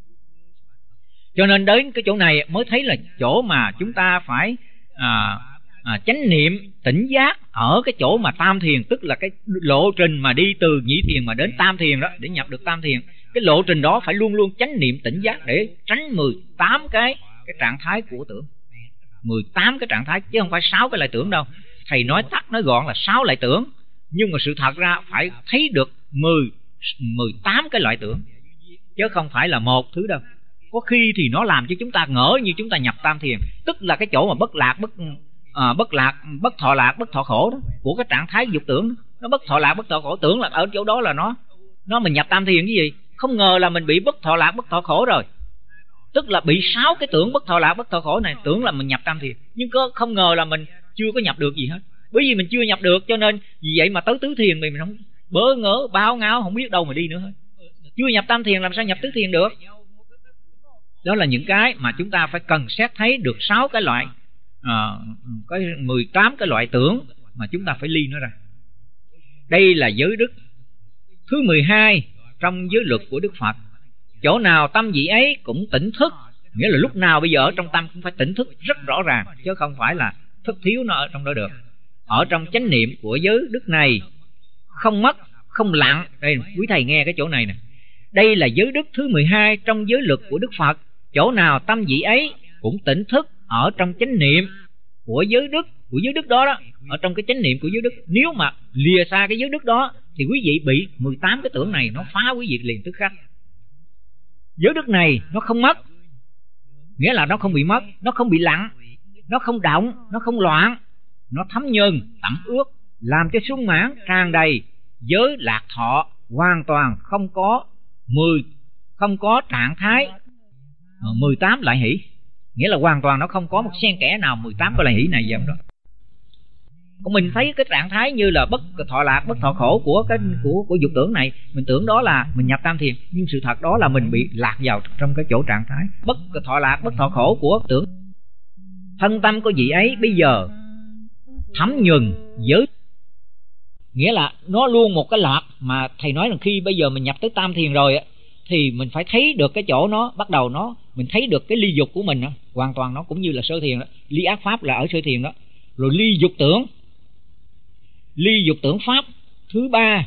[SPEAKER 2] Cho nên đến cái chỗ này mới thấy là chỗ mà chúng ta phải à, à, chánh niệm tỉnh giác ở cái chỗ mà tam thiền, tức là cái lộ trình mà đi từ nhị thiền mà đến tam thiền đó, để nhập được tam thiền. Cái lộ trình đó phải luôn luôn chánh niệm tỉnh giác để tránh mười tám cái cái trạng thái của tưởng, mười tám cái trạng thái chứ không phải sáu cái loại tưởng đâu. Thầy nói tắt nói gọn là sáu loại tưởng, nhưng mà sự thật ra phải thấy được mười, mười tám cái loại tưởng, chứ không phải là một thứ đâu. Có khi thì nó làm cho chúng ta ngỡ như chúng ta nhập tam thiền, tức là cái chỗ mà bất lạc, bất à, bất lạc, bất thọ lạc, bất thọ khổ đó, của cái trạng thái dục tưởng đó. Nó bất thọ lạc, bất thọ khổ, tưởng là ở chỗ đó là nó nó mình nhập tam thiền cái gì. Không ngờ là mình bị bất thọ lạc, bất thọ khổ rồi, tức là bị sáu cái tưởng bất thọ lạc, bất thọ khổ này, tưởng là mình nhập tam thiền. Nhưng có không ngờ là mình chưa có nhập được gì hết, bởi vì mình chưa nhập được, cho nên vì vậy mà tới tứ thiền mình, mình không bỡ ngỡ bao ngáo, không biết đâu mà đi nữa hết. Chưa nhập tam thiền làm sao nhập tứ thiền được. Đó là những cái mà chúng ta phải cần xét thấy được sáu cái loại à, có mười tám cái loại tưởng mà chúng ta phải ly nó ra. Đây là giới đức thứ mười hai trong giới luật của Đức Phật. Chỗ nào tâm vị ấy cũng tỉnh thức, nghĩa là lúc nào bây giờ ở trong tâm cũng phải tỉnh thức rất rõ ràng, chứ không phải là thức thiếu nó ở trong đó được. Ở trong chánh niệm của giới đức này không mất, không lặng. Đây quý thầy nghe cái chỗ này nè, đây là giới đức thứ mười hai trong giới luật của Đức Phật. Chỗ nào tâm vị ấy cũng tỉnh thức ở trong chánh niệm của giới đức, của giới đức đó đó, ở trong cái chánh niệm của giới đức. Nếu mà lìa xa cái giới đức đó thì quý vị bị mười tám cái tưởng này nó phá quý vị liền tức khắc. Giới đức này nó không mất, nghĩa là nó không bị mất, nó không bị lặng, nó không động, nó không loạn, nó thấm nhuần tẩm ướt, làm cho sung mãn tràn đầy giới lạc thọ, hoàn toàn không có mười không có trạng thái mười tám lại hỷ, nghĩa là hoàn toàn nó không có một xen kẽ nào mười tám cái lại hỷ này vậy đó. Còn mình thấy cái trạng thái như là bất thọ lạc, bất thọ khổ của cái của của dục tưởng này, mình tưởng đó là mình nhập tam thiền, nhưng sự thật đó là mình bị lạc vào trong cái chỗ trạng thái bất thọ lạc, bất thọ khổ của tưởng. Thân tâm của vị ấy bây giờ thấm nhuần giới, nghĩa là nó luôn một cái loạt mà thầy nói là khi bây giờ mình nhập tới tam thiền rồi á, thì mình phải thấy được cái chỗ nó bắt đầu nó mình thấy được cái ly dục của mình đó, hoàn toàn nó cũng như là sơ thiền đó. Ly ác pháp là ở sơ thiền đó, rồi ly dục tưởng, ly dục tưởng pháp thứ ba.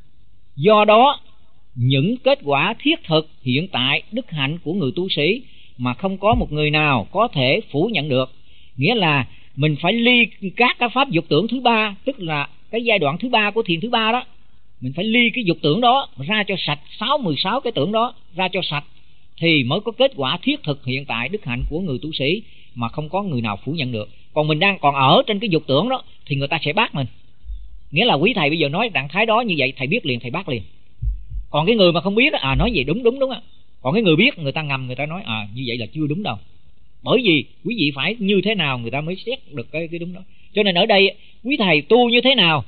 [SPEAKER 2] Do đó những kết quả thiết thực hiện tại đức hạnh của người tu sĩ mà không có một người nào có thể phủ nhận được, nghĩa là mình phải ly các cái pháp dục tưởng thứ ba, tức là cái giai đoạn thứ ba của thiền thứ ba đó, mình phải ly cái dục tưởng đó ra cho sạch, sáu mười sáu cái tưởng đó ra cho sạch thì mới có kết quả thiết thực hiện tại đức hạnh của người tu sĩ mà không có người nào phủ nhận được. Còn mình đang còn ở trên cái dục tưởng đó thì người ta sẽ bác mình, nghĩa là quý thầy bây giờ nói trạng thái đó như vậy thầy biết liền, thầy bác liền. Còn cái người mà không biết à nói gì đúng đúng đúng á, còn cái người biết người ta ngầm người ta nói à như vậy là chưa đúng đâu, bởi vì quý vị phải như thế nào người ta mới xét được cái cái đúng đó. Cho nên ở đây quý thầy tu như thế nào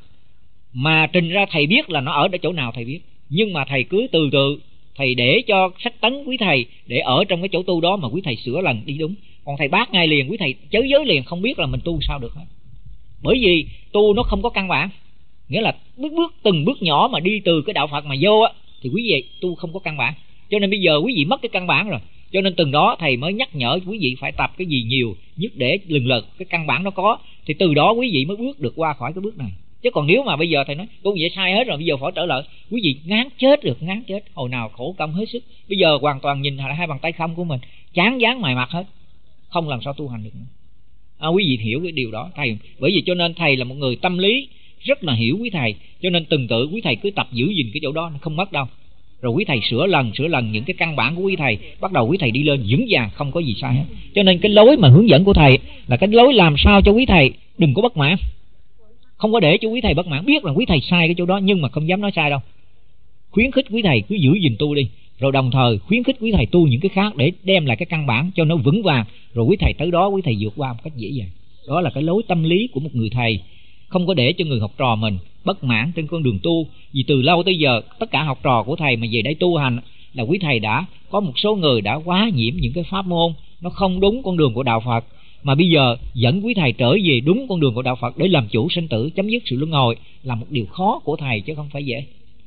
[SPEAKER 2] mà trình ra thầy biết là nó ở chỗ nào thầy biết, nhưng mà thầy cứ từ từ thầy để cho sách tấn quý thầy để ở trong cái chỗ tu đó mà quý thầy sửa lần đi đúng. Còn thầy bác ngay liền, quý thầy chới giới liền, không biết là mình tu sao được hết. Bởi vì tu nó không có căn bản, nghĩa là bước bước từng bước nhỏ mà đi từ cái đạo Phật mà vô á thì quý vị tu không có căn bản. Cho nên bây giờ quý vị mất cái căn bản rồi, cho nên từng đó thầy mới nhắc nhở quý vị phải tập cái gì nhiều nhất để lần lượt cái căn bản nó có, thì từ đó quý vị mới bước được qua khỏi cái bước này. Chứ còn nếu mà bây giờ thầy nói tu vậy sai hết rồi, bây giờ phải trở lại, quý vị ngán chết được, ngán chết. Hồi nào khổ công hết sức, bây giờ hoàn toàn nhìn hai bàn tay không của mình, chán dáng mài mặt hết, không làm sao tu hành được nữa. À, quý vị hiểu cái điều đó thầy, bởi vì cho nên thầy là một người tâm lý rất là hiểu quý thầy, cho nên từng tự quý thầy cứ tập giữ gìn cái chỗ đó, nó không mất đâu. Rồi quý thầy sửa lần sửa lần những cái căn bản của quý thầy, bắt đầu quý thầy đi lên vững vàng, không có gì sai hết. Cho nên cái lối mà hướng dẫn của thầy là cái lối làm sao cho quý thầy đừng có bất mãn, không có để cho quý thầy bất mãn, biết là quý thầy sai cái chỗ đó nhưng mà không dám nói sai đâu. Khuyến khích quý thầy cứ giữ gìn tu đi, rồi đồng thời khuyến khích quý thầy tu những cái khác để đem lại cái căn bản cho nó vững vàng, rồi quý thầy tới đó quý thầy vượt qua một cách dễ dàng. Đó là cái lối tâm lý của một người thầy, không có để cho người học trò mình bất mãn trên con đường tu. Vì từ lâu tới giờ tất cả học trò của thầy mà về đây tu hành là quý thầy đã có một số người đã quá nhiễm những cái pháp môn nó không đúng con đường của đạo Phật, mà bây giờ dẫn quý thầy trở về đúng con đường của đạo Phật để làm chủ sinh tử, chấm dứt sự luân hồi là một điều khó của thầy chứ không phải dễ.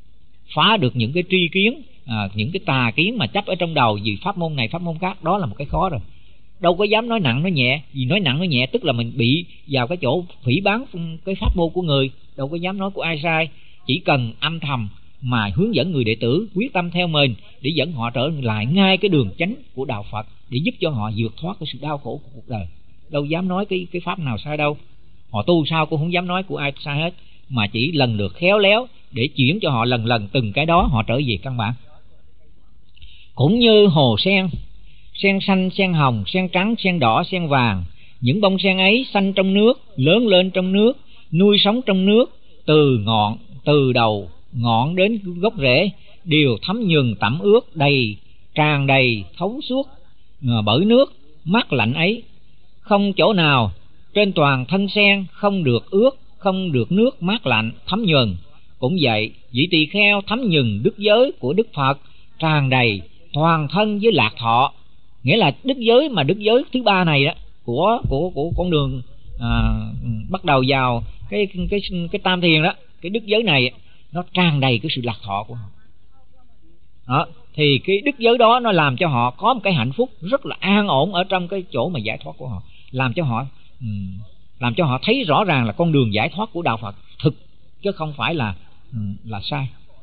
[SPEAKER 2] Phá được những cái tri kiến, à, những cái tà kiến mà chấp ở trong đầu vì pháp môn này pháp môn khác, đó là một cái khó rồi. Đâu có dám nói nặng nói nhẹ, vì nói nặng nói nhẹ tức là mình bị vào cái chỗ phỉ báng cái pháp môn của người, đâu có dám nói của ai sai. Chỉ cần âm thầm mà hướng dẫn người đệ tử quyết tâm theo mình để dẫn họ trở lại ngay cái đường chánh của đạo Phật, để giúp cho họ vượt thoát cái sự đau khổ của cuộc đời. Đâu dám nói cái cái pháp nào sai đâu, họ tu sao cũng không dám nói của ai sai hết, mà chỉ lần lượt khéo léo để chuyển cho họ lần lần từng cái đó họ trở về căn bản. Cũng như hồ sen, sen xanh, sen hồng, sen trắng, sen đỏ, sen vàng, những bông sen ấy xanh trong nước, lớn lên trong nước, nuôi sống trong nước, từ ngọn, từ đầu ngọn đến gốc rễ đều thấm nhuần tẩm ướt đầy, tràn đầy thấu suốt bởi nước mát lạnh ấy. Không chỗ nào trên toàn thân sen không được ướt, không được nước mát lạnh thấm nhuần. Cũng vậy, vị tỳ kheo thấm nhuần đức giới của Đức Phật tràn đầy toàn thân với lạc thọ, nghĩa là đức giới mà đức giới thứ ba này đó của của của con đường à, bắt đầu vào cái cái cái tam thiền đó, cái đức giới này nó tràn đầy cái sự lạc thọ của họ. Đó, thì cái đức giới đó nó làm cho họ có một cái hạnh phúc rất là an ổn ở trong cái chỗ mà giải thoát của họ, làm cho họ um, làm cho họ thấy rõ ràng là con đường giải thoát của đạo Phật thực chứ không phải là um, là sai.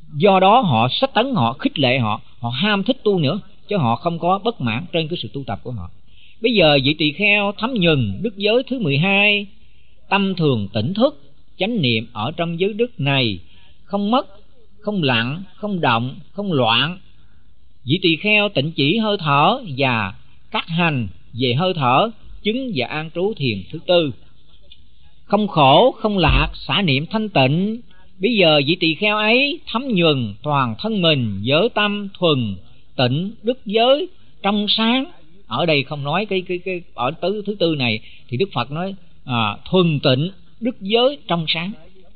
[SPEAKER 2] Do đó họ sách tấn họ, khích lệ họ, họ ham thích tu nữa, chứ họ không có bất mãn trên cái sự tu tập của họ. Bây giờ vị tỳ kheo thấm nhuần đức giới thứ mười hai, tâm thường tỉnh thức, chánh niệm ở trong giới đức này, không mất, không lặng, không động, không loạn. Vị tỳ kheo tịnh chỉ hơi thở và các hành về hơi thở, chứng và an trú thiền thứ tư. Không khổ, không lạc, xả niệm thanh tịnh. Bây giờ vị tỳ kheo ấy thấm nhuần toàn thân mình, giới tâm thuần tịnh, đức giới trong sáng. Ở đây không nói cái cái cái ở tứ thứ tư này thì Đức Phật nói à, thuần tịnh, đức giới trong sáng.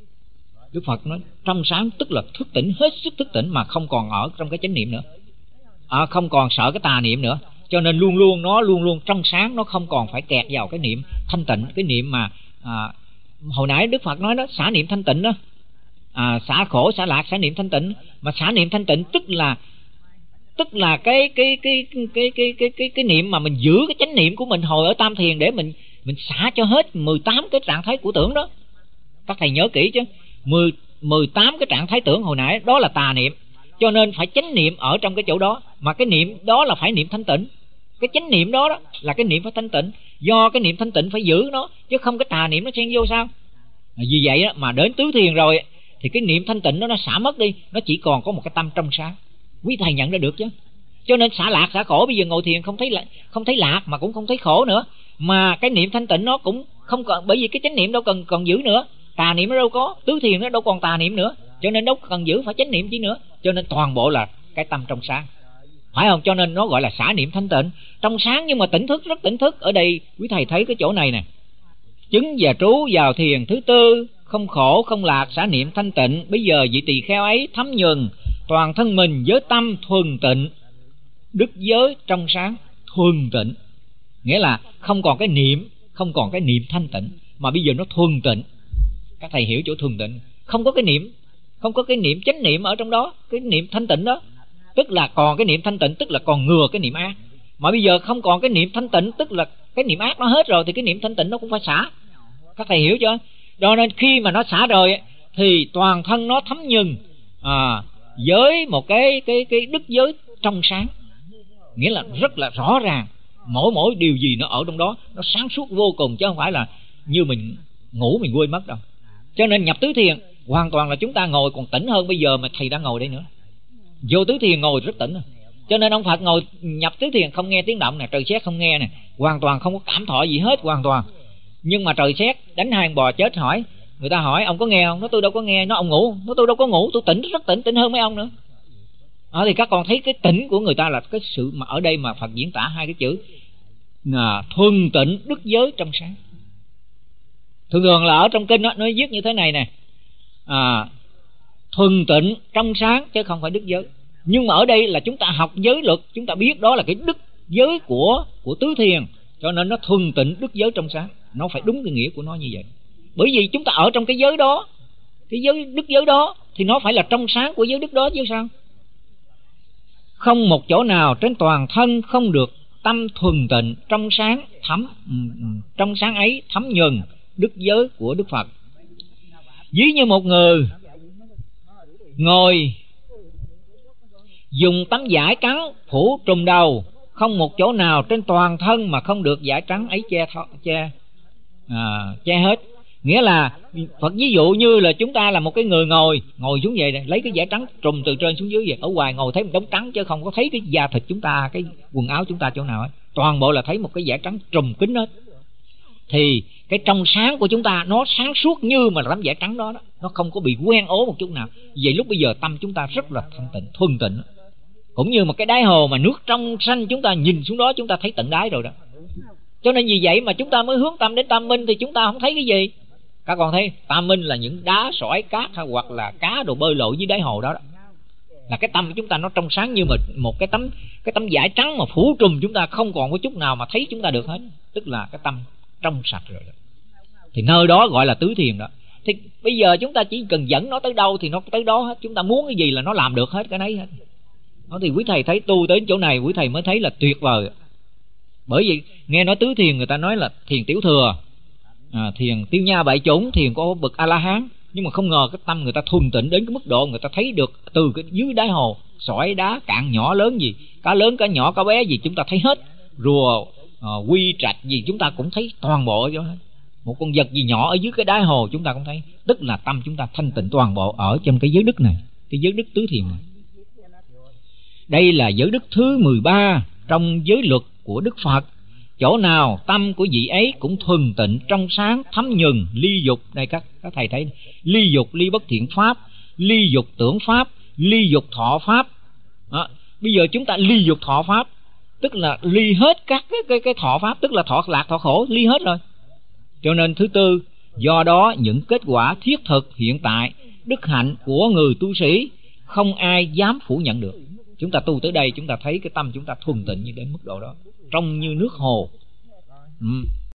[SPEAKER 2] Đức Phật nói trong sáng tức là thức tỉnh, hết sức thức tỉnh, mà không còn ở trong cái chánh niệm nữa, à, không còn sợ cái tà niệm nữa. Cho nên luôn luôn nó luôn luôn trong sáng, nó không còn phải kẹt vào cái niệm thanh tịnh, cái niệm mà à, hồi nãy Đức Phật nói đó, xả niệm thanh tịnh đó, à, xả khổ, xả lạc, xả niệm thanh tịnh. Mà xả niệm thanh tịnh tức là tức là cái cái cái cái cái cái cái cái, cái niệm mà mình giữ cái chánh niệm của mình hồi ở tam thiền, để mình mình xả cho hết mười tám cái trạng thái của tưởng đó. Các thầy nhớ kỹ chứ, mười mười tám cái trạng thái tưởng hồi nãy đó là tà niệm, cho nên phải chánh niệm ở trong cái chỗ đó. Mà cái niệm đó là phải niệm thanh tịnh, cái chánh niệm đó, đó là cái niệm phải thanh tịnh. Do cái niệm thanh tịnh phải giữ nó, chứ không cái tà niệm nó xen vô sao. Vì vậy đó, mà đến tứ thiền rồi thì cái niệm thanh tịnh đó nó xả mất đi, nó chỉ còn có một cái tâm trong sáng. Quý thầy nhận ra được chứ. Cho nên xả lạc xả khổ, bây giờ ngồi thiền không thấy lạc, không thấy lạc mà cũng không thấy khổ nữa, mà cái niệm thanh tịnh nó cũng không còn, bởi vì cái chánh niệm đâu cần còn giữ nữa, tà niệm nó đâu có, tứ thiền nó đâu còn tà niệm nữa, cho nên đâu cần giữ phải chánh niệm chi nữa. Cho nên toàn bộ là cái tâm trong sáng, phải không? Cho nên nó gọi là xả niệm thanh tịnh, trong sáng nhưng mà tỉnh thức, rất tỉnh thức. Ở đây quý thầy thấy cái chỗ này nè, chứng và trú vào thiền thứ tư, không khổ, không lạc, xả niệm thanh tịnh. Bây giờ vị tỳ kheo ấy thấm nhuần toàn thân mình, giới tâm thuần tịnh, đức giới trong sáng. Thuần tịnh nghĩa là không còn cái niệm, không còn cái niệm thanh tịnh, mà bây giờ nó thuần tịnh. Các thầy hiểu chỗ thuần tịnh, không có cái niệm, không có cái niệm chánh niệm ở trong đó, cái niệm thanh tịnh đó, tức là còn cái niệm thanh tịnh, tức là còn ngừa cái niệm ác. Mà bây giờ không còn cái niệm thanh tịnh, tức là cái niệm ác nó hết rồi, thì cái niệm thanh tịnh nó cũng phải xả. Các thầy hiểu chưa? Cho nên khi mà nó xả rồi thì toàn thân nó thấm nhuần à, với một cái cái cái đức giới trong sáng, nghĩa là rất là rõ ràng, mỗi mỗi điều gì nó ở trong đó nó sáng suốt vô cùng, chứ không phải là như mình ngủ mình quên mất đâu. Cho nên nhập tứ thiền hoàn toàn là chúng ta ngồi còn tỉnh hơn bây giờ mà thầy đang ngồi đây nữa. Vô tứ thiền ngồi rất tỉnh. Cho nên ông Phật ngồi nhập tứ thiền không nghe tiếng động nè, trời sét không nghe nè, hoàn toàn không có cảm thọ gì hết, hoàn toàn. Nhưng mà trời sét đánh hai con bò chết, hỏi người ta hỏi ông có nghe không, nó tôi đâu có nghe. Nó ông ngủ, nó tôi đâu có ngủ, tôi tỉnh, rất tỉnh, tỉnh hơn mấy ông nữa. Đó, thì các con thấy cái tỉnh của người ta là cái sự mà ở đây mà Phật diễn tả hai cái chữ là thuần tịnh, đức giới trong sáng. Thường thường là ở trong kinh đó, nó viết như thế này nè, à, thuần tịnh trong sáng chứ không phải đức giới. Nhưng mà ở đây là chúng ta học giới luật, chúng ta biết đó là cái đức giới của của tứ thiền, cho nên nó thuần tịnh đức giới trong sáng, nó phải đúng cái nghĩa của nó như vậy. Bởi vì chúng ta ở trong cái giới đó, cái giới đức giới đó, thì nó phải là trong sáng của giới đức đó chứ sao. Không một chỗ nào trên toàn thân không được tâm thuần tịnh trong sáng thấm, trong sáng ấy thấm nhuần đức giới của Đức Phật. Ví như một người ngồi dùng tấm vải trắng phủ trùm đầu, không một chỗ nào trên toàn thân mà không được vải trắng ấy che che à, che hết. Nghĩa là Phật ví dụ như là chúng ta là một cái người ngồi ngồi xuống vậy này, lấy cái vải trắng trùm từ trên xuống dưới vậy, ở ngoài ngồi thấy một đống trắng chứ không có thấy cái da thịt chúng ta, cái quần áo chúng ta chỗ nào ấy, toàn bộ là thấy một cái vải trắng trùm kín hết. Thì cái trong sáng của chúng ta nó sáng suốt như mà tấm vải trắng đó, đó, nó không có bị quen ố một chút nào. Vậy lúc bây giờ tâm chúng ta rất là thanh tịnh, thuần tịnh. Cũng như một cái đáy hồ mà nước trong xanh, chúng ta nhìn xuống đó chúng ta thấy tận đáy rồi đó. Cho nên vì vậy mà chúng ta mới hướng tâm đến tam minh, thì chúng ta không thấy cái gì. Các con thấy tam minh là những đá sỏi cát hay hoặc là cá đồ bơi lội dưới đáy hồ đó, đó. Là cái tâm của chúng ta nó trong sáng như mà một cái tấm cái tấm vải trắng mà phủ trùm chúng ta, không còn có chút nào mà thấy chúng ta được hết, tức là cái tâm trong sạch rồi đó. Thì nơi đó gọi là tứ thiền đó. Thì bây giờ chúng ta chỉ cần dẫn nó tới đâu thì nó tới đó hết, chúng ta muốn cái gì là nó làm được hết cái đấy hết. Đó, thì quý thầy thấy tu tới chỗ này quý thầy mới thấy là tuyệt vời. Bởi vì nghe nói tứ thiền người ta nói là thiền tiểu thừa, à, thiền tiêu nha bại chủng, thiền có bậc A La Hán,
[SPEAKER 3] Nhưng mà không ngờ cái tâm người ta thuần tịnh đến cái mức độ người ta thấy được từ cái dưới đáy hồ, sỏi đá cạn nhỏ lớn gì, cá lớn cá nhỏ cá bé gì chúng ta thấy hết, rùa uh, quy trạch gì chúng ta cũng thấy toàn bộ cho hết. Một con vật gì nhỏ ở dưới cái đáy hồ chúng ta cũng thấy. Tức là tâm chúng ta thanh tịnh toàn bộ ở trong cái giới đức này, cái giới đức tứ thiền này. Đây là giới đức thứ mười ba trong giới luật của Đức Phật. Chỗ nào tâm của vị ấy cũng thuần tịnh, trong sáng, thấm nhuần, ly dục. Đây các, các thầy thấy, ly dục, ly bất thiện pháp, ly dục tưởng pháp, ly dục thọ pháp. Đó. Bây giờ chúng ta ly dục thọ pháp, tức là ly hết các cái, cái, cái thọ pháp, tức là thọ lạc, thọ khổ, ly hết rồi. Cho nên thứ tư, do đó những kết quả thiết thực hiện tại, đức hạnh của người tu sĩ không ai dám phủ nhận được. Chúng ta tu tới đây chúng ta thấy cái tâm chúng ta thuần tịnh như đến mức độ đó, trong như nước hồ. Ừ.